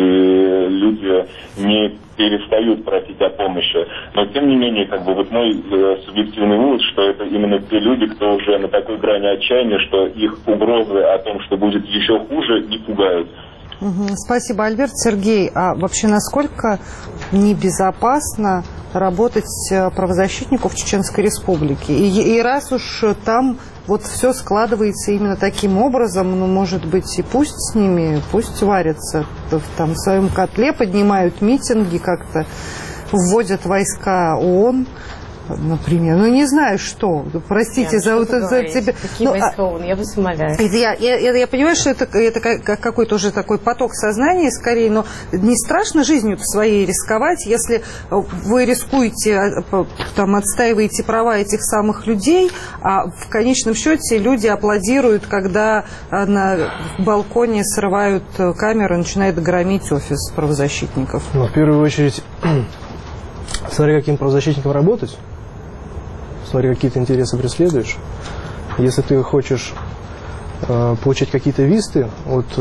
и люди не перестают просить о помощи. Но, тем не менее, вот мой субъективный вывод, что это именно те люди, кто уже на такой грани отчаяния, что их угрозы о том, что будет еще хуже, не пугают. Спасибо, Альберт. Сергей, а вообще насколько небезопасно работать правозащитнику в Чеченской Республике? И раз уж там вот все складывается именно таким образом, ну, может быть, и пусть с ними, пусть варятся там в своем котле, поднимают митинги как-то, вводят войска ООН, например. Ну, не знаю, что. Простите за вот это. Какие войска ООН? Я вас умоляю. Я понимаю, что это какой-то уже такой поток сознания, скорее, но не страшно жизнью-то своей рисковать, если вы рискуете, там, отстаиваете права этих самых людей, а в конечном счете люди аплодируют, когда на балконе срывают камеру и начинают громить офис правозащитников. Ну, в первую очередь, смотри, каким правозащитником работать. Смотри, какие ты интересы преследуешь. Если ты хочешь получать какие-то висты от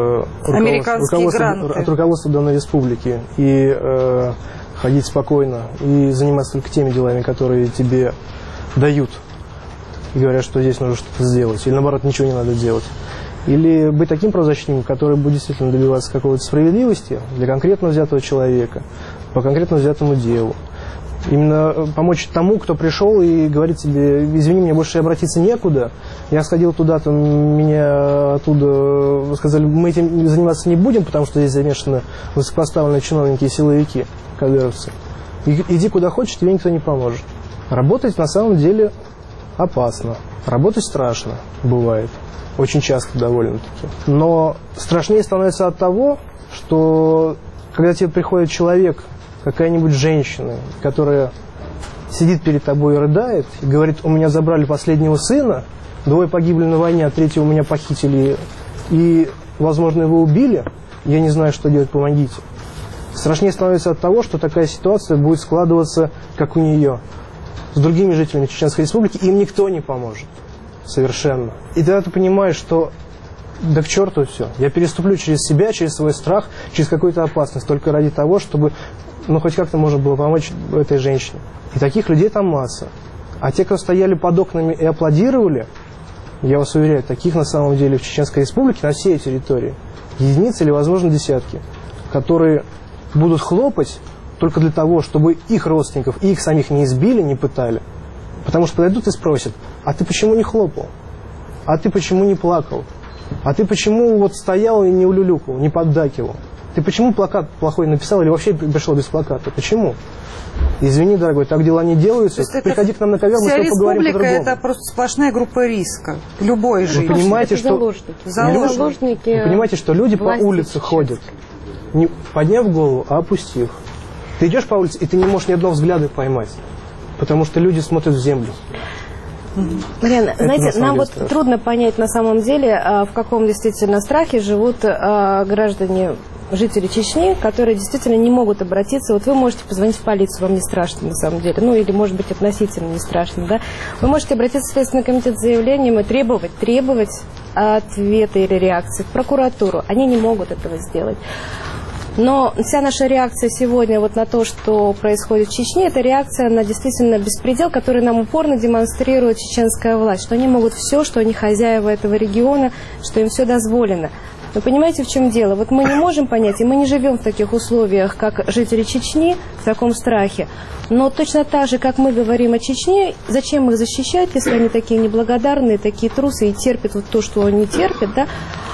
руководства данной республики и ходить спокойно и заниматься только теми делами, которые тебе дают, и говорят, что здесь нужно что-то сделать, или наоборот, ничего не надо делать. Или быть таким правозащитником, который будет действительно добиваться какой-то справедливости для конкретно взятого человека, по конкретно взятому делу. Именно помочь тому, кто пришел и говорит тебе: извини, мне больше обратиться некуда, я сходил туда-то, меня оттуда сказали, мы этим заниматься не будем, потому что здесь замешаны высокопоставленные чиновники и силовики, кадыровцы. Иди куда хочешь, тебе никто не поможет. Работать на самом деле опасно, работать страшно бывает, очень часто довольно-таки. Но страшнее становится от того, что когда тебе приходит человек, какая-нибудь женщина, которая сидит перед тобой и рыдает, и говорит: у меня забрали последнего сына, 2 погибли на войне, а 3 у меня похитили, и, возможно, его убили, я не знаю, что делать, помогите. Страшнее становится от того, что такая ситуация будет складываться, как у нее, с другими жителями Чеченской Республики, им никто не поможет. Совершенно. И тогда ты понимаешь, что да к черту все. Я переступлю через себя, через свой страх, через какую-то опасность, только ради того, чтобы хоть как-то можно было помочь этой женщине. И таких людей там масса. А те, кто стояли под окнами и аплодировали, я вас уверяю, таких на самом деле в Чеченской Республике, на всей территории, единицы или, возможно, десятки, которые будут хлопать только для того, чтобы их родственников и их самих не избили, не пытали. Потому что подойдут и спросят: а ты почему не хлопал? А ты почему не плакал? А ты почему вот стоял и не улюлюкал, не поддакивал? Ты почему плакат плохой написал или вообще пришел без плаката? Почему? Извини, дорогой, так дела не делаются. Приходи к нам на ковер, мы с тобой поговорим по-другому. Вся республика – это просто сплошная группа риска. Любой жизни. Вы понимаете, что люди по улице ходят, не подняв голову, а опустив. Ты идешь по улице, и ты не можешь ни одного взгляда поймать. потому что люди смотрят в землю. Марьяна, знаете, нам вот трудно понять на самом деле, в каком действительно страхе живут граждане, жители Чечни, которые действительно не могут обратиться. Вот вы можете позвонить в полицию, вам не страшно на самом деле, ну или может быть относительно не страшно, да? Вы можете обратиться в Следственный комитет с заявлением и требовать ответа или реакции в прокуратуру. Они не могут этого сделать. Но вся наша реакция сегодня вот на то, что происходит в Чечне, это реакция на действительно беспредел, который нам упорно демонстрирует чеченская власть, что они могут все, что они хозяева этого региона, что им все дозволено. Вы понимаете, в чем дело? Вот мы не можем понять, и мы не живем в таких условиях, как жители Чечни, в таком страхе. Но точно так же, как мы говорим о Чечне, зачем их защищать, если они такие неблагодарные, такие трусы и терпят вот то, что они терпят, да?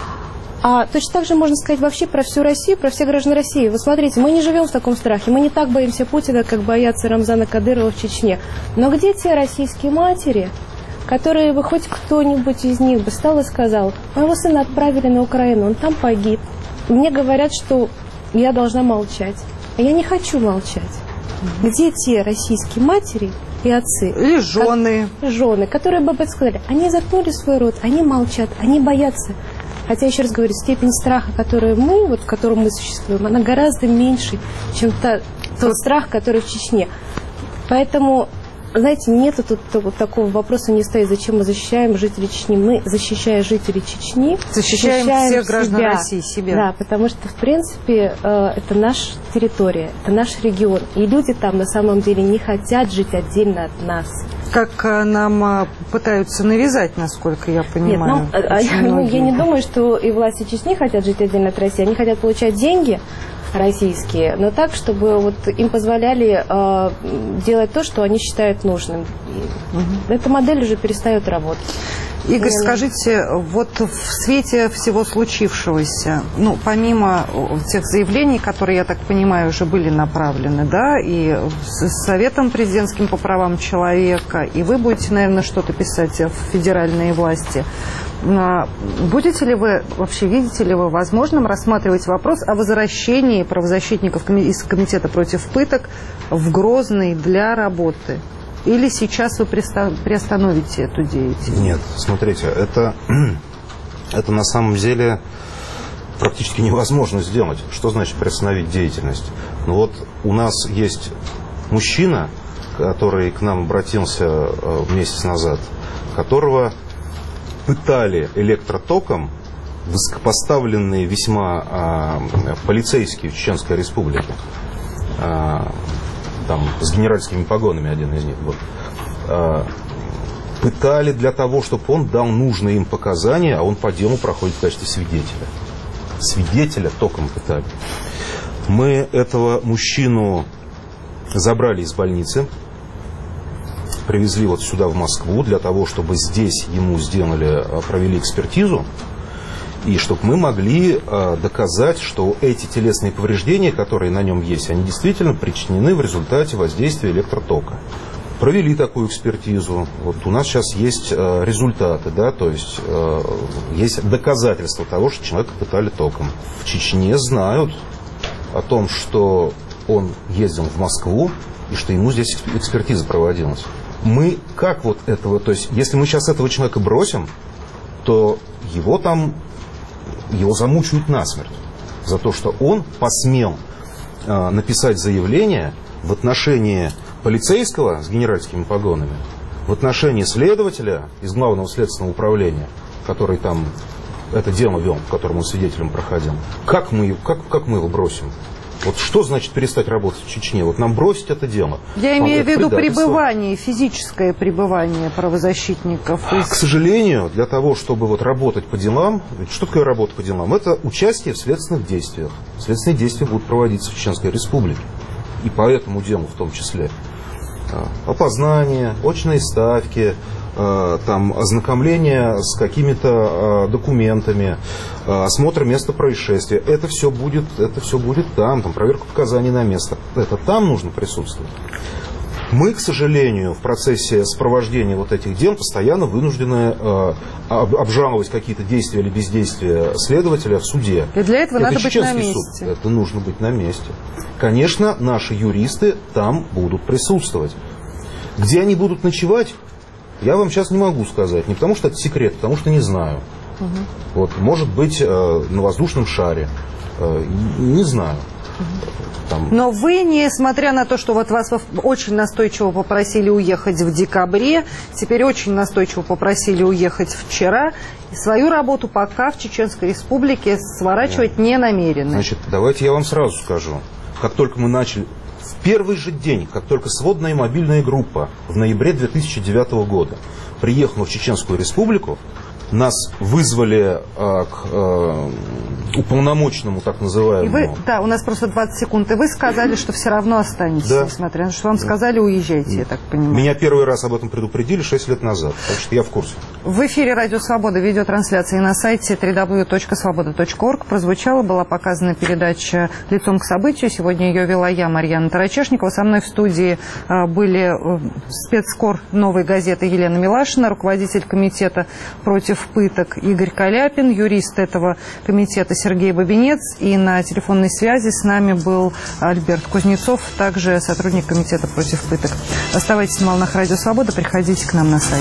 А точно так же можно сказать вообще про всю Россию, про всех граждан России. Вы смотрите, мы не живем в таком страхе, мы не так боимся Путина, как боятся Рамзана Кадырова в Чечне. Но где те российские матери, которые бы хоть кто-нибудь из них бы встал и сказал: моего сына отправили на Украину, он там погиб. Мне говорят, что я должна молчать. А я не хочу молчать. Где те российские матери и отцы? Или жены. Жены, которые бы сказали: они заткнули свой рот, они молчат, они боятся. Хотя, еще раз говорю, степень страха, в котором мы существуем, она гораздо меньше, чем тот страх, который в Чечне. Поэтому, знаете, нету тут вот такого вопроса не стоит, зачем мы защищаем жителей Чечни. Мы, защищая жителей Чечни, защищаем всех граждан России, себя. Да, потому что, в принципе, это наша территория, это наш регион. И люди там на самом деле не хотят жить отдельно от нас. Как нам пытаются навязать, насколько я понимаю. Нет, я не думаю, что и власти Чечни хотят жить отдельно от России. Они хотят получать деньги российские, но так, чтобы вот им позволяли делать то, что они считают нужным. Эта модель уже перестает работать. Игорь, скажите, вот в свете всего случившегося, ну, помимо тех заявлений, которые, я так понимаю, уже были направлены, да, и с Советом президентским по правам человека, и вы будете, наверное, что-то писать в федеральные власти, будете ли вы, вообще видите ли вы возможным рассматривать вопрос о возвращении правозащитников из Комитета против пыток в Грозный для работы? Или сейчас вы приостановите эту деятельность? Нет, смотрите, это на самом деле практически невозможно сделать. Что значит приостановить деятельность? Ну вот у нас есть мужчина, который к нам обратился месяц назад, которого пытали электротоком высокопоставленные весьма полицейские в Чеченской Республике. Там с генеральскими погонами один из них был. Пытали для того, чтобы он дал нужные им показания, а он по делу проходит в качестве свидетеля. Свидетеля током пытали. Мы этого мужчину забрали из больницы, привезли вот сюда в Москву для того, чтобы здесь ему провели экспертизу, и чтобы мы могли доказать, что эти телесные повреждения, которые на нем есть, они действительно причинены в результате воздействия электротока. Провели такую экспертизу. Вот у нас сейчас есть результаты, да, то есть есть доказательства того, что человека пытали током. В Чечне знают о том, что он ездил в Москву и что ему здесь экспертиза проводилась. Мы как вот этого, то есть если мы сейчас этого человека бросим, то его замучают насмерть за то, что он посмел написать заявление в отношении полицейского с генеральскими погонами, в отношении следователя из Главного следственного управления, который там это дело вел, в котором он свидетелем проходил. Как мы его бросим? Вот что значит перестать работать в Чечне? Вот нам бросить это дело. Я имею в виду пребывание, физическое пребывание правозащитников. К сожалению, для того, чтобы вот работать по делам, что такое работа по делам? Это участие в следственных действиях. Следственные действия будут проводиться в Чеченской Республике. И по этому делу в том числе. Опознание, очные ставки, там, ознакомление с какими-то документами, осмотр места происшествия. Это все будет там, проверка показаний на место. Это там нужно присутствовать. Мы, к сожалению, в процессе сопровождения вот этих дел постоянно вынуждены обжаловать какие-то действия или бездействия следователя в суде. И для этого надо быть на месте. Суд. Это нужно быть на месте. Конечно, наши юристы там будут присутствовать. Где они будут ночевать, я вам сейчас не могу сказать. Не потому что это секрет, потому что не знаю. Вот, может быть, на воздушном шаре. Не знаю. Но вы, несмотря на то, что вот вас очень настойчиво попросили уехать в декабре, теперь очень настойчиво попросили уехать вчера, свою работу пока в Чеченской Республике сворачивать не намерены. Значит, давайте я вам сразу скажу. Как только мы начали, в первый же день, как только сводная мобильная группа в ноябре 2009 года приехала в Чеченскую Республику, нас вызвали к уполномоченному, так называемому. Да, у нас просто 20 секунд, и вы сказали, что все равно останетесь, да. Несмотря на то, что вам сказали, уезжайте, я так понимаю. Меня первый раз об этом предупредили 6 лет назад, так что я в курсе. В эфире «Радио Свобода», видеотрансляции на сайте www.svoboda.org была показана передача «Лицом к событию». Сегодня ее вела я, Марьяна Тарачешникова. Со мной в студии были спецкор «Новой газеты» Елена Милашина, руководитель комитета против пыток Игорь Каляпин, юрист этого комитета Сергей Бабинец, и на телефонной связи с нами был Альберт Кузнецов, также сотрудник комитета против пыток. Оставайтесь на волнах «Радио Свобода», приходите к нам на сайт.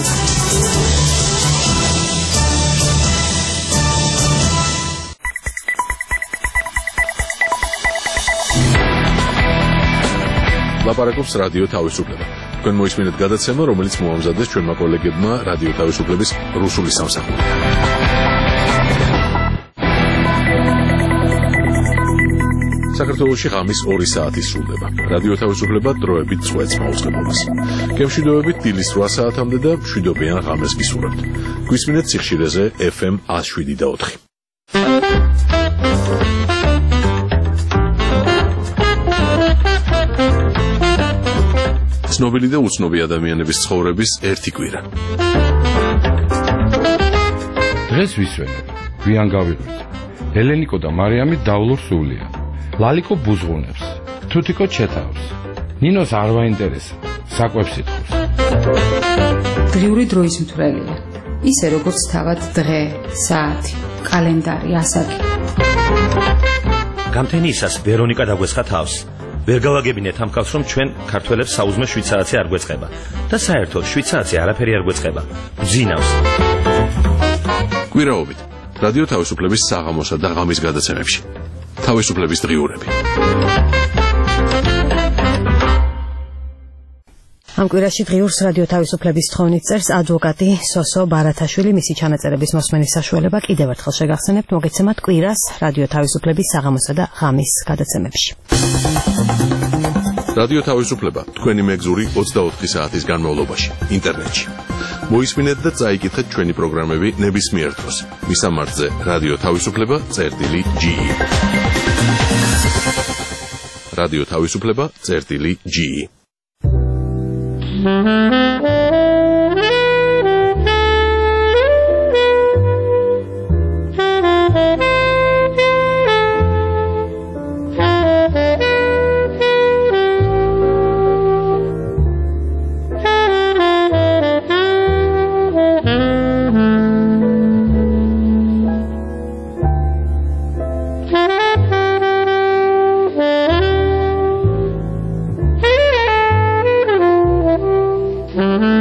ლაპარაკობს რადიო თავისუფლება. თქვენ მოისმინეთ გადაცემა, რომელიც მოამზადეს ჩვენმა კოლეგებმა რადიო თავისუფლების რუსული სამსახურიდან. საქართველოში ღამის 2 საათი სრულდება. რადიო თავისუფლება დროებით წვეთს მაუწყებლობას. გემშვიდობებით დილის 8 საათამდე და მშვიდობიან ღამეს გისურვებთ. გვისმინეთ სიხშირეზე FM 107.4. ცნობილი და უცნობი ადამიანების ცხოვრების ერთი კვირა. დღეს ვისვენებ, გვიან გავიღვიძე. ელენიკო და მარიამი დავლურ სულია. ლალიკო ბუზღუნებს, თუთიკო ჩეთავს. ნინოს არ ვაინტერესა, საკვებს ითხოვს. დღიური დროის მთვრელია. ისე როგორც თავად დღე, საათი, კალენდარი, ასაკი. გამთენიისას ვერონიკა დაგვესხა თავს. ვერ გავაგებინეთ ამ კაცს, რომ ჩვენ ქართველებს საუზმე 7 საათი არ გვეწყება და საერთოდ 7 საათი არაფერი არ გვეწყება. ბძინავს. კვირაობით რადიო თავისუფლების საღამოსა და ღამის გადაცემებში. თავისუფლების დღიურები. ამ კვირაში დღიურს რადიო თავისუფლების თხოვნით წერს ადვოკატი სოსო ბარათაშვილი. მისი ჩანაწერების მოსმენის საშუალება კიდევ ერთხელ შეგახსენებთ, მოგეცემათ კვირას რადიო თავისუფლების საღამოსა და ღამის გადაცემებში. რადიო თავისუფლება თქვენი მეგზური 24 საათის განმავლობაში ინტერნეტში. მოისმინეთ და წაიკითხეთ ჩვენი პროგრამები ნებისმიერ დროს. მისამართზე რადიო თავისუფლება.ge. რადიო თავისუფლება.ge. Mm-hmm.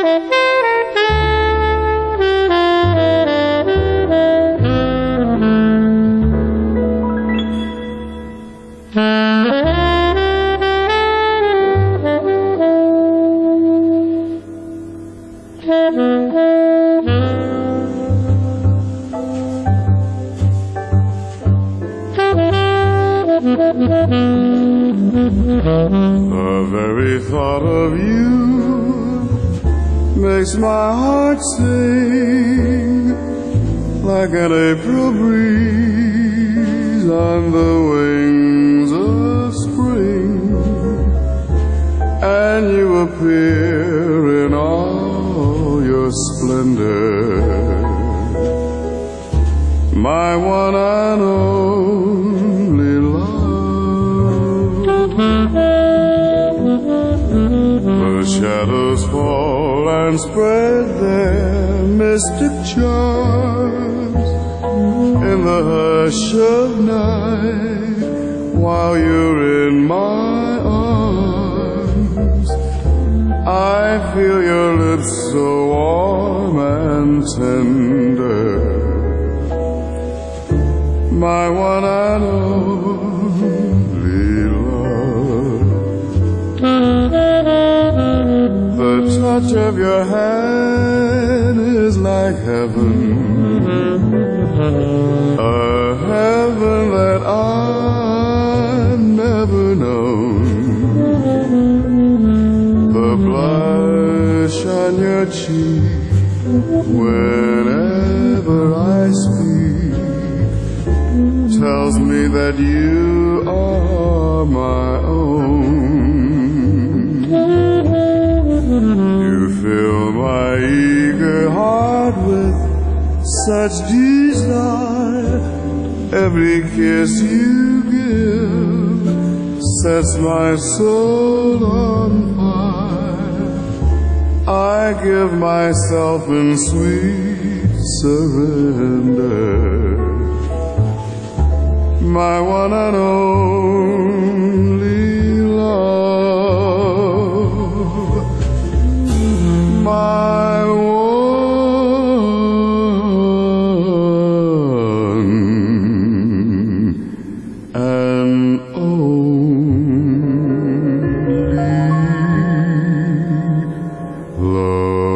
The very thought of you makes my heart sing like an April breeze on the wings of spring, and you appear in all your splendor, my one and only love. The shadows fall and spread their mystic charms in the hush of night while you're in my arms. I feel your lips so warm and tender, my one and only love. The touch of your hand is like heaven, a heaven that I've never known. The blush on your cheek whenever I speak tells me that you are my own. You fill my eager heart with such desire. Every kiss you give sets my soul on fire. I give myself in sweet surrender, my one and only love, my one and only love.